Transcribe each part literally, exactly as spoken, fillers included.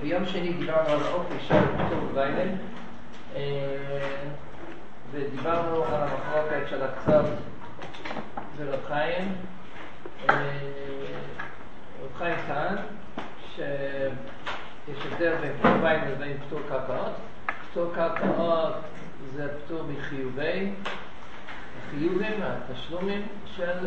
ביום שני דיברנו על האופי של פטור בביילים, ודיברנו על המחלוקת של הקצת ורב חיים. רב חיים טען שיש הבדל בין פטור ביילים לבין פטור קרקעות. פטור קרקעות זה פטור מחיובי, החיובים, התשלומים של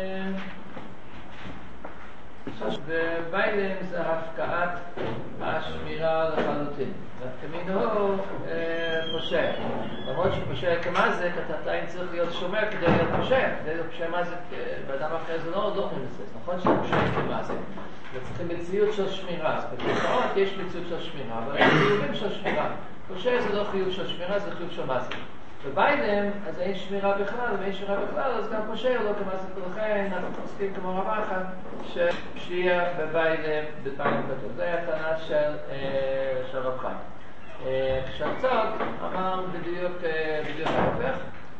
וביילים זה הפקעת השמירה לחלוטין. תמיד הוא פושע. למרות שפושע כמזק, אתה עדיין צריך להיות שומר כדי להיות פושע. כדי להיות פושע מזק, באדם אחר זה לא לא מנסס. נכון שאתה פושע כמזק. וצריכים מציאות של שמירה. אז בקרקעות יש מציאות של שמירה, אבל יש חיובים של שמירה. פושע זה לא חיוב של שמירה, זה חיוב של מזק. בביילים, אז אין שמירה בכלל, ואין שמירה בכלל, אז גם פושע לא כמזק. ולכן אנחנו עוסקים כמו רבחה, שפשיע בביילים, בביילים כתוב. זה היה טענה של, של רב חיים. כשהצד אמר בדיוק, בדיוק ההפך,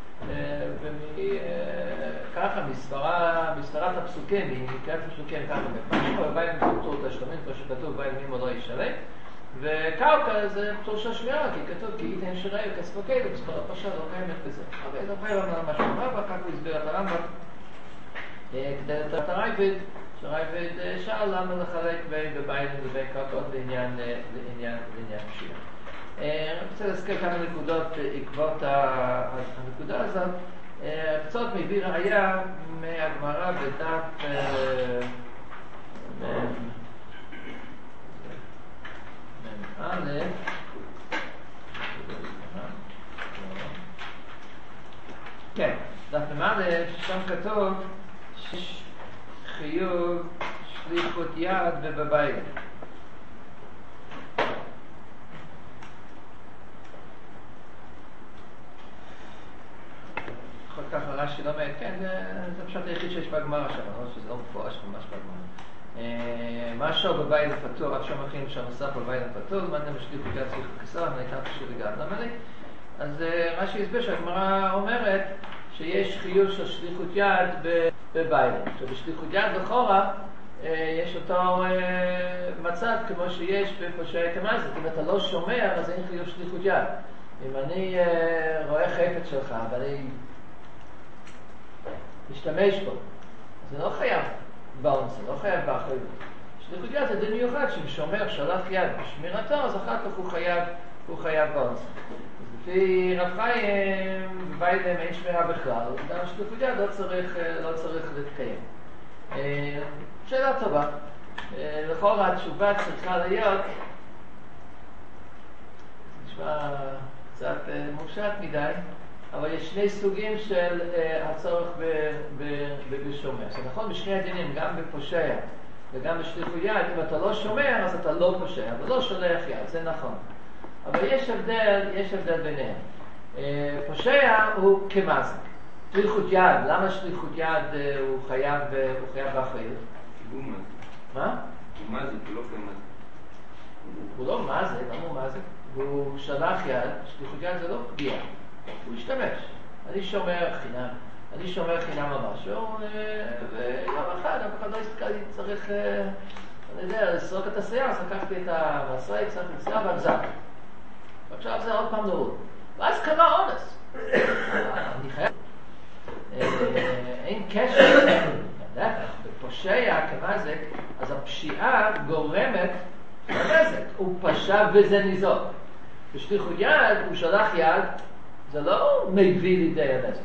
וככה מספרת הפסוקים, מקראת הפסוקים ככה, בפשוע בביילים זה פטור תשלומים, כמו שכתוב בביילים מי לא ישלם, וקרקע זה פטור של שמירה, כי כתוב כי ייתן שירי וכספו כאילו, בספר הפרשה לא קיימת בזה. אבל זה פעם אמר משהו רבה, כך הוא הסביר את הרמב"ם, כדי לתת הרייבד, שהרייבד שאל למה לחלק בין בביילים ובין קרקעות לעניין פשיעה. אני רוצה להזכיר כמה נקודות בעקבות הנקודה הזאת. קצת מביא ראיה מהגמרא בדף א', כן, דף א', שם כתוב שיש חיוב שליחות יד ובביילים. ככה רש"י לא מעט, כן, זה פשוט היחיד שיש בגמרא שם, לא שזה לא מפורש ממש בגמרא. משהו בביילים פטור, עד שם אחים שהנוסף בביילים פטור, למענם השליחו יד צריך כסר, נהייתה פשוט לגעת למלא. אז רש"י הסביר שהגמרא אומרת שיש חיוב של שליחות יד בביילים. שבשליחות יד לכאורה יש אותו מצב כמו שיש בפושע כמזק. אם אתה לא שומר, אז אין חיוב שליחות יד. אם אני רואה חפץ שלך ואני משתמש בו, אז זה לא חייב באונס, זה לא חייב באחריות. שליחות יד זה דין מיוחד שמשומר שלח יד בשמירתו, אז אחר כך הוא חייב, הוא חייב באונס. אז לפי רב חיים, בביילים אין שמירה בכלל, גם שליחות יד לא צריך, לא צריך להתקיים. שאלה טובה. לכאורה התשובה צריכה להיות, נשמע קצת מופשט מדי, אבל יש שני סוגים של uh, הצורך בשומר. זה נכון בשני הדינים, גם בפושע וגם בשליחות יד, אם אתה לא שומר אז אתה לא פושע, אבל לא שולח יד, זה נכון. אבל יש הבדל, יש הבדל ביניהם. Uh, פושע הוא כמזק. שליחות יד, למה שליחות יד uh, הוא חייב, uh, הוא חייב באחריות? הוא מזק. מה? הוא מזק, הוא לא כמזק. הוא לא מזק, למה הוא מזק? הוא שלח יד, שליחות יד זה לא פגיעה. הוא ישתמש. אני שומר חינם. אני שומר חינם משהו, ויום אחד, אף אחד לא הסתכל, צריך, אני יודע, לסרוק את הסייר, אז לקחתי את המסרי, צריך לסייר והגזק. ועכשיו זה עוד פעם נורות. ואז קרה אונס. אני חייב. אין קשר. בפושע כמזק, אז הפשיעה גורמת לנזק. הוא פשע וזה ניזוק. בשליחות יד, הוא שלח יד, זה לא מביא לידי הנזק.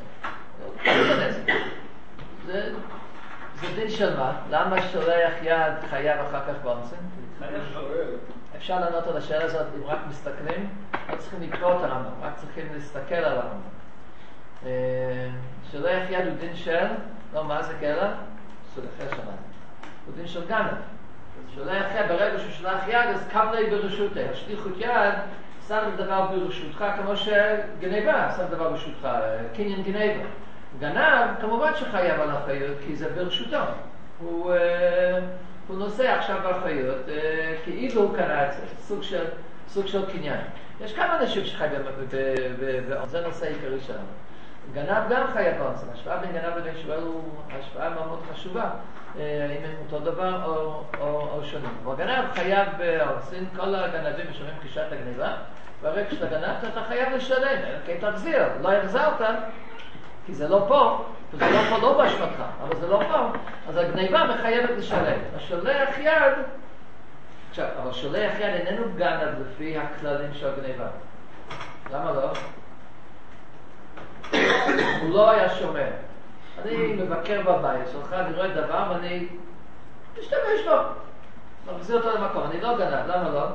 זה זה דין של מה? למה שולח יד חייב אחר כך באונסן? אפשר לענות על השאלה הזאת אם רק מסתכלים, לא צריכים לקרוא את הרמב"ם, רק צריכים להסתכל על הרמב"ם. שולח יד הוא דין של, לא מה זה כאלה? סולחי שמעת. הוא דין של גנב. שולח יד, ברגע שהוא שלח יד, אז קבלי ברשותה. השליחות יד שם דבר ברשותך, כמו שגניבה שם דבר ברשותך, קניין גניבה. גנב, כמובן שחייב על החיות, כי זה ברשותו. הוא, הוא נושא עכשיו באחריות, כאילו הוא קנה את זה, סוג של, סוג של קניין. יש כמה אנשים שחייבים באונס, זה נושא העיקרי שלנו. גנב גם חייב באונס, ההשפעה בין גנב לבין שואל הוא השפעה מאוד חשובה. אם הם אותו דבר או, או, או שונים. והגנב חייב בעושים, כל הגנבים משלמים קשת הגניבה, ברגע שאתה גנבת אתה חייב לשלם, כי תחזיר, לא יחזרת, כי זה לא פה, וזה לא פה לא באשמתך, אבל זה לא פה, אז הגניבה מחייבת לשלם. השולח יד, עכשיו, אבל שולח יד איננו גנב לפי הכללים של הגניבה. למה לא? הוא לא היה שומר. אני מבקר בבית שלך, אני רואה דבר ואני משתמש בו, מחזיר אותו למקום, אני לא גנב, למה לא?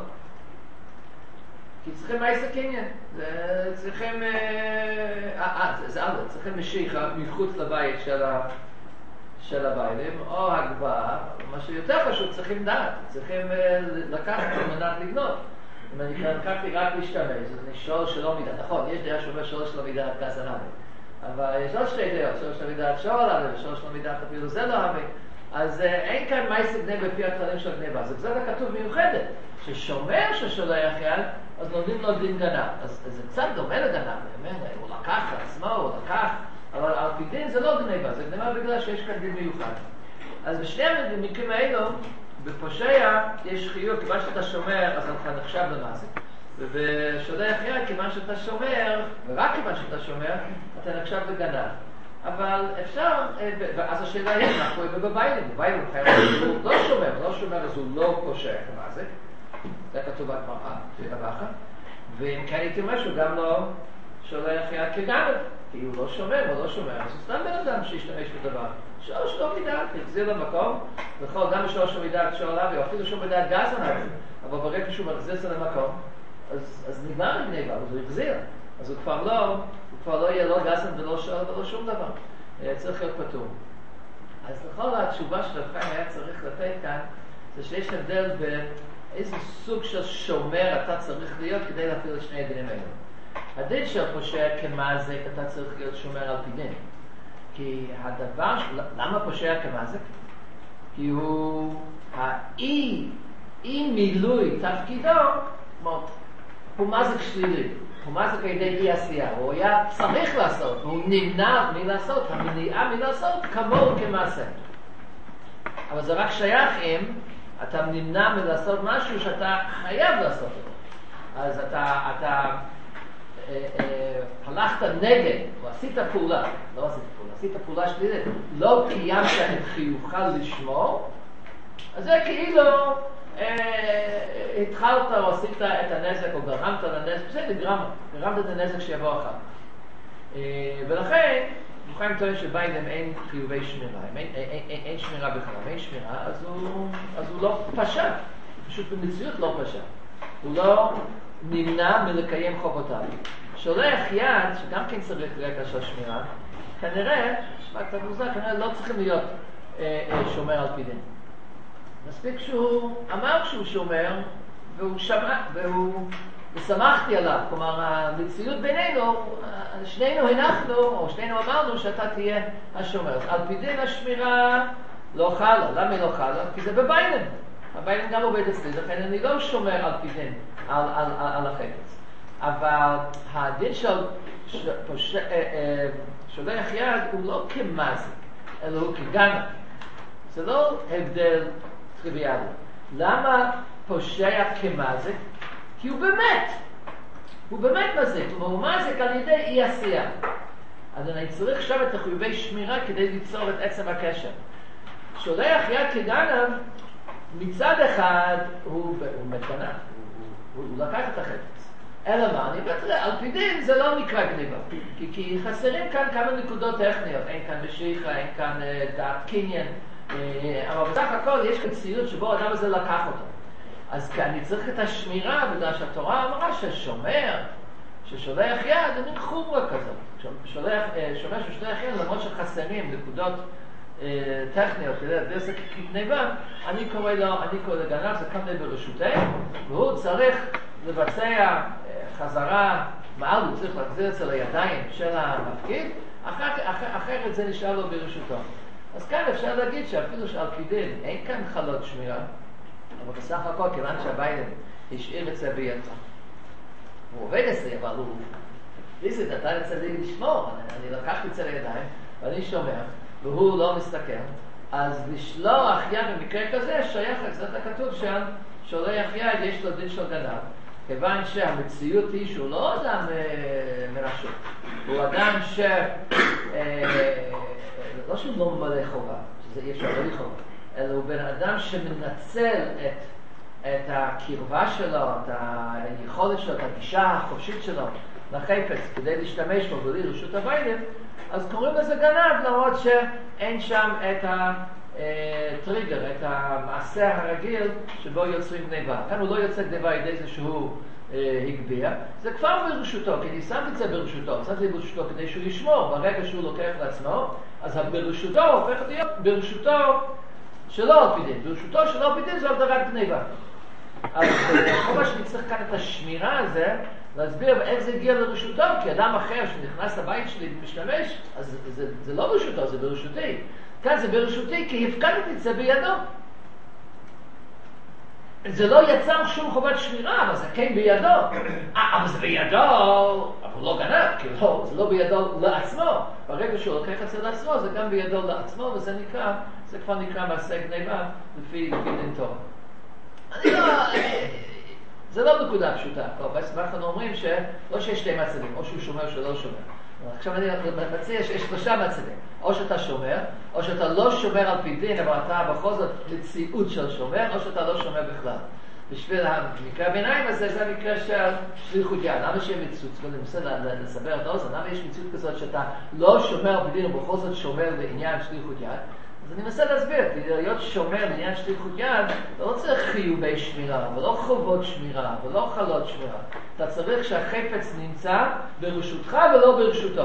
כי צריכים מעשה קניין, צריכים, אה, זה אלה, צריכים משיכה מחוץ לבית של, ה, של הביילים, או הגבהה, מה שיותר חשוב, צריכים דעת, צריכים לקחת על מנת לגנות. אם אני לקחתי רק להשתמש, אז אני שואל שלא מידה, נכון, יש דעה שאומר שלא שלא מידה עד כס הנאבי, אבל יש עוד שתי דעות, שלא שלא מידה עד שואל עליו, ושלא שלא מידה אפילו זה לא הווי, אז אין כאן מעשה גניבה בפי הכללים של גניבה, זה קצת הכתוב מיוחדת, ששומר ששולח יד, אז נותנים לו דין גנב, אז זה קצת דומה לגנב, הוא לקח לעצמו, הוא לקח, אבל על פי דין זה לא גניבה, זה גניבה בגלל שיש כאן דין מיוחד. אז בשני המקרים האלו, בפושע יש חיוב, כיוון שאתה שומר, אז אתה נחשב למעשה. ובשולח יד, כיוון שאתה שומר, ורק כיוון שאתה שומר, אתה נחשב לגנב. אבל אפשר, ואז השאלה היא, מה קורה בביילים? בביילים חייב הוא לא שומר, לא שומר אז הוא לא פושע כמעשה. זה כתוב בגמרא, בבחה. ואם כן הייתי אומר שהוא גם לא שולח יד כגנב, כי הוא לא שומר, הוא לא שומר. אז הוא סתם בן אדם שישתמש בדבר. שורש לא מידה, תחזיר למקום, וכל גם שורש לא מידה שואל אבי, או אפילו שורש מידה גז עליו, אבל ברגע שהוא מחזיר את זה למקום, אז, אז נגמר הגניבה, אז הוא החזיר. אז הוא כבר לא, הוא כבר לא יהיה לא גזן ולא שואל ולא שום דבר. צריך להיות פתור. אז לכל התשובה של החיים היה צריך לתת כאן, זה שיש הבדל באיזה סוג של שומר אתה צריך להיות כדי להפעיל את שני הדינים האלה. הדין של פושע כמזק אתה צריך להיות שומר על פי דין. כי הדבר, למה פושע כמזק? כי הוא, האי, אי מילוי תפקידו, הוא מזק שלילי. הוא מזק על ידי אי עשייה. הוא היה צריך לעשות, הוא נמנע מלעשות, המניעה מלעשות כמוהו כמעשה. אבל זה רק שייך אם אתה נמנע מלעשות משהו שאתה חייב לעשות אותו. אז אתה, אתה אה, אה, הלכת נגד, או עשית פעולה, לא עשית פעולה, עשית פעולה שלילית, לא קיימת את חיוכך לשמור, אז זה כאילו אה, התחלת או עשית את הנזק או גרמת לנזק, בסדר, גרמת, גרמת את הנזק שיבוא אחר. אה, ולכן, מוכנים טוען שביידם אין חיובי שמירה, אין, אין, אין, אין שמירה בכלל, אין שמירה, אז הוא, אז הוא לא פשע, הוא פשוט במציאות לא פשע. הוא לא נמנע מלקיים חובותיו. שולח יד, שגם כן צריך רקע של שמירה, כנראה, שמעת מוזר, כנראה לא צריכים להיות אה, אה, שומר על פי דין. מספיק שהוא אמר שהוא שומר, והוא שמע, והוא, ושמחתי עליו. כלומר, המציאות בינינו, שנינו הנחנו, או שנינו אמרנו שאתה תהיה השומר. אז על פי דין השמירה לא חלה. למה היא לא חלה? כי זה בביילים. הביילים גם עובד אצלי, לכן אני לא שומר על פי דין, על, על, על, על החפץ. אבל הדין של שולח יד הוא לא כמזק, אלא הוא כגנב. זה לא הבדל טריוויאלי. למה פושע כמזק? כי הוא באמת, הוא באמת מזק, הוא מזק על ידי אי עשייה. אז אני צריך שם את החיובי שמירה כדי ליצור את עצם הקשר. שולח יד כגנב, מצד אחד הוא, הוא מתגנב, הוא, הוא, הוא לקח את החפץ. אלא מה? אני בטח, על פי דין זה לא נקרא גניבה, כי, כי חסרים כאן כמה נקודות טכניות, אין כאן משיכה, אין כאן uh, דעת קניין, uh, אבל בסך הכל יש כאן ציוד שבו האדם הזה לקח אותו. אז אני צריך את השמירה, בגלל שהתורה אמרה ששומר, ששולח יד, זה מין חומרה כזאת. שולח, שומר ששולח יד, למרות שחסרים נקודות אה, טכניות, כדי זה כגניבה, אני קורא לו, אני קורא לגנב, זה כמה ברשותנו, והוא צריך לבצע אה, חזרה, מעל הוא צריך להחזיר את זה לידיים של המפקיד, אחר, אחר, אחרת זה נשאר לו ברשותו. אז כאן אפשר להגיד שאפילו שעל פי דין אין כאן חלות שמירה, אבל בסך הכל, כיוון שהביידן השאיר את זה בידך. הוא עובד את זה, אבל הוא פיזית, נתן את זה לי לשמור. אני לקחתי את זה לידיים, ואני שומר, והוא לא מסתכל. אז לשלוח יד במקרה כזה שייך לקצת הכתוב שם, שולח יד יש לו דין של גנב, כיוון שהמציאות היא שהוא לא אדם מרשות, הוא אדם ש... לא שהוא לא ממלא חובה, שזה אי אפשר לא לכתוב, אלא הוא בן אדם שמנצל את, את הקרבה שלו, את היכולת שלו, את הגישה החופשית שלו לחפץ כדי להשתמש בו בלי רשות הבית, אז קוראים לזה גנב, למרות שאין שם את הטריגר, את המעשה הרגיל שבו יוצרים גניבה. כאן הוא לא יוצא גניבה על ידי זה שהוא הגביע, זה כבר ברשותו, כי אני שמתי את זה ברשותו, שמתי את זה ברשותו כדי שהוא ישמור, ברגע שהוא לוקח לעצמו, אז ברשותו הופך להיות ברשותו שלא על פי דין, ברשותו שלא על פי דין זו הגדרת גניבה. אז כל מה שאני צריך כאן את השמירה הזה, להסביר איך זה הגיע לרשותו, כי אדם אחר שנכנס לבית שלי ומשתמש, אז זה, זה, זה לא ברשותו, זה ברשותי. כאן זה ברשותי כי הפקדתי את זה בידו. זה לא יצר שום חובת שמירה, אבל זה כן בידו. אה, אבל זה בידו, אבל הוא לא גנב, כי לא, זה לא בידו לעצמו. ברגע שהוא לוקח את זה לעצמו, זה גם בידו לעצמו, וזה נקרא, זה כבר נקרא מעשה גניבה לפי דין תורה. אני לא... זה לא נקודה פשוטה. אנחנו אומרים שלא שיש שתי מצבים, או שהוא שומר או שלא שומר. עכשיו אני מציע שיש שלושה מצבים. או שאתה שומר, או שאתה לא שומר על פי דין, אבל אתה בכל זאת מציאות של שומר, או שאתה לא שומר בכלל. בשביל המקרה הביניים הזה, זה המקרה של שליחות יד. למה שיהיה מציאות? אני מנסה לסבר את האוזן. למה יש מציאות כזאת שאתה לא שומר על פי דין, ובכל זאת שומר לעניין שליחות יד? אז אני מנסה להסביר, כי להיות שומר לעניין שליחות יד, אתה לא צריך חיובי שמירה, ולא חובות שמירה, ולא חלות שמירה. אתה צריך שהחפץ נמצא ברשותך ולא ברשותו.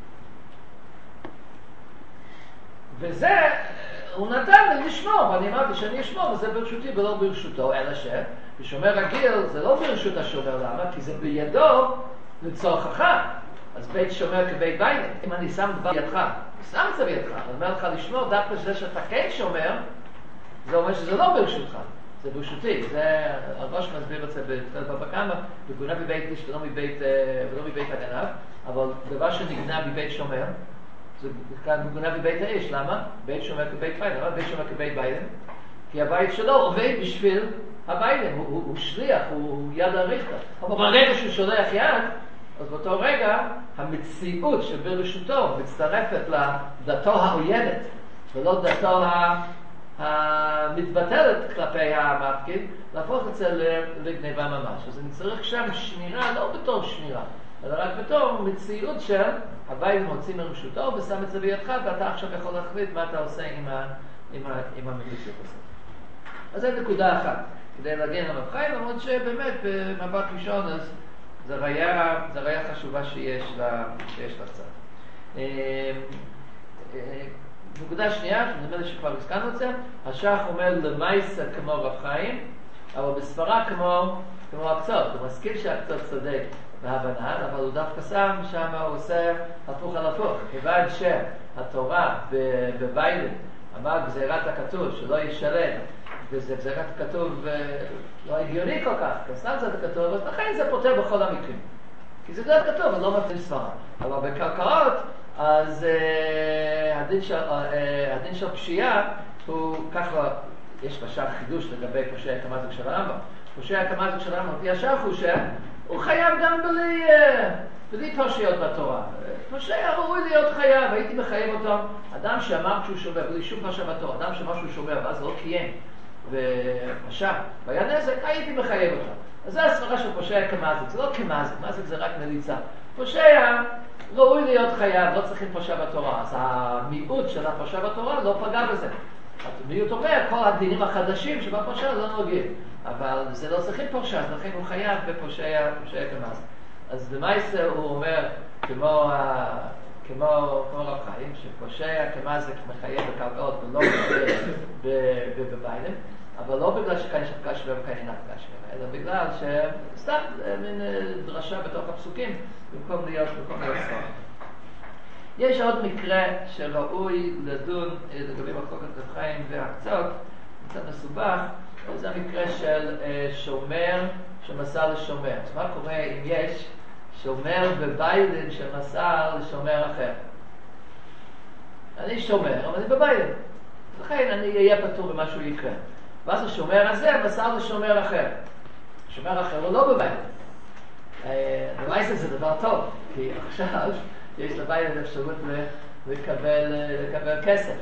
וזה, הוא נתן לי לשמור, ואני אמרתי שאני אשמור, וזה ברשותי ולא ברשותו, אלא שבשומר רגיל זה לא ברשות השומר, למה? כי זה בידו לצורכך. אז בית שומר כבית בית, אם אני שם דבר בידך, אני שם את זה בידך, אני אומר לך לשמור, דווקא שזה שאתה כן שומר, זה אומר שזה לא ברשותך, זה ברשותי. זה, הראש מסביר את זה בתפילת בבא קמא, וגונב מבית איש ולא מבית, ולא מבית הגנב, אבל דבר שנגנב מבית שומר, זה גונב מבית האיש. למה? בית שומר כבית בית, למה? בית שומר כבית בית, כי הבית שלו עובד בשביל הבית, הוא, הוא, הוא שליח, הוא, הוא יד הריחתא. אבל ברגע שהוא שולח יד, אז באותו רגע המציאות שברשותו מצטרפת לדתו העוינת ולא דתו המתבטלת כלפי המפקיד, להפוך את זה לגניבה ממש. אז אני צריך שם שמירה, לא בתור שמירה, אלא רק בתור מציאות של הבית מוציא מרשותו ושם את זה בידך, ואתה עכשיו יכול להחליט מה אתה עושה עם, ה, עם, ה, עם המציאות הזאת. אז זו נקודה אחת, כדי להגן על החיים, למרות שבאמת במבט ראשון אז זה ראיה, זה ראיה חשובה שיש לה, שיש לה קצת. נקודה שנייה, נדמה לי שכבר הזכרנו את זה, השח אומר למייסה כמו רב חיים, אבל בספרה כמו, כמו הקצות. הוא מסכים שהקצות צודק בהבנה, אבל הוא דווקא שם, שם הוא עושה הפוך על הפוך. כיוון שהתורה בביילים אמר גזירת הכתוב שלא ישלם, וזה גזירת הכתוב לא הגיוני כל כך, כסתם זה כתוב, אז לכן זה פותר בכל המקרים. כי זה גזירת כתוב, אבל לא מפנים ספרה. אבל בקרקעות, אז uh, הדין, של, uh, הדין של פשיעה הוא ככה, יש בשח חידוש לגבי פושע כמזג של הרמב"ם. פושע כמזג של הרמב"ם, לפי השח הוא שהוא חייב גם בלי, uh, בלי פושעות בתורה. פושע ראוי להיות חייב, הייתי מחייב אותו. אדם שאמר שהוא שומר, בלי שום פשע בתורה, אדם שאמר שהוא שומר, ואז לא קיים. ומשך, והיה נזק, הייתי מחייב אותה. אז זה הסברה של פושע כמזק, זה לא כמזק, מזק זה רק מליצה. פושע ראוי להיות חייב, לא צריכים פושע בתורה, אז המיעוט של הפושע בתורה לא פגע בזה. המיעוט אומר, כל הדינים החדשים שבפושע לא נוגעים, אבל זה לא צריכים פושע, אז לכן הוא חייב בפושע כמזק. אז למעשה הוא אומר, כמו, כמו, כמו רב חיים, שפושע כמזק מחייב בקרקעות ולא מחייב בביילים, אבל לא בגלל שכאן יש הפקעה שבהם וכאן אין הפקעה שבהם, אלא בגלל שסתם מין דרשה בתוך הפסוקים במקום להיות, במקום להיות ספר. יש עוד מקרה שראוי לדון לגבי מחלוקת רב חיים והקצות, קצת מסובך, זה המקרה של שומר שמסר לשומר. מה קורה אם יש שומר בביילים שמסר לשומר אחר? אני שומר, אבל אני בביילים. לכן אני אהיה פטור במשהו יקרה. ואז השומר הזה מסר לשומר אחר. השומר אחר הוא לא בבית. למעשה זה דבר טוב, כי עכשיו יש לבית אפשרות לקבל, לקבל כסף.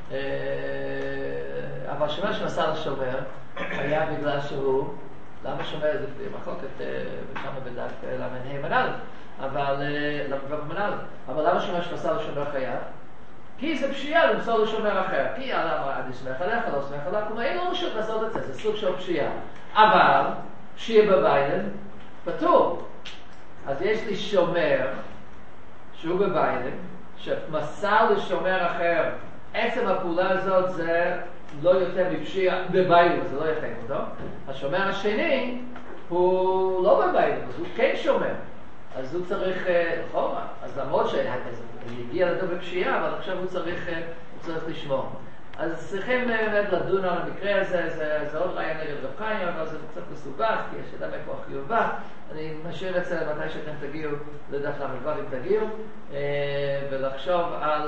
אבל השומר שמסר לשומר היה בגלל שהוא, למה שומר זה מחלוקת בכמה בדף למנהי מנהל, אבל למנהל, אבל למה שומר שמסר לשומר חייב? כי זה פשיעה למסור לשומר אחר, כי אני סומך עליך, לא סומך עליך, כלומר אין לו רשות לעשות את זה, זה סוג של פשיעה. אבל פשיעה בביידן פטור. אז יש לי שומר שהוא בביידן, שמסר לשומר אחר, עצם הפעולה הזאת זה לא יותר מפשיעה בביידן, זה לא יחיים אותו. השומר השני הוא לא בביידן, אז הוא כן שומר. אז הוא צריך, נכון, אז למרות שהוא הגיע לדו בפשיעה, אבל עכשיו הוא צריך, הוא צריך לשמור. אז צריכים לדון על המקרה הזה, זה, זה עוד רעיון נגד רב חיים, אבל זה קצת מסובך, כי יש ידע מאיפה החיובה. אני משאיר את זה מתי שאתם תגיעו, לדף למדבר אם תגיעו, ולחשוב על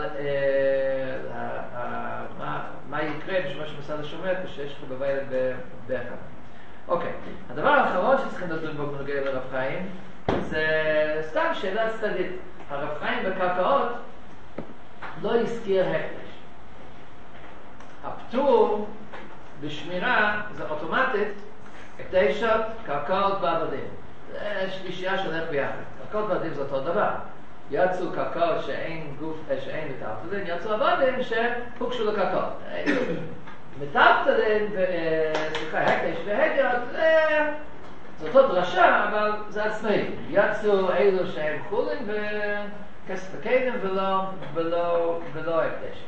מה, מה יקרה בשביל שמסד השומר, כשיש פה בבית באחד. אוקיי, הדבר האחרון שצריכים לדון בו בנוגע לרב חיים, זה סתם שאלה צדדית. הרב חיים בקרקעות לא הזכיר הקדש. הפטור בשמירה זה אוטומטית הקדשות קרקעות ועבדים. זה שלישייה שהולך ביחד. קרקעות ועבדים זה אותו דבר. יצאו קרקעות שאין גוף, שאין מטלטלין, יצאו עבדים שפוגשו לקרקעות. מטלטלין, סליחה, הקדש והגיות, זה אותו דרשה, אבל זה עצמאי. יצאו אלו שהם חולין וכסף וקדם ולא, ולא, ולא הקדש.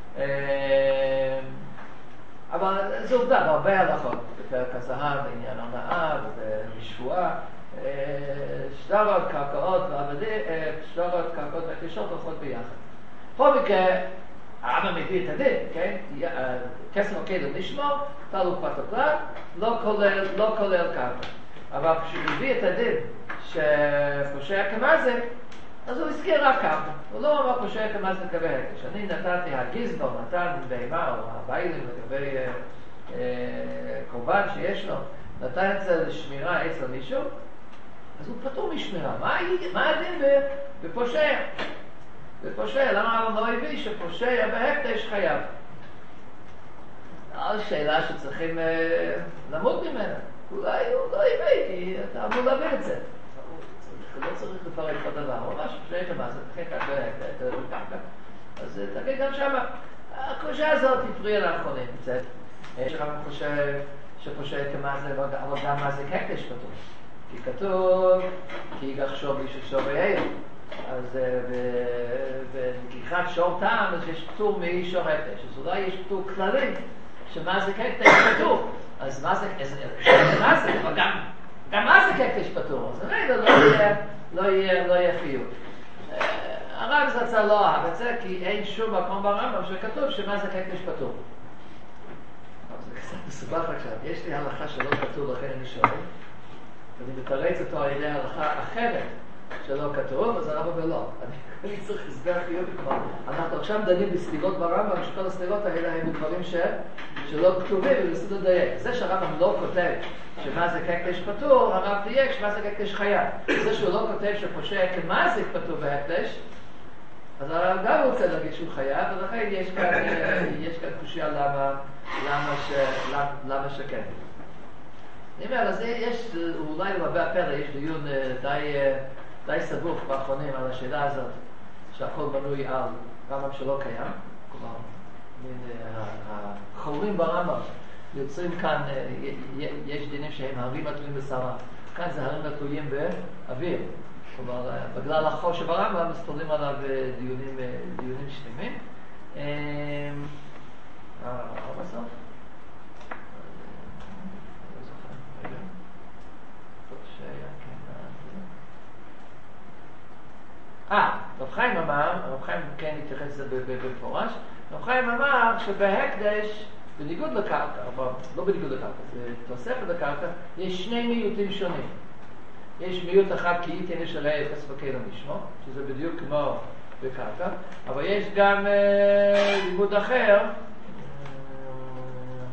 אבל זה עובדה, בהרבה הלכות, בפרק הזהב, בעניין הנאה ובשבועה, שטרות קרקעות ועבדים, שטרות קרקעות והקדשות הולכות ביחד. בכל מקרה, העם מביא את הדין, כן? כסף וקדם לשמור, תלו פרטוקלט, לא כולל, לא כולל קרקע. אבל כשהוא מביא את הדין שפושע כמזק, אז הוא הזכיר רק קרקע. הוא לא אמר פושע כמזק לגבי הקדש. אני נתתי, הגזבר נתן בהמה או הביילים לגבי אה, אה, קורבן שיש לו, נתן את זה לשמירה אצל מישהו, אז הוא פטור משמירה. מה, מה הדין בפושע? בפושע, למה הוא לא הביא שפושע בהקדש חייב? זו שאלה שצריכים אה, למוד ממנה. אולי הוא לא הביא, כי אתה אמור להבין את זה. לא צריך לפרק את הדבר, הוא ממש פושע את המאזר, תחכה כך בהקדש, אז תגיד גם שמה. הקושה הזאת הפריעה לאחרונים, קצת. יש לך חושב שפושע את המאזר, אבל גם מה זה הקדש פטור. כי כתוב, כי יגח שור בלי ששור ויהיה. אז בלקיחת שור טעם, אז יש פטור משור הקדש. אז אולי יש פטור כללי, שמה זה הקדש פטור. אז מה זה, מה זה, אבל גם, גם מה זה הקדש פטור. אז רגע, לא יהיה, לא יהיה, לא יהיה חיוב. הרב זצ"ל לא אהב את זה, כי אין שום מקום ברמב"ם שכתוב שמה זה הקדש פטור. זה קצת מסובך עכשיו. יש לי הלכה שלא כתוב, לכן אני שואל. ואני מתרץ אותו על ידי הלכה אחרת שלא כתוב, אז הרב אומר לא. אני צריך הסבר חיובי כבר. אנחנו עכשיו דנים בסתירות ברמב"ם, שכל הסתירות האלה הם דברים שלא כתובים ובסוד לדייק. זה שהרמב"ם לא כותב שמה זה הקדש פטור, הרב דייק שמה זה הקדש חייב. זה שהוא לא כותב שפושע כמה זה פטור בהקדש, אז הרב גם רוצה להגיד שהוא חייב, ולכן יש כאן, יש כאן קושיה למה, למה, ש, למה, למה שכן. אני אומר, אז יש, אולי לבבי הפרע, יש דיון די, די סבוך באחרונים על השאלה הזאת, שהכל בנוי על רמב"ם שלא קיים, כלומר, החורים ברמב"ם יוצרים כאן, יש דינים שהם הרים התלויים בשרה, כאן זה הרים התלויים באוויר, כלומר, בגלל החור שברמב"ם מסתולים עליו דיונים, דיונים שלמים. מה בסוף? אה, רב חיים אמר, רב חיים כן התייחס לזה במפורש, רב חיים אמר שבהקדש, בניגוד לקרקע, לא בניגוד לקרקע, זה תוספת לקרקע, יש שני מיעוטים שונים. יש מיעוט אחד כי איתן יש עליה כסף וקדם לשמו, שזה בדיוק כמו בקרקע, אבל יש גם לימוד אחר,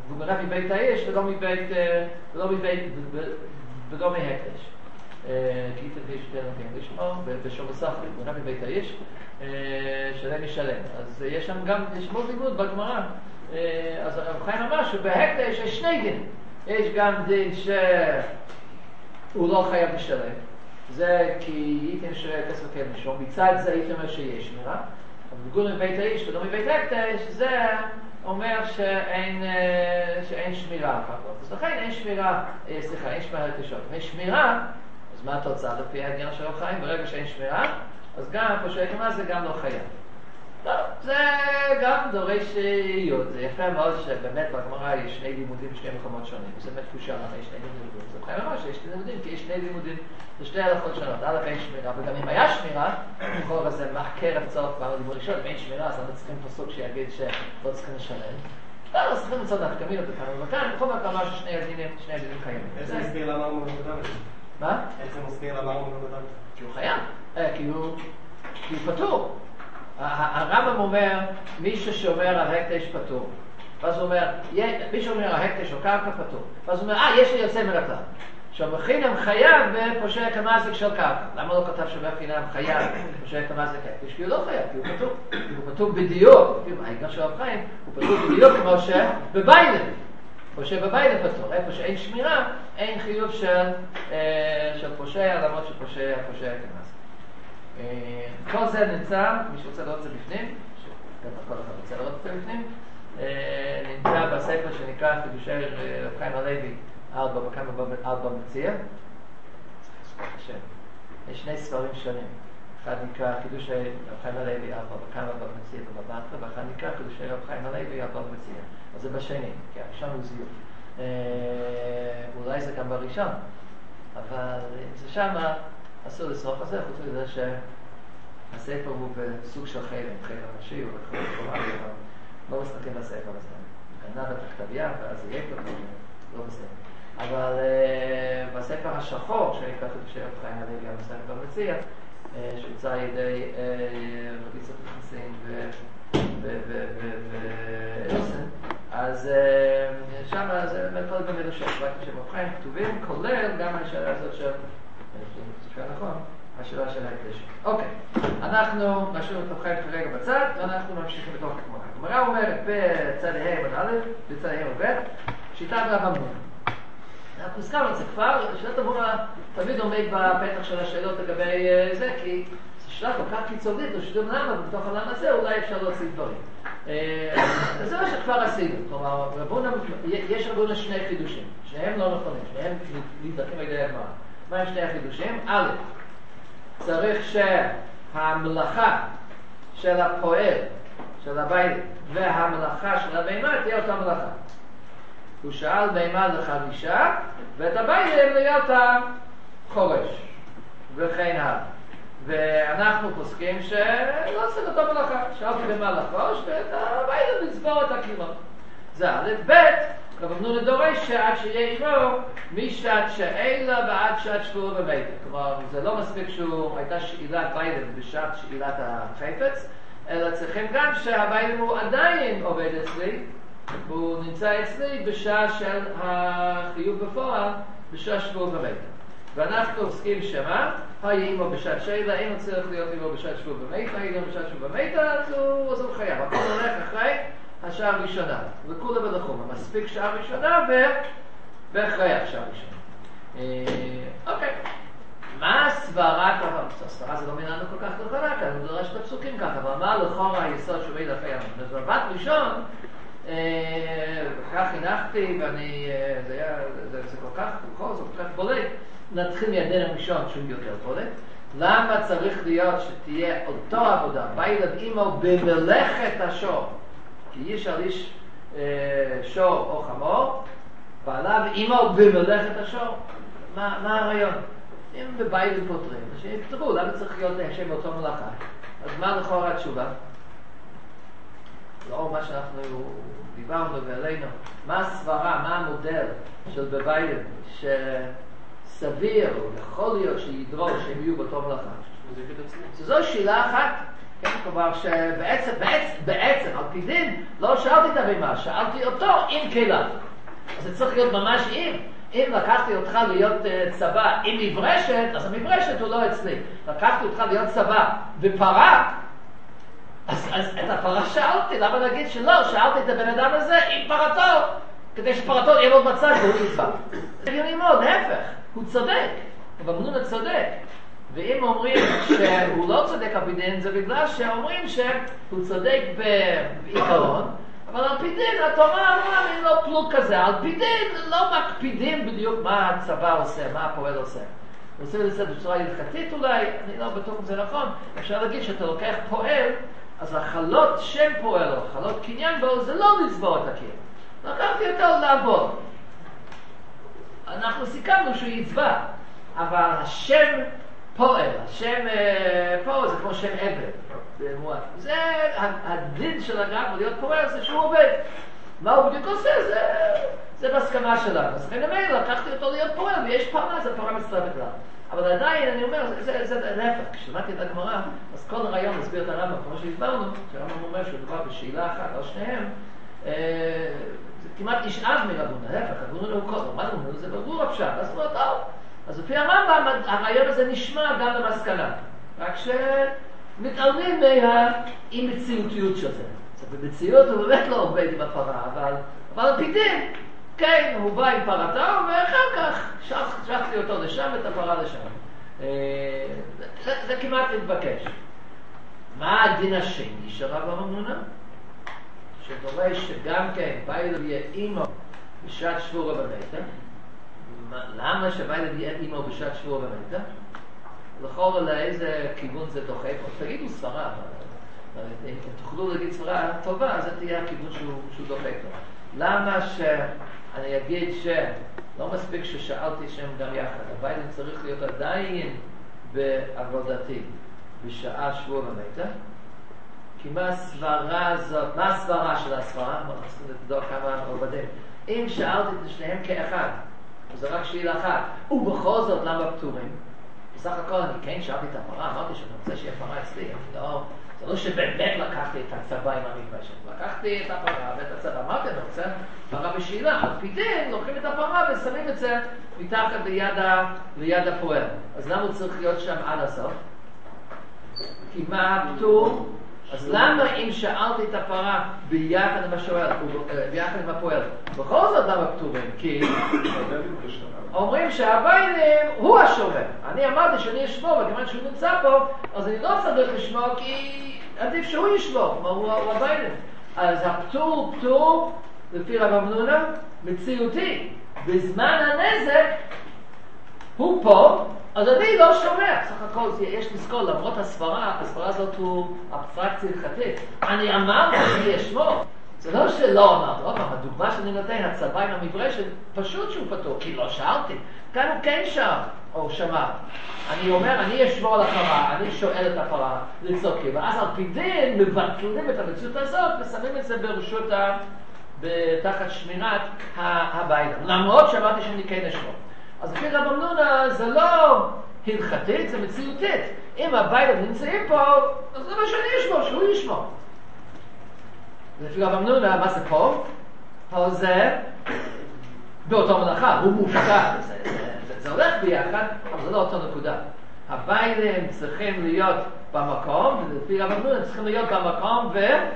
והוא גנב מבית האיש ולא מבית, ולא מבית, ולא מהקדש. כי איתן ויש יותר נותן לשמור, בשום בסחר, הוא גנב מבית האיש, שלם ישלם. אז יש שם גם, יש מאוד לימוד בגמרא. אז הרב חיים אמר שבהקדש יש שני דין. יש גם דין שהוא לא חייב לשלם. זה כי איתן שכסף כן משום. מצד זה איתן אומר שיש שמירה. אבל בגלל מבית האיש ולא מבית הקדש, זה אומר שאין, שאין שמירה אחר כך. אז לכן אין שמירה, סליחה, אין שמירה לתשות. אין שמירה, אז מה התוצאה לפי העניין של הרב חיים? ברגע שאין שמירה, אז גם פושע כמה זה גם לא חייב. טוב, זה גם דורש יוד. זה יפה מאוד שבאמת בגמרא יש שני לימודים בשני מקומות שונים. זה באמת תחושה למה יש שני לימודים. זה חייב ממש שיש שני לימודים, כי יש שני לימודים בשתי הלכות שונות. א' אין שמירה, וגם אם היה שמירה, בכל הזה מחקר הצורך כבר לימוד ראשון. אם אין שמירה, אז אנחנו צריכים פסוק שיגיד שלא צריכים לשלם. לא, אז צריכים לצאת להפקמיל אותה כאן. וכאן, בכל מקרה אמר ששני ילדים קיימים. איך זה מסביר למה הוא מנוגדם? מה? איך זה מסביר למה הוא מנוגדם? כי הוא חייב. כי הוא פטור. הרמב"ם אומר, מי ששומר על הקדש פטור. ואז הוא אומר, מי ששומר על הקדש או קרקע פטור. ואז הוא אומר, אה, יש לי יוצא מן הכלל. שומר חייב בפושע כמזיק של קרקע. למה לא כתב שומר חינם חייב בפושע כמזיק הקדש? כי הוא לא חייב, כי הוא פטור. הוא פטור בדיוק, העיקר של הרב חיים, הוא פטור בדיוק כמו שבביידן. פושע בביידן פטור. איפה שאין שמירה, אין חיוב של, של פושע, למרות שפושע פושע כמזיק. כל זה נמצא, מי שרוצה לראות את זה בפנים, שגם כל אחד רוצה לראות את זה בפנים, נמצא בספר שנקרא חידושי רב חיים הלוי ארבע מציע. יש שני ספרים שונים. אחד נקרא חידושי רב חיים הלוי ארבע מציע בבטרה, ואחד נקרא חידושי רב חיים הלוי ארבע מציע. אז זה בשני, כי הראשון הוא זיוף. אולי זה גם בראשון, אבל זה שמה אסור לשרוף את זה, חוץ מזה שהספר הוא בסוג של חלם, חלם ראשי, הוא חלם חומרי, אבל לא מסתכלים בספר הזה. גנב את הכתביה, ואז זה יהיה כתוב, לא בספר. אבל בספר השחור, שנקרא חידושי רב חיים הלוי, המספר במציע, שהוצא על ידי רבי יצחק ניסים ואילסן, אז שם זה כל גם מדושך, רק כשרב חיים כתובים, כולל גם השאלה הזאת של נכון, השאלה של ההקדש. אוקיי, אנחנו נשאיר את רב חיים כרגע בצד, ואנחנו ממשיכים בתוך הגמרא. הגמרא אומרת בצד ה' עד א', בצד ה' עד ב', שיטת רב עמונה. אנחנו הזכרנו את זה כבר, שיטת עמונה תמיד עומד בפתח של השאלות לגבי זה, כי זו שאלה כל כך קיצונית, ושאתם למה, ובתוך העולם הזה אולי אפשר להוציא דברים. זה מה שכבר עשינו, כלומר, יש רבונה שני חידושים, שניהם לא נכונים, שניהם נבדקים על ידי הגמרא. מה הם שני החידושים? א', צריך שהמלאכה של הפועל, של הבית, והמלאכה של הבהמה תהיה אותה מלאכה. הוא שאל בהמה לחמישה, ואת הבית להיות החורש, וכן הלאה. ואנחנו פוסקים שלא עושים אותו מלאכה. שאלתי בהמה לחורש, ואת הבית לצבור את הקירות. זה א', ב', רבנו לדורש שעד שיהיה עמו משעת שאלה ועד שעת שבוע בביתה. כלומר, זה לא מספיק שהוא הייתה שאילת ביידן בשעת שאילת החפץ, אלא צריכים גם שהביידן הוא עדיין עובד אצלי, והוא נמצא אצלי בשעה של החיוב בפועל, בשעה שבוע בביתה. ואנחנו עוסקים שמה, היי אימו בשעת שאלה, אינו צריך להיות אימו בשעת שבוע בביתה, אינו בשעת שבוע בביתה, אז הוא חייב. הכל הולך אחרי השעה הראשונה, וכולה בלחום, מספיק שעה ראשונה ואחרי השעה הראשונה. אוקיי, מה הסברה ככה? הסברה זה לא מיננו כל כך תוכנה, כאן הוא דורש את הפסוקים ככה, אבל מה לכאורה היסוד שומעי דפי ימים? אז בבת ראשון, וכך הנחתי, ואני, זה היה, זה כל כך, בכל זאת, כל כך בולט, נתחיל מידן הראשון שהוא יותר בולט. למה צריך להיות שתהיה אותו עבודה, בילד אימו במלאכת השור? כי יש על איש שור או חמור, ועליו אימו במלאכת השור. מה, מה הרעיון? אם בבית פותרים, שיפתרו, למה צריך להיות השם באותו מלאכה? אז מה לכאורה התשובה? לא מה שאנחנו דיברנו ועלינו. מה הסברה, מה המודל של בבית שסביר, יכול להיות שידרוש שהם יהיו באותו מלאכה? זו שאלה אחת. כן, כלומר שבעצם, בעצם, בעצם, על פי דין, לא שאלתי את הבהמה, שאלתי אותו עם כליו. אז זה צריך להיות ממש עם. אם לקחתי אותך להיות uh, צבא עם מברשת, אז המברשת הוא לא אצלי. לקחתי אותך להיות צבא ופרה, אז, אז את הפרה שאלתי, למה להגיד שלא? שאלתי את הבן אדם הזה עם פרתו, כדי שפרתו יעמוד בצד והוא יצבע. זה הגיוני מאוד, להפך, הוא צודק, אבל מנונה צודק. ואם אומרים שהוא לא צודק על פי דין, זה בגלל שאומרים שהוא צודק בעיקרון, אבל על פי דין התורה אמרה לי לא פלוג כזה, על פי דין לא מקפידים בדיוק מה הצבא עושה, מה הפועל עושה. הוא עושה את זה בצורה הלכתית אולי, אני לא בטוח אם זה נכון, אפשר להגיד שאתה לוקח פועל, אז החלות שם פועל או החלות קניין בו זה לא לצבוע את הקיר. לקחתי אותו לעבוד. אנחנו סיכמנו שהוא יצבע, אבל השם פועל, השם פה זה כמו שם עבד. זה הדין של הגרם להיות פועל, זה שהוא עובד. מה הוא בדיוק עושה? זה, זה בהסכמה שלנו. אז לכן אמרנו, לקחתי אותו להיות פועל, ויש פרה, זה פרה מצטרפת לה. אבל עדיין, אני אומר, זה, זה, זה להפך. כשלמדתי את הגמרא, אז כל הרעיון להסביר את הרמב"ם, כמו שהסברנו, שהרמב"ם אומר שהוא דבר בשאלה אחת, או שניהם, אה, זה כמעט נשאב מרבונה, להפך, רבונה הוא כל, מה רבונה? זה ברור הפשט, אז הוא טוב. אז לפי הרמב"ם, הרעיון הזה נשמע גם למסקנה. רק שמתעלמים מהאי-מציאותיות של זה. במציאות הוא באמת לא עובד עם הפרה, אבל, אבל על פי דין, כן, הוא בא עם פרתו, ואחר כך שלחתי אותו לשם ואת הפרה לשם. זה, זה, זה כמעט מתבקש. מה הדין השני של רב הממונה? שדורש שגם כן, בא אליו יהיה אימו בשעת שבורה במתה. למה שבא אליו יהיה אימו בשעת שבורה במתה? לכל לאיזה כיוון זה דוחף? תגידו סברה, אם תוכלו להגיד סברה טובה, זה תהיה הכיוון שהוא, שהוא דוחק לו. למה שאני אגיד שלא מספיק ששאלתי שם גם יחד, הביידן צריך להיות עדיין בעבודתי בשעה שבוע במתה? כי מה הסברה הזאת, מה הסברה של הסברה? אנחנו צריכים לדעת כמה עובדים. אם שאלתי את שניהם כאחד, זה רק שאלה אחת, ובכל זאת למה פטורים? בסך הכל אני כן שאלתי את הפרה, אמרתי שאני רוצה שיהיה פרה אצלי, לא... זה לא שבאמת לקחתי את הצבא עם המתבשת, לקחתי את הפרה ואת הצבא, אמרתי, אני רוצה פרה בשאלה, על פי דין לוקחים את הפרה ושמים את זה מתחת ליד, ה, ליד הפועל. אז למה הוא צריך להיות שם עד הסוף? כי מה הפטור? אז למה אם שאלתי את הפרה ביחד עם השואל, ביחד עם הפועל, בכל זאת למה פטורים? כי אומרים שהביילים הוא השומר. אני אמרתי שאני אשמור, וכיוון שהוא נמצא פה, אז אני לא צריך לשמור, כי עדיף שהוא ישמור, כלומר הוא הביילים. אז הפטור הוא פטור, לפי רב המנונה, מציאותי. בזמן הנזק, הוא פה, אז אני לא שומר. סך הכל, יש לזכור, למרות הסברה, הסברה הזאת הוא אבסטרקציה הלכתית. אני אמרתי שאני אשמור. זה לא שלא אמרתי, עוד פעם, הדוגמה שאני נותן, הצבא עם המברשת, פשוט שהוא פתור, כי לא שאלתי. כאן הוא כן שם, או שמע. אני אומר, אני אשמור על הפרה, אני שואל את הפרה לצוקי, ואז על פי דין מבטלים את המציאות הזאת, ושמים את זה ברשות ה... תחת שמירת הבית. למרות שאמרתי שאני כן אשמור. אז לפי רב המנונה זה לא הלכתית, זה מציאותית. אם הבית נמצאים פה, אז זה מה שאני אשמור, שהוא ישמור. לפי רב המנונה, מה זה פה? פה זה באותו מלאכה, הוא מופקד. זה, זה, זה, זה הולך ביחד, אבל זה לא אותו נקודה. הביילים צריכים להיות במקום, ולפי רב המנונה צריכים להיות במקום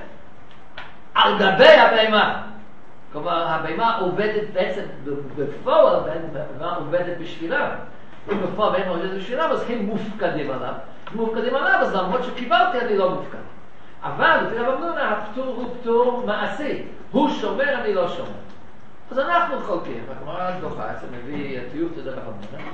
ועל גבי הבהמה. כלומר, הבהמה עובדת בעצם בפועל, הבהמה עובדת בשבילם. אם בפועל הבהמה עובדת בשבילם, אז הם מופקדים עליו. מופקדים עליו, אז למרות שקיבלתי, אני לא מופקד. אבל לפי רב המנונה, הפטור הוא פטור מעשי. הוא שומר, אני לא שומר. אז אנחנו חולקים. הגמרא דוחה, זה מביא תיאור את זה רב המנונה.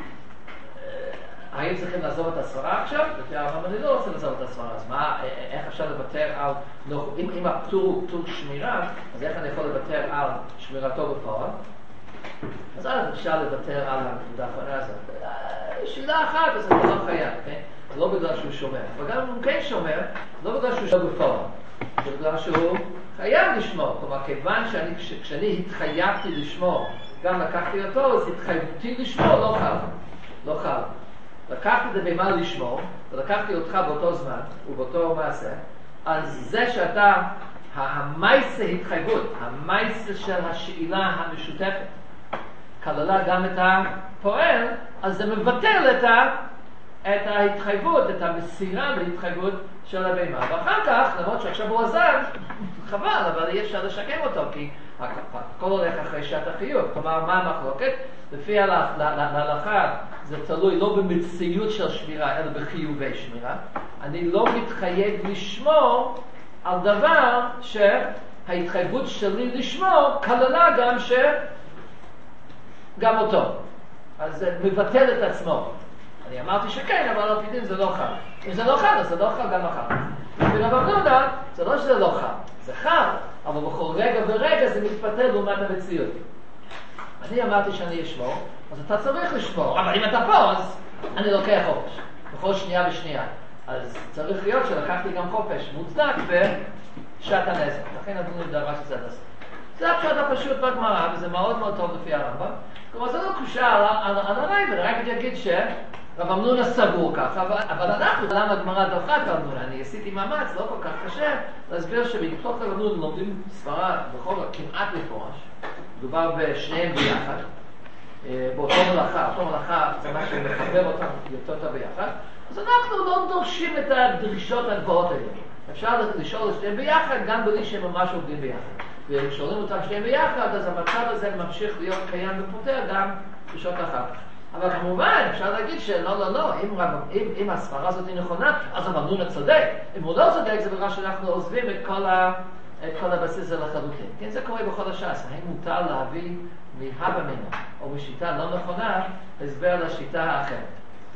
האם צריכים לעזוב את הסברה עכשיו? לפי הרב אני לא רוצה לעזוב את הסברה. אז מה, איך אפשר לוותר על... אם, אם הפטור הוא פטור שמירה, אז איך אני יכול לוותר על שמירתו בפועל? אז אז אפשר לוותר על הנקודה האחרונה הזאת. שאלה אחת, אז אני לא חייב, כן? זה לא בגלל שהוא שומר. וגם אם הוא כן שומר, לא בגלל שהוא שומר בפועל. זה בגלל שהוא חייב לשמור. כלומר, כיוון שאני, כשאני התחייבתי לשמור, גם לקחתי אותו, אז התחייבתי לשמור, לא חייב. לא חייב. לקחתי את הבהמה לשמור, ולקחתי אותך באותו זמן, ובאותו מעשה, אז זה שאתה, המייסה התחייבות, המייסה של השאלה המשותפת, כללה גם את הפועל, אז זה מבטל את, ה, את ההתחייבות, את המסירה בהתחייבות של הבהמה. ואחר כך, למרות שעכשיו הוא עזב, חבל, אבל אי אפשר לשקם אותו, כי הכל הולך אחרי שעת החיוב. כלומר, מה המחלוקת? לפי ההלכה, זה תלוי לא במציאות של שמירה, אלא בחיובי שמירה. אני לא מתחייב לשמור על דבר שההתחייבות שלי לשמור כללה גם ש... גם אותו. אז זה מבטל את עצמו. אני אמרתי שכן, אבל על פי דין זה לא חל. אם זה לא חל, אז זה לא חל גם אחר. ברב אבנונה, זה לא שזה לא חל. זה חל, אבל בכל רגע ורגע זה מתפתל לעומת המציאות. אני אמרתי שאני אשמור, אז אתה צריך לשמור. אבל אם אתה פה, אז אני לוקח חופש. בכל שנייה ושנייה. אז צריך להיות שלקחתי גם חופש מוצדק בשעת הנזק. לכן אדוני דרש את זה עד הסוף. זה הפשט הפשוט בגמרא, וזה מאוד מאוד טוב לפי הרמב"ם. כלומר, זה לא קושה על, על, על הרייבד, רק אני אגיד שרב אמנונה סבור ככה, אבל, אבל אנחנו, למה הגמרא דוחה את רב אמנונה? אני עשיתי מאמץ, לא כל כך קשה, להסביר שבתוך רב אמנונה לומדים סברה בכל כמעט מפורש, מדובר בשניהם ביחד, באותו מלאכה, אותו מלאכה זה מה שמחבר אותם יותר טוב ביחד, אז אנחנו לא דורשים את הדרישות הגבוהות האלה. אפשר לשאול את שניהם ביחד, גם בלי שהם ממש עובדים ביחד. וכשאולים אותם שניהם ביחד, אז המצב הזה ממשיך להיות קיים ופותר גם בשעות אחר כך. אבל כמובן, אפשר להגיד שלא, לא, לא, אם, אם, אם הסברה הזאת היא נכונה, אז אמנונה צודק. אם הוא לא צודק, זה בגלל שאנחנו עוזבים את כל, ה, את כל הבסיס הזה לחלוטין. כן, זה קורה בכל הש"ס. האם מותר להביא מהווה ממנו, או משיטה לא נכונה, הסבר לשיטה האחרת.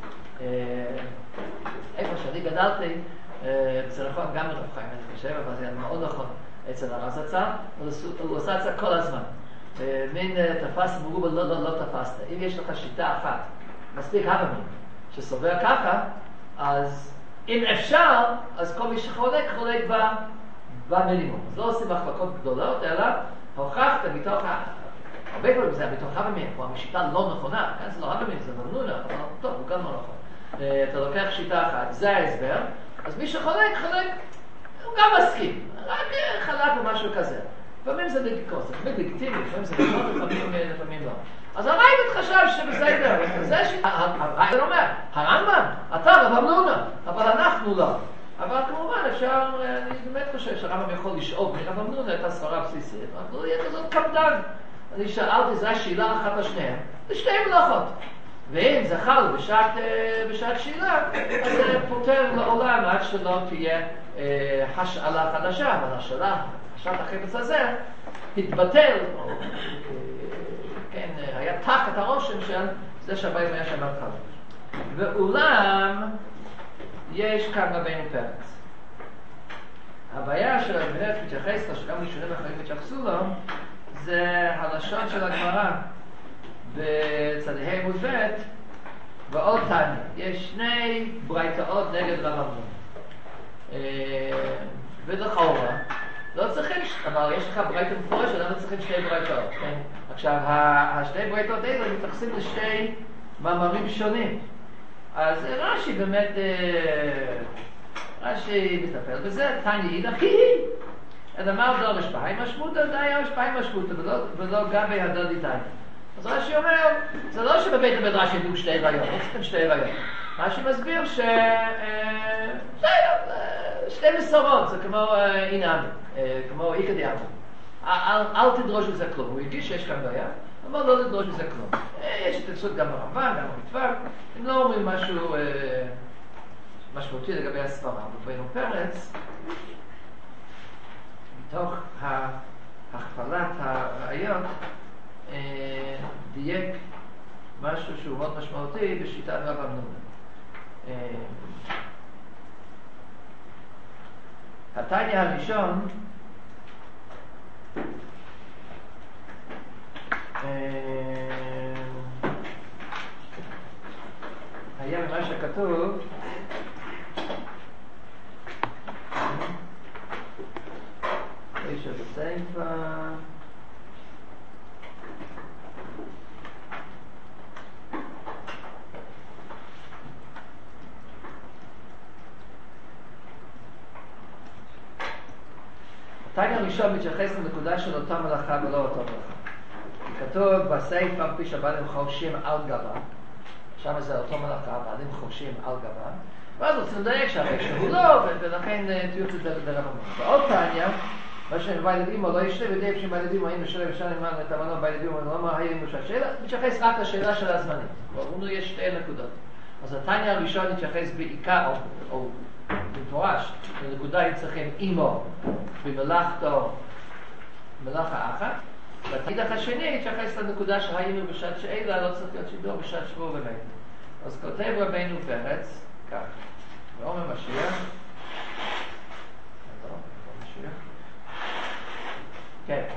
איפה שאני גדלתי, זה נכון גם מרב חיים, אני חושב, אבל זה מאוד נכון. אצל הרזצה, הוא עושה את זה כל הזמן. מין תפס מרובה לא, לא, לא תפסת. אם יש לך שיטה אחת, מספיק הבמין, שסובר ככה, אז אם אפשר, אז כל מי שחולק, חולק במינימום. אז לא עושים מחלקות גדולות, אלא הוכחת מתוך, הרבה פעמים זה מתוך הבמין, כמו השיטה לא נכונה, זה לא הבמין, זה מנונה, אבל טוב, הוא גם לא נכון. אתה לוקח שיטה אחת, זה ההסבר, אז מי שחולק, חולק, הוא גם מסכים, רק חלק במשהו כזה. לפעמים זה לגיטקוס, לפעמים לגיטימי, לפעמים זה נכון, לפעמים לא. אז הרייבד חשב שבסדר, זה ש... הרייבד אומר, הרמב"ם, אתה רב אמנונה, אבל אנחנו לא. אבל כמובן אפשר, אני באמת חושב שהרמב"ם יכול לשאוב מרב אמנונה את הסברה הבסיסית, אבל לא יהיה כזאת קפדן. אני שאלתי, זו השאלה אחת לשניהם, לשתיהם מלאכות. ואם זה חל בשעת, בשעת שאלה, אז זה פותר לעולם עד שלא תהיה אה, השאלה חדשה, אבל השאלה, השאלת החפץ הזה, התבטל, או, אה, כן, היה תחת הרושם של זה שהבית היה שם התחלה. ואולם, יש כאן רבינו פרץ. הבעיה של הגמרא מתייחס לה, שגם ראשונים אחרים התייחסו לו, זה הלשון של הגמרא. בצדיעי עמוד ב' ועוד תניא. יש שני ברייתאות נגד רב אמנונה. ולכאורה, לא צריכים, אבל יש לך ברייתא מפורשת, למה צריכים שתי ברייתאות? כן? עכשיו, השתי ברייתאות האלה מתייחסים לשתי מאמרים שונים. אז רש"י באמת, רש"י מטפל בזה, תניא אידך היא. אז אמר דורש בהי משמעותא, דאי משפעי משמעותא, ולא גבי הדוד תניא. אז רש"י אומר, זה לא שבבית המדרש ידעו שתי ראיות, לא צריכים שתי ראיות. רש"י מסביר ש... שתי מסורות, זה כמו אינם, כמו איקא דיאבו. אל תדרוש לזה כלום. הוא הגיש שיש כאן בעיה, אבל לא לדרוש לזה כלום. יש התייחסות גם ברמב"ן, גם במטבח, הם לא אומרים משהו משמעותי לגבי הסברה. רבינו פרץ, מתוך הכפלת הראיות, דייק משהו שהוא מאוד משמעותי בשיטת רב אמנונה. התניא הראשון היה ממה שכתוב איש בסייפה הטניה הראשון מתייחס לנקודה של אותה מלאכה ולא אותו מלאכה. כתוב בסייפה, כפי שהבעלים חורשים על גבה, שם זה אותו מלאכה, הבעלים חורשים על גבה, ואז רוצים לדייק שהרשע הוא לא, ולכן תיוץ את זה לרבנות. ועוד טניה, מה שבילדים או לא ישנה, וידי פשים בילדים או אין משלם ושלם למען את המנות בילדים או לא אומר, האם משל שאלה, מתייחס רק לשאלה של הזמנים. ברור, יש שתי נקודות. אז הטניה הראשון מתייחס בעיקר, או במפורש, לנקודה אם צריכים אימו במלאכתו, מלאכה אחת, והתידח השני מתייחס לנקודה שהיינו בשעת שאלה, לא צריך להיות שידור בשעת שבוע ומתו. אז כותב רבינו פרץ, כך, ואומר משיח, לא, לא משיח, כן,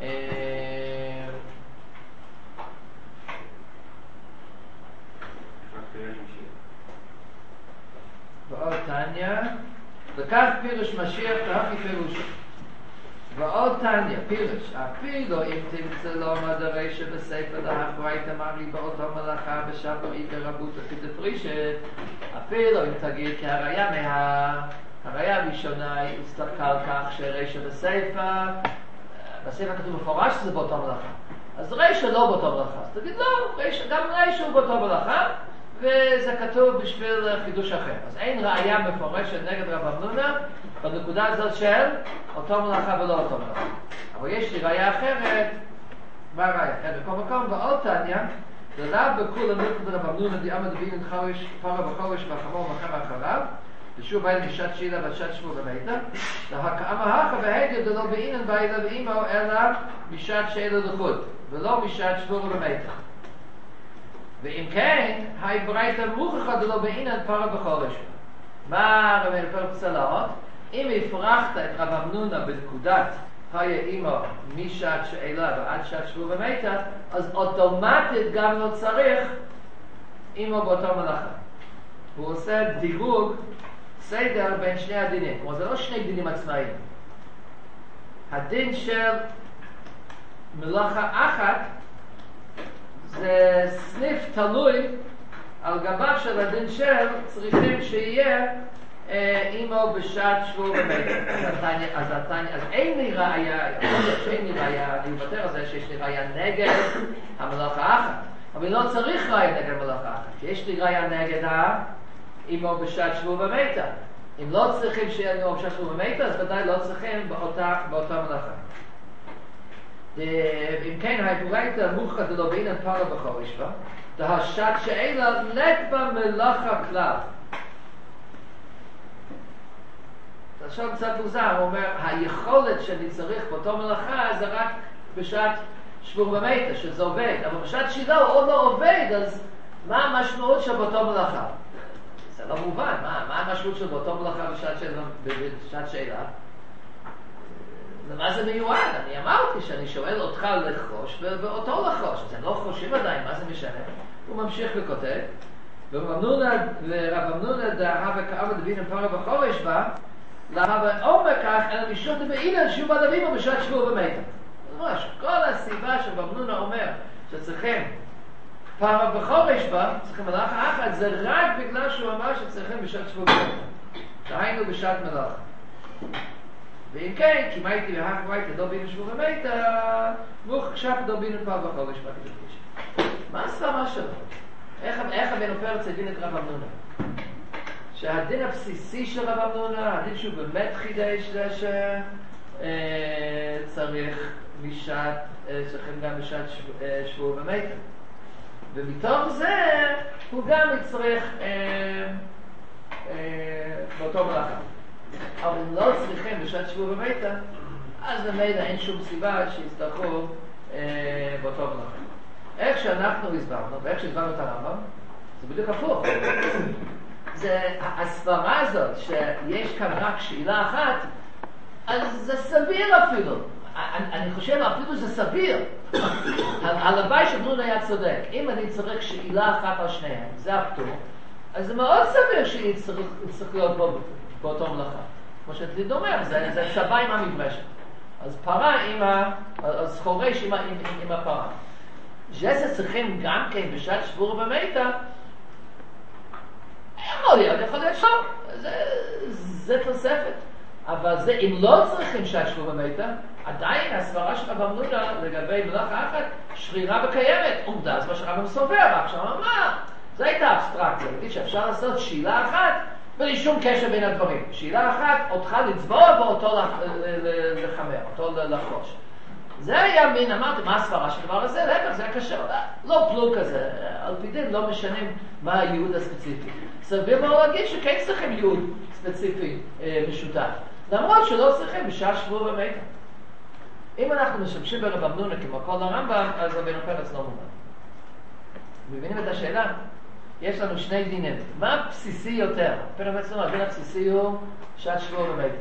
ועוד תניה, וכך פירוש משיח והכי פירוש. ועוד תניה, פירוש, אפילו אם תמצא לו מדרי שבספר דהפרית אמרי באותו מלאכה בשבו עיקר רבותא כדפרישת, אפילו אם תגיד כי הראיה מה... הראיה הראשונה הסתכל על כך שרשע בספר, בספר כתוב מפורש שזה באותו מלאכה. אז רשע לא באותו מלאכה. אז תגיד לא, רשע, גם רשע הוא באותו מלאכה, וזה כתוב בשביל חידוש אחר. אז אין ראיה מפורשת נגד רב אמנונה בנקודה הזאת של אותו מלאכה ולא אותו מלאכה. אבל יש לי ראיה אחרת. מה ראיה אחרת? בכל מקום, ועוד תניה, זה לאו בכול הנקוד רב אמנונה דיאמה דבין חורש, פרה וחורש והחמור ומחם אחריו, ושוב באים בשעת שאלה ובשעת שבוע ומתו, להקאמה הכה והדיו דלא באינן בעילה ואימו אלא בשעת שאלה לחוד, ולא בשעת שבוע ומתו. ואם כן, היי ברייתא מוכחה דלא באינן פרה וחורש. מה רבי פרק צלעות? אם הפרחת את רב אמנונה בנקודת חיי אימו משעת שאלה ועד שעת שבוע ומתו, אז אוטומטית גם לא צריך אימו באותו מלאכה. הוא עושה דירוג סדר בין שני הדינים. כלומר, זה לא שני דינים עצמאיים. הדין של מלאכה אחת זה סניף תלוי על גביו של הדין של צריכים שיהיה אימו בשעת שבוע ומתו. אז אז אין לי ראיה, יכול להיות שאין לי ראיה, אני מוותר על זה שיש לי ראיה נגד המלאכה אחת. אבל לא צריך ראיה נגד המלאכה אחת, כי יש לי ראיה נגד אימו בשעת שבוע ומתו. אם לא צריכים שיהיה אימו בשעת שבוע ומתו, אז ודאי לא צריכים באותה, באותה מלאכה. אם כן, היפורייתא מוכחה דלא באינן פרה וחורש בה, דהשעת שאלה לק במלאכה כלל. עכשיו קצת מוזר, הוא אומר, היכולת שאני צריך באותו מלאכה זה רק בשעת שבוע ומתו, שזה עובד. אבל בשעת שאלה הוא עוד לא עובד, אז מה המשמעות של באותו מלאכה? זה לא מובן, מה, מה המשמעות של באותו מלאכה בשעת שאלה? בשעת שאלה? למה זה מיועד? אני אמרתי שאני שואל אותך לחוש ואותו לחוש, אז הם לא חושים עדיין, מה זה משנה? הוא ממשיך וכותב, ורב אמנונה דהה וכאב דבין פרה וחורש בה, להבה עומק כך, אלא משום דבעינן שהוא בדבים או בשעת שבוע ומתו. ממש, כל הסיבה שרב אמנונה אומר שצריכים פרה וחורש בה, צריכים מלאכה אחת, זה רק בגלל שהוא אמר שצריכים בשעת שבוע ומתו. דהיינו בשעת מלאכה. ואם כן, כי מה הייתי והך וייתי דו בינו שבוע ומתו, מוך שפ דו בינו פרה וחורש בה כדפרישת. מה הסברה שלו? איך רבינו פרץ הבין את רב אמנונה? שהדין הבסיסי של רב אמנונה, הדין שהוא באמת חידש זה שצריך משעת, צריכים גם בשעת שבוע ומתו. ומתוך זה הוא גם יצריך באותו מלאכה. אבל אם לא צריכים בשעת שבוע ומתו, אז במילא אין שום סיבה שיצטרכו באותו מלאכה. איך שאנחנו הסברנו, ואיך שהסברנו את הרמב"ם, זה בדיוק הפוך. זה הסברה הזאת שיש כאן רק שאלה אחת, אז זה סביר אפילו. אני, אני חושב אפילו זה סביר. הלוואי שבנון היה צודק. אם אני צריך שאלה אחת על שניהם, זה הפטור, אז זה מאוד סביר שיצטרך להיות בו, באותו מלאכה. כמו שתליד אומר, זה, זה שווה עם המגמשת. אז פרה עם ה... אז חורש עם, עם, עם הפרה. שזה צריכים גם כן בשעת שבוע ומתו, יכול להיות, יכול להיות שם. זה, זה תוספת. אבל זה, אם לא צריכים שעת שבוע ומיתה, עדיין הסברה של רב אמנונה לגבי מלאכה אחת שרירה וקיימת. עובדה, זה מה שרב סובר, רק שם אמר. זו הייתה אבסטרקציה, להגיד שאפשר לעשות שאלה אחת בלי שום קשר בין הדברים. שאלה אחת, אותך לצבוע ואותו לחמר, אותו לחרוש. זה היה מין, אמרתי, מה הסברה של דבר הזה? להפך, זה היה קשה, לא פלוג כזה, על פי דין לא משנים מה הייעוד הספציפי. סביר מאוד להגיד שכן צריכים ייעוד ספציפי אה, משותף, למרות שלא צריכים בשעה שבוע ומיתה. אם אנחנו משתמשים ברב אמנונה כמו כל הרמב"ם, אז רבנו פרץ לא מובן. מבינים את השאלה? יש לנו שני דינים. מה בסיסי יותר? פרץ לא, הדין הבסיסי הוא שעת שבוע ומיתה.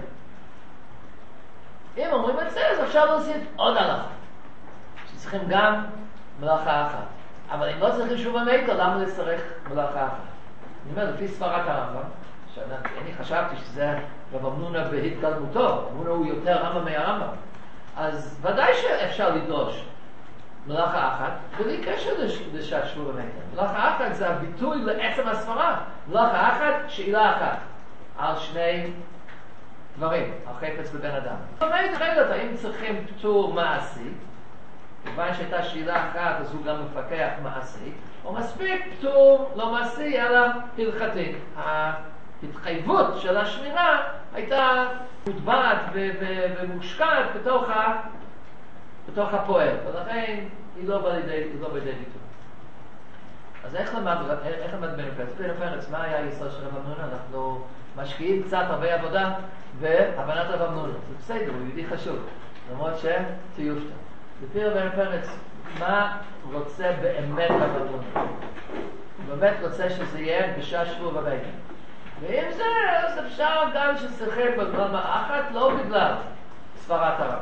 אם אומרים את זה, אז אפשר להוסיף עוד הלכה, שצריכים גם מלאכה אחת. אבל אם לא צריכים שוב ומיתה, למה לצריך מלאכה אחת? אני אומר, לפי סברת הרמב"ם, שאני חשבתי שזה רב אמנונה בהתגלמותו, אמנונה הוא יותר רמב"ם מהרמב"ם, אז ודאי שאפשר לדרוש מלאכה אחת, בלי קשר לשעת שבוע ומיתה. מלאכה אחת זה הביטוי לעצם הסברה. מלאכה אחת, שאלה אחת, על שני דברים, החפץ בבן אדם. באמת רגע, האם צריכים פטור מעשי? כיוון שהייתה שאלה אחת, אז הוא גם מפקח מעשי, או מספיק פטור לא מעשי, אלא הלכתי. ההתחייבות של השמירה הייתה מוטבעת ומושקעת בתוך, ה... בתוך הפועל, ולכן היא לא באה לידי ביטוי. אז איך למד, איך למד בן פרץ? בן פרץ, מה היה היסוד של רב אמנונה? אנחנו משקיעים קצת הרבה עבודה בהבנת רב אמנונה. זה בסדר, הוא יהודי חשוב, למרות שתיופתא. לפי רב פרץ, מה רוצה באמת רב אמנונה? הוא באמת רוצה שזה יהיה בשעה שבוע ומיתה. ואם זה, אז אפשר גם שצריכים בגמרא אחת, לא בגלל סברת הרב.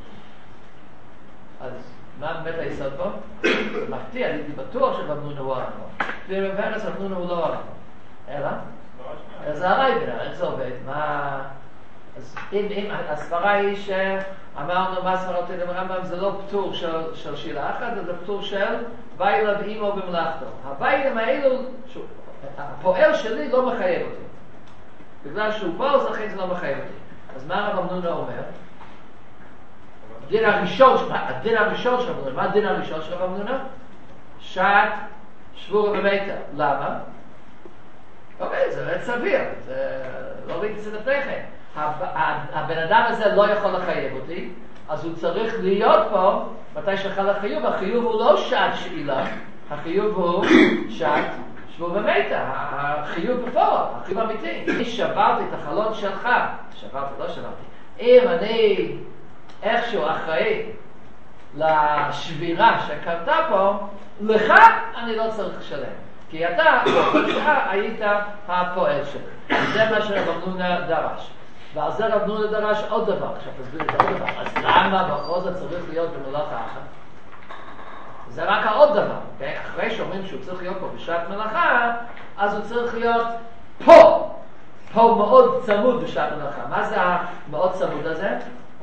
אז מה באמת היסוד פה? זה מפתיע, אני בטוח שרב אמנונה הוא הרב. לפי רב פרץ, רב אמנונה הוא לא הרב. אלא? אז זה הרייבנר, איך זה עובד? מה... אז אם, אם הסברה היא שאמרנו מה סברות אלה ברמב"ם, זה לא פטור של, של שאלה אחת, זה פטור של ביילה ואימו במלאכתו. הביילים האלו, הפועל שלי לא מחייב אותי. בגלל שהוא פועל, זה אחרי זה לא מחייב אותי. אז מה רב אמנונה אומר? הדין הראשון, הדין הראשון של רב אמנונה, מה הדין הראשון של רב אמנונה? שעת שבוע ומיתה. למה? אוקיי, זה רד סביר, זה לא להצטט לפניכם. הבן אדם הזה לא יכול לחייב אותי, אז הוא צריך להיות פה מתי שחל החיוב. החיוב הוא לא שעת שאלה, החיוב הוא שעת שבוע ומיתה. החיוב בפועל, החיוב אמיתי. אני שברתי את החלון שלך, שברתי, לא שברתי. אם אני איכשהו אחראי לשבירה שקרתה פה, לך אני לא צריך לשלם. כי אתה, אתה היית הפועל שלי. זה מה שרב אמנונה דרש. ועל זה רב אמנונה דרש עוד דבר. עכשיו תסביר את עוד דבר. אז למה בכל זאת צריך להיות במלאכה אחת? זה רק העוד דבר. Okay? אחרי שאומרים שהוא צריך להיות פה בשעת מלאכה, אז הוא צריך להיות פה. פה הוא מאוד צמוד בשעת מלאכה. מה זה המאוד צמוד הזה?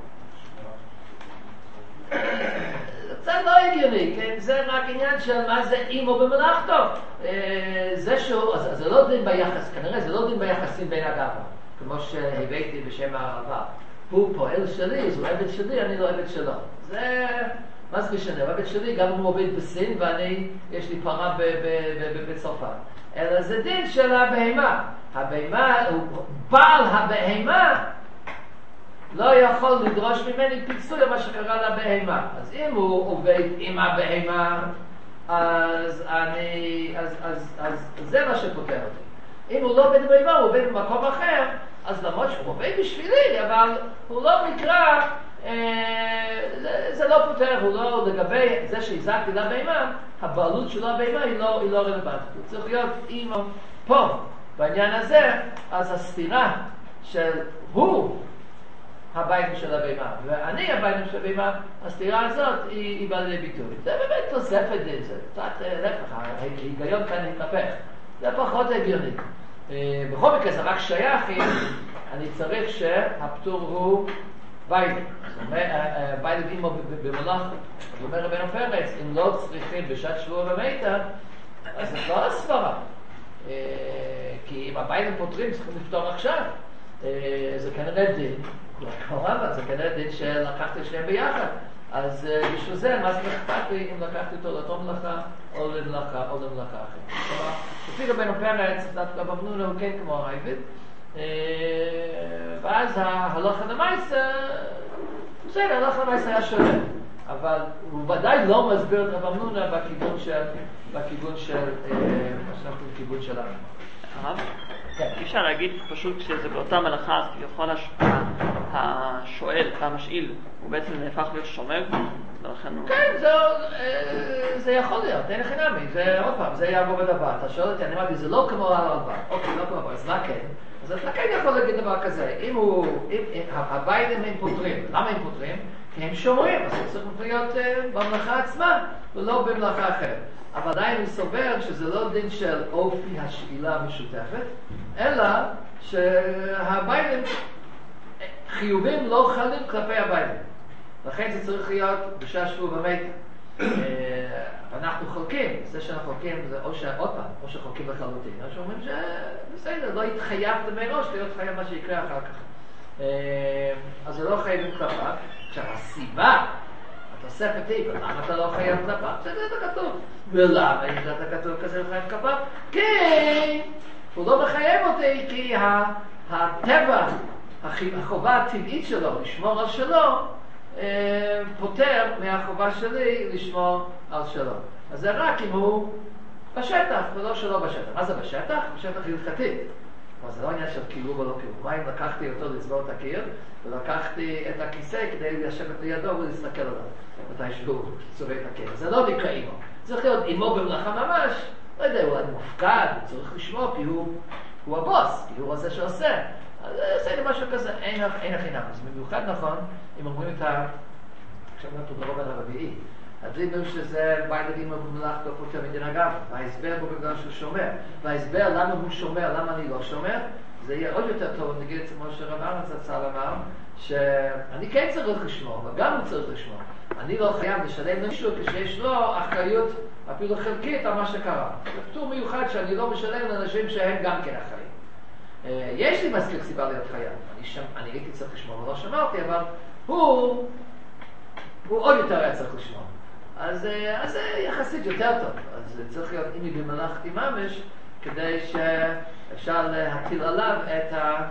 זה לא הגיוני, כן? זה רק עניין של מה זה אימו במלאכתו. זה שהוא, אז זה לא דין ביחס, כנראה זה לא דין ביחסים בין הגבר, כמו שהבאתי בשם הערבה. הוא פועל שלי, אז הוא עבד שלי, אני לא עבד שלו. זה, מה זה משנה? הוא עבד שלי, גם הוא עובד בסין, ואני, יש לי פרה בצרפת. אלא זה דין של הבהמה. הבהמה, בעל הבהמה, לא יכול לדרוש ממני פיצוי על מה שקרה לבהמה. אז אם הוא עובד עם הבהמה, אז אני, אז, אז, אז זה מה שפותר אותי. אם הוא לא עובד בבהמה, הוא עובד במקום אחר, אז למרות שהוא עובד בשבילי, אבל הוא לא נקרא, אה, זה, זה לא פותר, הוא לא, לגבי זה שהזעקתי לבהמה, הבעלות שלו הבהמה היא לא, היא לא רלוונטית. הוא צריך להיות עם פה, בעניין הזה, אז הסתירה של הוא, הבית של הבהמה, ואני הבית של הבהמה, הסתירה הזאת היא, היא באה לידי ביטוי. זה באמת תוספת את זה, קצת לפח, ההיגיון כאן התהפך. זה פחות הגיוני. בכל מקרה זה רק שייך אם אני צריך שהפטור הוא בית. זאת אומרת, בית אימו במלאך, זאת אומרת רבנו פרץ, אם לא צריכים בשעת שבוע ומיתה, אז זה לא הסברה. כי אם הבית פותרים צריכים לפתור עכשיו. זה כנראה דין, כמו רמב"ם, זה כנראה דין שלקחתי שניהם ביחד. אז בשביל זה, מה זה אכפת לי אם לקחתי אותו לאותו מלאכה או למלאכה או למלאכה אחרת. כלומר, לפי רבנו פרץ, דווקא במנונה הוא כן כמו הרייבד, ואז ההלכה למעשה, בסדר, ההלכה למעשה היה שונה, אבל הוא ודאי לא מסביר את רב המנונה בכיוון של, בכיוון של, בכיוון שלנו. הרב? אי אפשר להגיד פשוט כשזה באותה מלאכה, אז כביכול השואל והמשאיל הוא בעצם נהפך להיות שומר, ולכן הוא... כן, זה יכול להיות, אין חינמי, זה עוד פעם, זה יעבור בדבר. אתה שואל אותי, אני אמרתי, זה לא כמו על הרלב"ג, אוקיי, לא כמו הרלב"ג, אז מה כן? אז אתה כן יכול להגיד דבר כזה, אם הוא, הביילים הם פותרים, למה הם פותרים? כי הם שומרים, אז הם צריכים להיות במלאכה עצמה, ולא במלאכה אחרת. אבל עדיין הוא סובר שזה לא דין של אופי השאילה המשותפת, אלא שהביילים חיובים לא חלים כלפי הביילים. לכן זה צריך להיות בשעה שבוע באמת, אנחנו חולקים, זה שאנחנו חולקים זה או שעוד פעם, או שחולקים לחלוטין, או שאומרים שבסדר, לא התחייבת מראש להיות חייב מה שיקרה אחר כך. אז זה לא חייבים כלפיו. עכשיו הסיבה, התוספת היא, ולמה אתה לא חייב כלפיו? זה זה כתוב. ולמה אם זה כתוב כזה חייב כלפיו? כן, הוא לא מחייב אותי כי הטבע, החובה הטבעית שלו, לשמור על שלו, פותר מהחובה שלי לשמור על שלו. אז זה רק אם הוא בשטח, ולא שלא בשטח. מה זה בשטח? בשטח הלכתי. אבל זה לא עניין של קירוב או לא קירוב. מה אם לקחתי אותו לסבור את הקיר, ולקחתי את הכיסא כדי לשבת לידו ולהסתכל עליו. מתי שהוא צובע את הקיר. זה לא נקרא אימו. צריך להיות אימו במלאכה ממש. לא יודע, הוא מופקד, הוא צריך לשמור, כי הוא, הוא הבוס, כי הוא זה שעושה. אז זה לי משהו כזה, אין, אין החינם. אז במיוחד נכון, אם אומרים את ה... עכשיו נתנו ברובד הרביעי. הדברים שזה בא ילדים במלאכתו פותר מדין אגב, וההסבר בו בגלל שהוא שומר. וההסבר למה הוא שומר, למה אני לא שומר, זה יהיה עוד יותר טוב, נגיד כמו שרב ארנס הצל אמר, שאני כן צריך לשמור, אבל גם הוא צריך לשמור. אני לא חייב לשלם למישהו כשיש לו אחריות אפילו חלקית על מה שקרה. זה פטור מיוחד שאני לא משלם לאנשים שהם גם כן אחראים. יש לי מספיק סיבה להיות חייב. אני, שם, אני הייתי צריך לשמור ולא שמרתי, אבל הוא, הוא עוד יותר היה צריך לשמור. אז, אז זה יחסית יותר טוב. אז צריך להיות אימי במלאכתי ממש, כדי שאפשר להטיל עליו את, ה,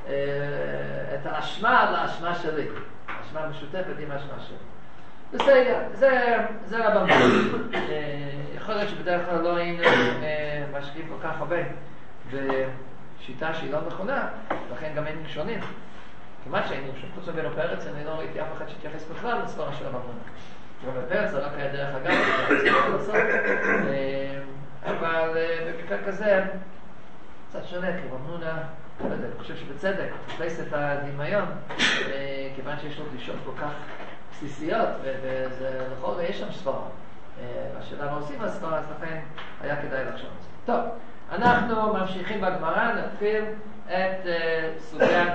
את האשמה לאשמה שלי. האשמה משותפת עם האשמה שלי. בסדר, זה, זה רבנו. יכול להיות שבדרך כלל לא היינו משקיעים כל כך הרבה בשיטה שהיא לא נכונה, לכן גם היינו שונים. כמעט שהיינו שונים. חוץ מבנו פרץ, אני לא ראיתי אף אחד שהתייחס בכלל לסברה של רבנו. רבנו פרץ זה רק היה דרך אגב, אבל במקרה כזה, קצת שונה, כי רבנו, אני חושב שבצדק, תפס את הדמיון, כיוון שיש לו דרישות כל כך בסיסיות, וזה נכון, ויש שם סברה. השאלה מה עושים הסברה, אז לכן היה כדאי לחשוב על זה. טוב, אנחנו ממשיכים בגמרא, נתחיל את סוגיית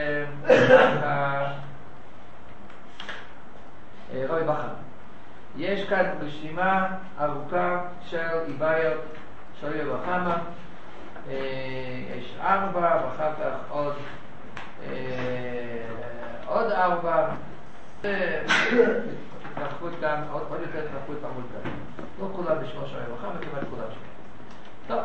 רבי בכר. יש כאן רשימה ארוכה של איבאיות של רבי חמא. יש ארבע, ואחר כך עוד עוד ארבע. התרחבות גם, עוד יותר התרחבות בעמוד כאן. לא כולם בשמו של רבי חמא, כמעט כולם שם. טוב,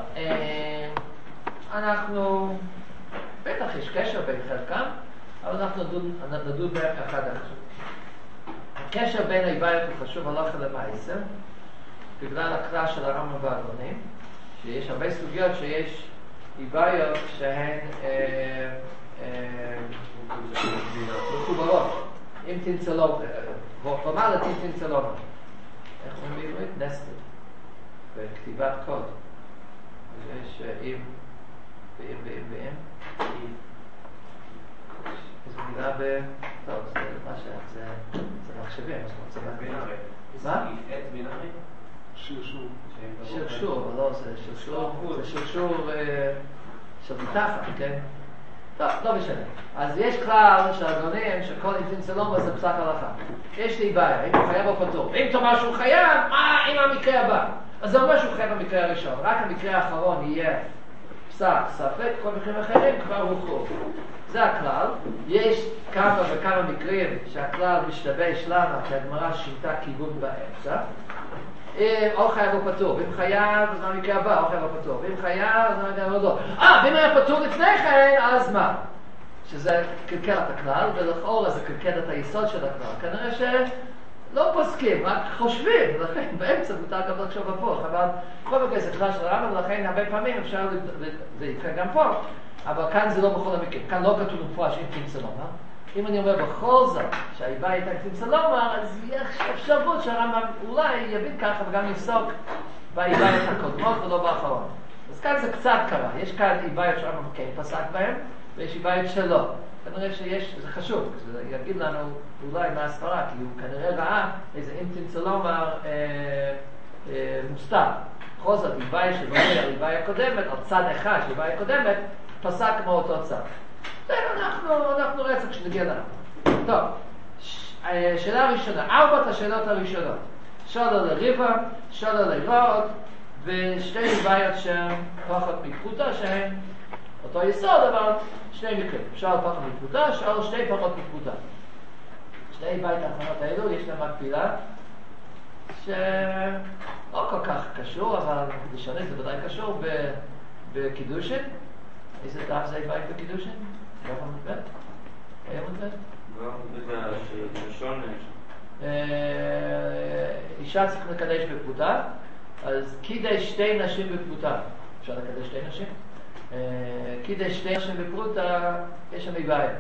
אנחנו, בטח יש קשר בין חלקם, אבל אנחנו נדון בערך אחד עכשיו. הקשר בין האיבאיות הוא חשוב הלכה למעשה, בגלל הכלל של הרמב"ם והאדמונים, שיש הרבה סוגיות שיש איבאיות שהן מחוברות, אם תנצלו, פורמלית אם תנצלו. איך אומרים בעברית? נסטד, בכתיבת קוד. יש אם, ואם, ואם, ואם. זו מילה ב... טוב, זה מה שאת, זה מחשבים, זה בינארי. מה? עץ בינארי? שרשור. שרשור, אבל לא, זה שרשור, זה שרשור של מתחת, כן? טוב, לא משנה. אז יש כלל שהאדונים, שכל אינטין סלומה זה פסק הלכה. יש לי בעיה, אם הוא חייב או פטור. אם תאמר שהוא חייב, מה עם המקרה הבא? אז זה אומר שהוא חייב במקרה הראשון. רק המקרה האחרון יהיה פסק, ספק, כל מקרים אחרים כבר הוכחו. זה הכלל. יש כמה וכמה מקרים שהכלל משתבש למה, כי הגמרא שינתה כיוון באמצע. או חייב או פטור, ואם חייב, אז מה המקרה הבא, או חייב או פטור, ואם חייב, אז מה המקרה הבא, אה, ואם היה פטור לפני כן, אז מה? שזה קלקל את הכלל, ולכאורה זה קלקל את היסוד של הכלל. כנראה שלא פוסקים, רק חושבים, ולכן באמצע מותר גם לחשוב הפוך, אבל כל מקרה זה כלל של הרמב"ם, ולכן הרבה פעמים אפשר, זה יקרה גם פה, אבל כאן זה לא בכל המקרים, כאן לא כתוב מפורש אם תמצא לומר. אם אני אומר בכל זאת שהאיבה הייתה תמצא לומר, אז יש אפשרות שהרמב"ם אולי יבין ככה וגם יפסוק באיבאיות הקודמות ולא באחרון. אז כאן זה קצת קרה, יש כאן איבאיות שהרמב"ם כן פסק בהם, ויש איבאיות שלא. כנראה שיש, זה חשוב, זה יגיד לנו אולי מה הספרה, כי הוא כנראה ראה איזה אם תמצא לומר אה, אה, מוסתר. בכל זאת, איבאיות שבאמת על איבאיות הקודמת, או צד אחד של איבאיות הקודמת, פסק כמו אותו צד. אנחנו, אנחנו רצח כשנגיע לנו. טוב, שאלה ראשונה, ארבעת השאלות הראשונות. שאלה לריבה, שאלה לרוד, ושתי בעיות שהן פחות מפחותה, שהן אותו יסוד, אבל שני מקרים. שאלה פחות מפחותה, שאלה שתי פחות מפחותה. שתי בעיות האחרונות האלו, יש להם מקבילה, שלא כל כך קשור, אבל לשנה זה ודאי קשור בקידושין. איזה דף זה בעיות בקידושין? לא מודבט? היה מודבט? לא, זה ראשון. אישה צריך לקדש בפרוטה, אז קידש שתי נשים בפרוטה. אפשר לקדש שתי נשים? קידש שתי נשים בפרוטה, יש שם בעיה.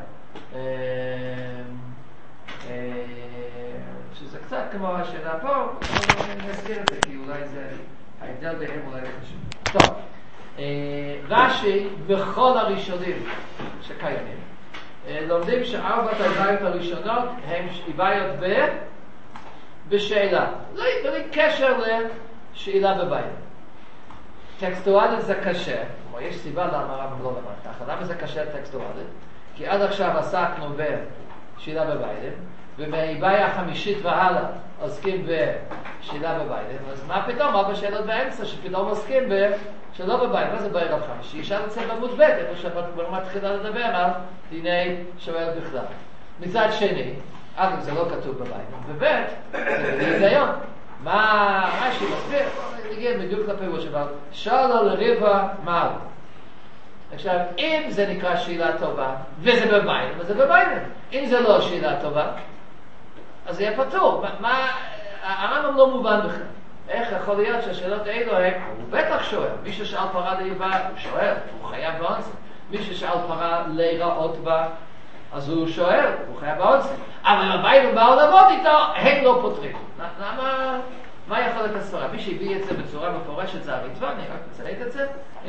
שזה קצת כמו השאלה פה, אני אסביר את זה, כי אולי זה, ההבדל בהם אולי לא חשוב. טוב. רש"י בכל הראשונים שקיימים לומדים שארבעת הבעיות הראשונות הם בעיות ב... בשאלה, לא בלי קשר לשאלה בבעיה. טקסטואלית זה קשה, כמו יש סיבה למה הרמב"ם לא למד ככה. למה זה קשה טקסטואלית? כי עד עכשיו עסקנו בשאלה בבעיה, ומהבעיה החמישית והלאה עוסקים בשאלה בבעיה, אז מה פתאום? מה בשאלות באמצע שפתאום עוסקים ב... שלא בבית, מה זה בערב חמישי? אישה יוצא במות ב' איפה שברמה מתחילה לדבר על דיני שואל בכלל. מצד שני, אגב זה לא כתוב בבית, וב' זה בהיגיון. מה רש"י מסביר? נגיע בדיוק לפירוש, אבל שאלה לריבה מעל. עכשיו, אם זה נקרא שאלה טובה, וזה בבית, אז זה בבית. אם זה לא שאלה טובה, אז זה יהיה פטור. מה, הרמב"ם לא מובן בכלל. איך יכול להיות שהשאלות האלו הם, הוא בטח שואל, מי ששאל פרה לאיבה, הוא שואל, הוא חייב בעונשין. מי ששאל פרה להיראות בה, אז הוא שואל, הוא חייב בעונשין. אבל הבאים באו לעבוד איתו, הם לא פותרים. למה, מה יכול להיות הספרה? מי שהביא את זה בצורה מפורשת זה הריטב"א, אני רק מצטט את זה.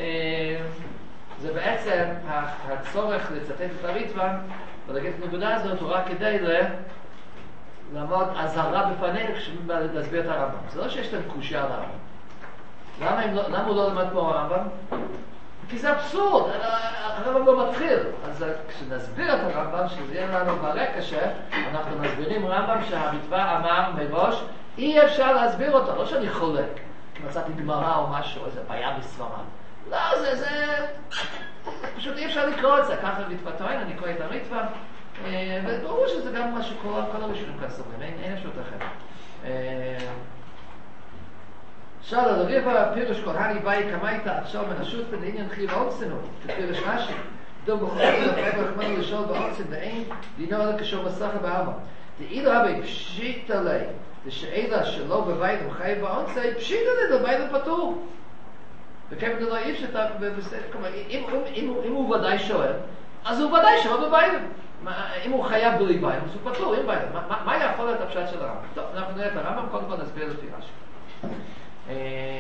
זה בעצם הצורך לצטט את הריטב"א, ולהגיד את הנקודה הזאת, הוא רק כדי ל... לעמוד הזהרה בפנינו כשאומרים להסביר את הרמב"ם. זה לא שיש להם קושיה על הרמב"ם. למה, לא, למה הוא לא למד פה הרמב"ם? כי זה אבסורד, הרמב"ם לא מתחיל. אז כשנסביר את הרמב"ם, שזה יהיה לנו ברקע שאנחנו מסבירים רמב"ם שהריטב"א אמר מראש, אי אפשר להסביר אותו. לא שאני חולק, כי מצאתי גמרא או משהו, איזה בעיה בסברה. לא, זה, זה... פשוט אי אפשר לקרוא את זה. ככה הריטב"א טוען, אני קורא את הריטב"א. וברור שזה גם מה שקורה כל הראשונים כאן סוברים, אין אפשרות אחרת. שאלה לריבה, פירוש כהני באי כמייתא עכשיו מנשות בנעניין חיר עוצנו, כפירוש רש"י. דום בכל זאת, חבר רחמנו לשאול בעוצן ואין דינו אלא כשור בסחר בעלמא. דאילו הבי פשיטא לי, דשאלה שלא בבית וחי בעוצן, פשיטא לי לבית הפטור. וכן לא אי אפשר, אם הוא ודאי שואל, אז הוא ודאי שואל בבית. אם הוא חייב בלי בעיה, אז הוא פטור, אין בעיה. מה יכול להיות הפשט של הרמב"ם? טוב, אנחנו נראה את הרמב"ם, קודם כל נסביר לפי רש"י.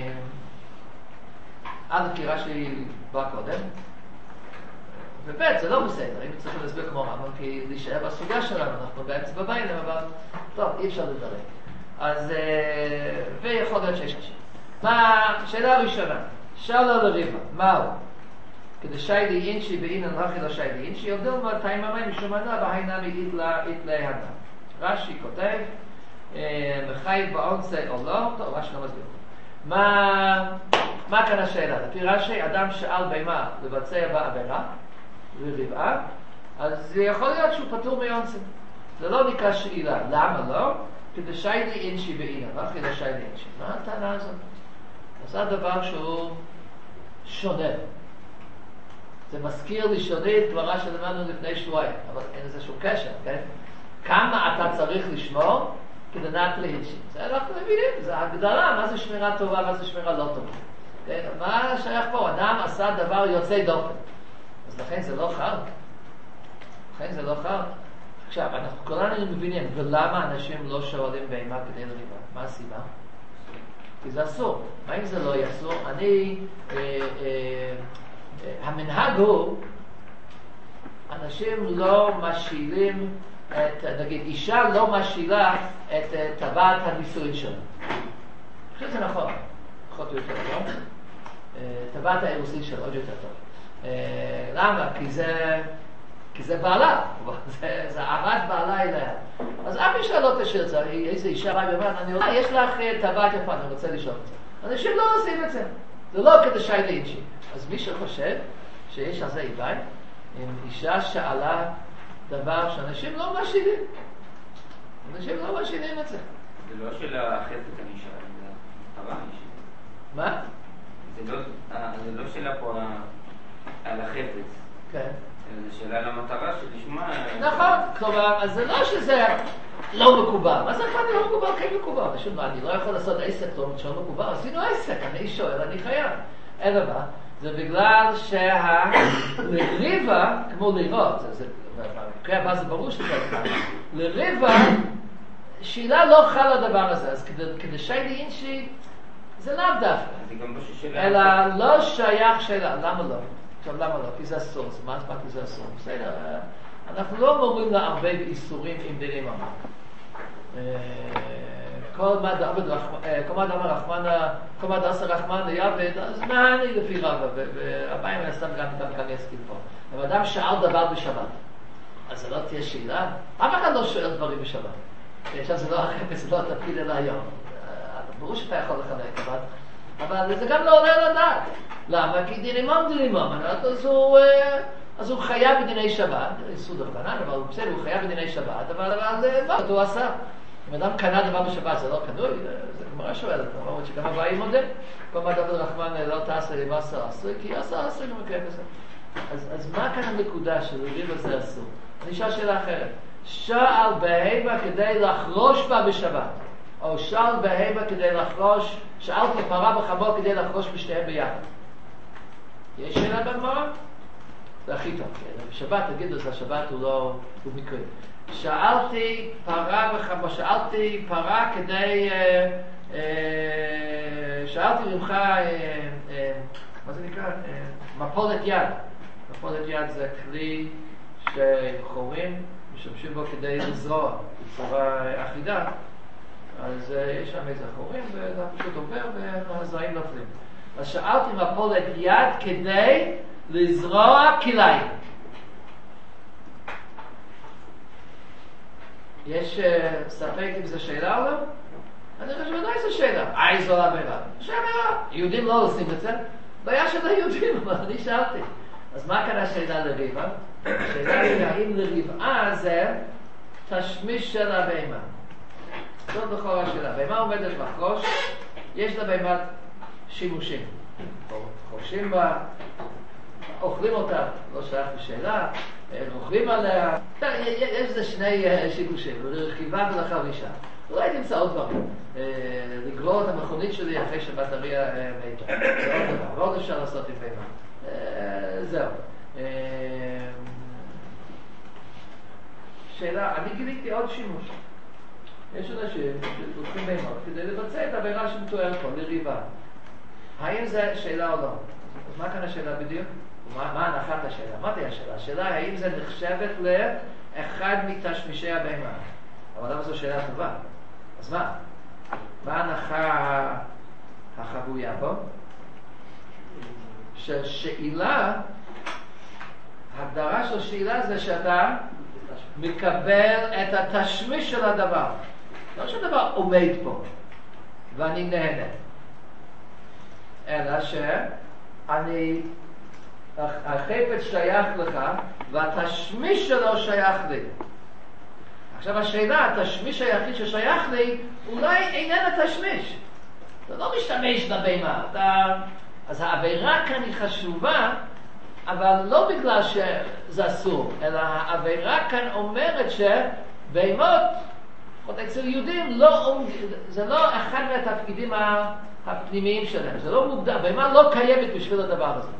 עד כי רש"י בא קודם, וב' זה לא בסדר, אם צריכים להסביר כמו רמב"ם, כי להישאר בסוגיה שלנו, אנחנו באמצע בבית, אבל טוב, אי אפשר לדרג. אז, ויכול להיות שיש קשה. מה, שאלה הראשונה, שאלה לריבה, מהו? כדי שיילי אינשי ואינן לכי לא שיילי אינשי, יודעים מה תאים המים משומנה והיינה מאיתלה הנה. רש"י כותב, מחייב בעונצה או לא, טוב, רש"י לא מסביר. מה, מה כאן השאלה? לפי רש"י, אדם שאל בהמה לבצע בה עבירה, לריבה, אז זה יכול להיות שהוא פטור מיונסן. זה לא נקרא שאילה. למה לא? כדי שיילי אינשי בעינה. מה כדי שיילי אינשי? מה הטענה הזאת? אז זה הדבר שהוא שונה. זה מזכיר לי שונה את דברה שלמדנו לפני שבועיים, אבל אין איזשהו קשר, כן? כמה אתה צריך לשמור כדי נעת לאינשי. זה אנחנו מבינים, זה הגדרה, מה זה שמירה טובה, מה זה שמירה לא טובה. כן? מה שייך פה? אדם עשה דבר יוצא דופן. אז לכן זה לא חל. לכן זה לא חל. עכשיו, אנחנו כולנו מבינים, ולמה אנשים לא שואלים בהמה כדי לריבה? מה הסיבה? כי זה אסור. מה אם זה לא יסור? אני, אה, אה, אה, המנהג הוא, אנשים לא משילים, את, נגיד, אישה לא משילה את uh, טבעת הנישואין שלה. אני חושב שזה נכון, פחות או יותר טוב. Uh, טבעת האירוסין שלה, עוד יותר טוב. Uh, למה? כי זה, כי זה בעלה, זה, זה אהבת בעלה אליה. אז אף אישה לא תשאיר את זה, איזו אישה באה ואומרת, אני אומר, יש לך טבעת יפה, אני רוצה לשאול את זה. אנשים לא עושים את זה. זה לא כדי שי לאינשי. אז מי שחושב שיש על זה איבאי, אם אישה שאלה דבר שאנשים לא משילים. אנשים לא משילים את זה. זה לא של החפץ הנישה, זה מטרה אישית. מה? זה לא, זה לא שאלה פה על החפץ. כן. זה שאלה על המטרה שלשמה... נכון, כלומר, אז זה לא שזה לא מקובל. מה זה אחד לא מקובל? כן מקובל. פשוט מה, אני לא יכול לעשות עסק לא שלא מקובל. עשינו עסק, אני שואל, אני חייב. אלא מה? זה בגלל שהלריבה, כמו לראות, במקרה הבא זה ברור שזה אחד, לריבה, שאלה לא חל הדבר הזה, אז כדי שיילי אינשי, זה לאו דווקא. אלא לא שייך שאלה, למה לא? עכשיו למה לא? כי זה אסור, מה אכפת לי זה אסור? בסדר, אנחנו לא אומרים לה הרבה איסורים עם דינים אמר. כל מה דבר רחמן, כל מה דעשה רחמן ליעבד, אז מה אני לפי רבא, והבאים אני סתם גם כאן יסכים פה. אם אדם שאל דבר בשבת, אז זה לא תהיה שאלה? אף אחד לא שואל דברים בשבת. עכשיו זה לא החפץ, זה לא התפקיד אלא היום. ברור שאתה יכול לחלק, אבל זה גם לא עולה לדעת. למה? כי דינימום דינימום, אז הוא חייב בדיני שבת, סודר קנן, אבל הוא בסדר, הוא חייב בדיני שבת, אבל מה הוא עשה? אם אדם קנה דבר בשבת, זה לא קנוי, זה גמרא שואלת, אומרת שגם הבאים מודה, כל מה דוד רחמן לא תעשה עם עשר עשרה, כי עשר עשרה גם מקרה כזה. אז מה כאן הנקודה של ריב הזה אסור? אני אשאל שאלה אחרת. שאל בהמה כדי לחרוש בה בשבת, או שאל בהמה כדי לחרוש, שאלתי פרה וחמור כדי לחרוש בשתיהם ביחד. יש שאלה בגמרא? זה הכי טוב, בשבת תגידו, אז השבת הוא לא, הוא מקרי. שאלתי פרה וחמור, שאלתי פרה כדי, אה, אה, שאלתי ממך, אה, אה, מה זה נקרא? אה, מפולת יד. מפולת יד זה כלי שחורים, משתמשים בו כדי לזרוע בצורה אחידה. אז אה, יש שם איזה חורים, וזה פשוט עובר והזרעים נופלים. אז שאלתי מפולת יד כדי לזרוע כליים. יש uh, ספק אם זו שאלה או לא? אני חושב ודאי זו שאלה. אי זו עבירה. שאלה. יהודים לא עושים את זה. בעיה של היהודים, אבל אני שאלתי. אז מה כאן השאלה לריבה? השאלה היא האם לריבה זה תשמיש של הבהמה. זאת בכל השאלה. בהמה עומדת בחרוש, יש לה בהמת שימושים. חורשים בה, אוכלים אותה, לא שייך בשאלה, רוכבים עליה, יש לזה שני שימושים, לרכיבה ולחרישה. אולי תמצא עוד דברים, לגרור את המכונית שלי אחרי שבטריה מתה, זה עוד דבר, ועוד אפשר לעשות עם בהמה. זהו. שאלה, אני גיליתי עוד שימוש. יש אנשים שלוקחים בהמות כדי לבצע את העבירה שמתוארת פה, לריבה. האם זה שאלה או לא? אז מה כאן השאלה בדיוק? מה, מה הנחת השאלה? מה תהיה השאלה? השאלה האם זה נחשבת לאחד מתשמישי הבהמה. אבל למה זו שאלה טובה? אז מה? מה ההנחה החבויה פה? ששאלה, הגדרה של שאלה זה שאתה מקבל את התשמיש של הדבר. לא שהדבר עומד פה ואני נהנה, אלא שאני החפץ שייך לך והתשמיש שלו שייך לי. עכשיו השאלה, התשמיש היחיד ששייך לי אולי איננה תשמיש. אתה לא משתמש בבהמה. אתה... אז העבירה כאן היא חשובה, אבל לא בגלל שזה אסור, אלא העבירה כאן אומרת שבהמות, אצל יהודים, לא, זה לא אחד מהתפקידים הפנימיים שלהם. זה לא מוגדר, בהמה לא קיימת בשביל הדבר הזה.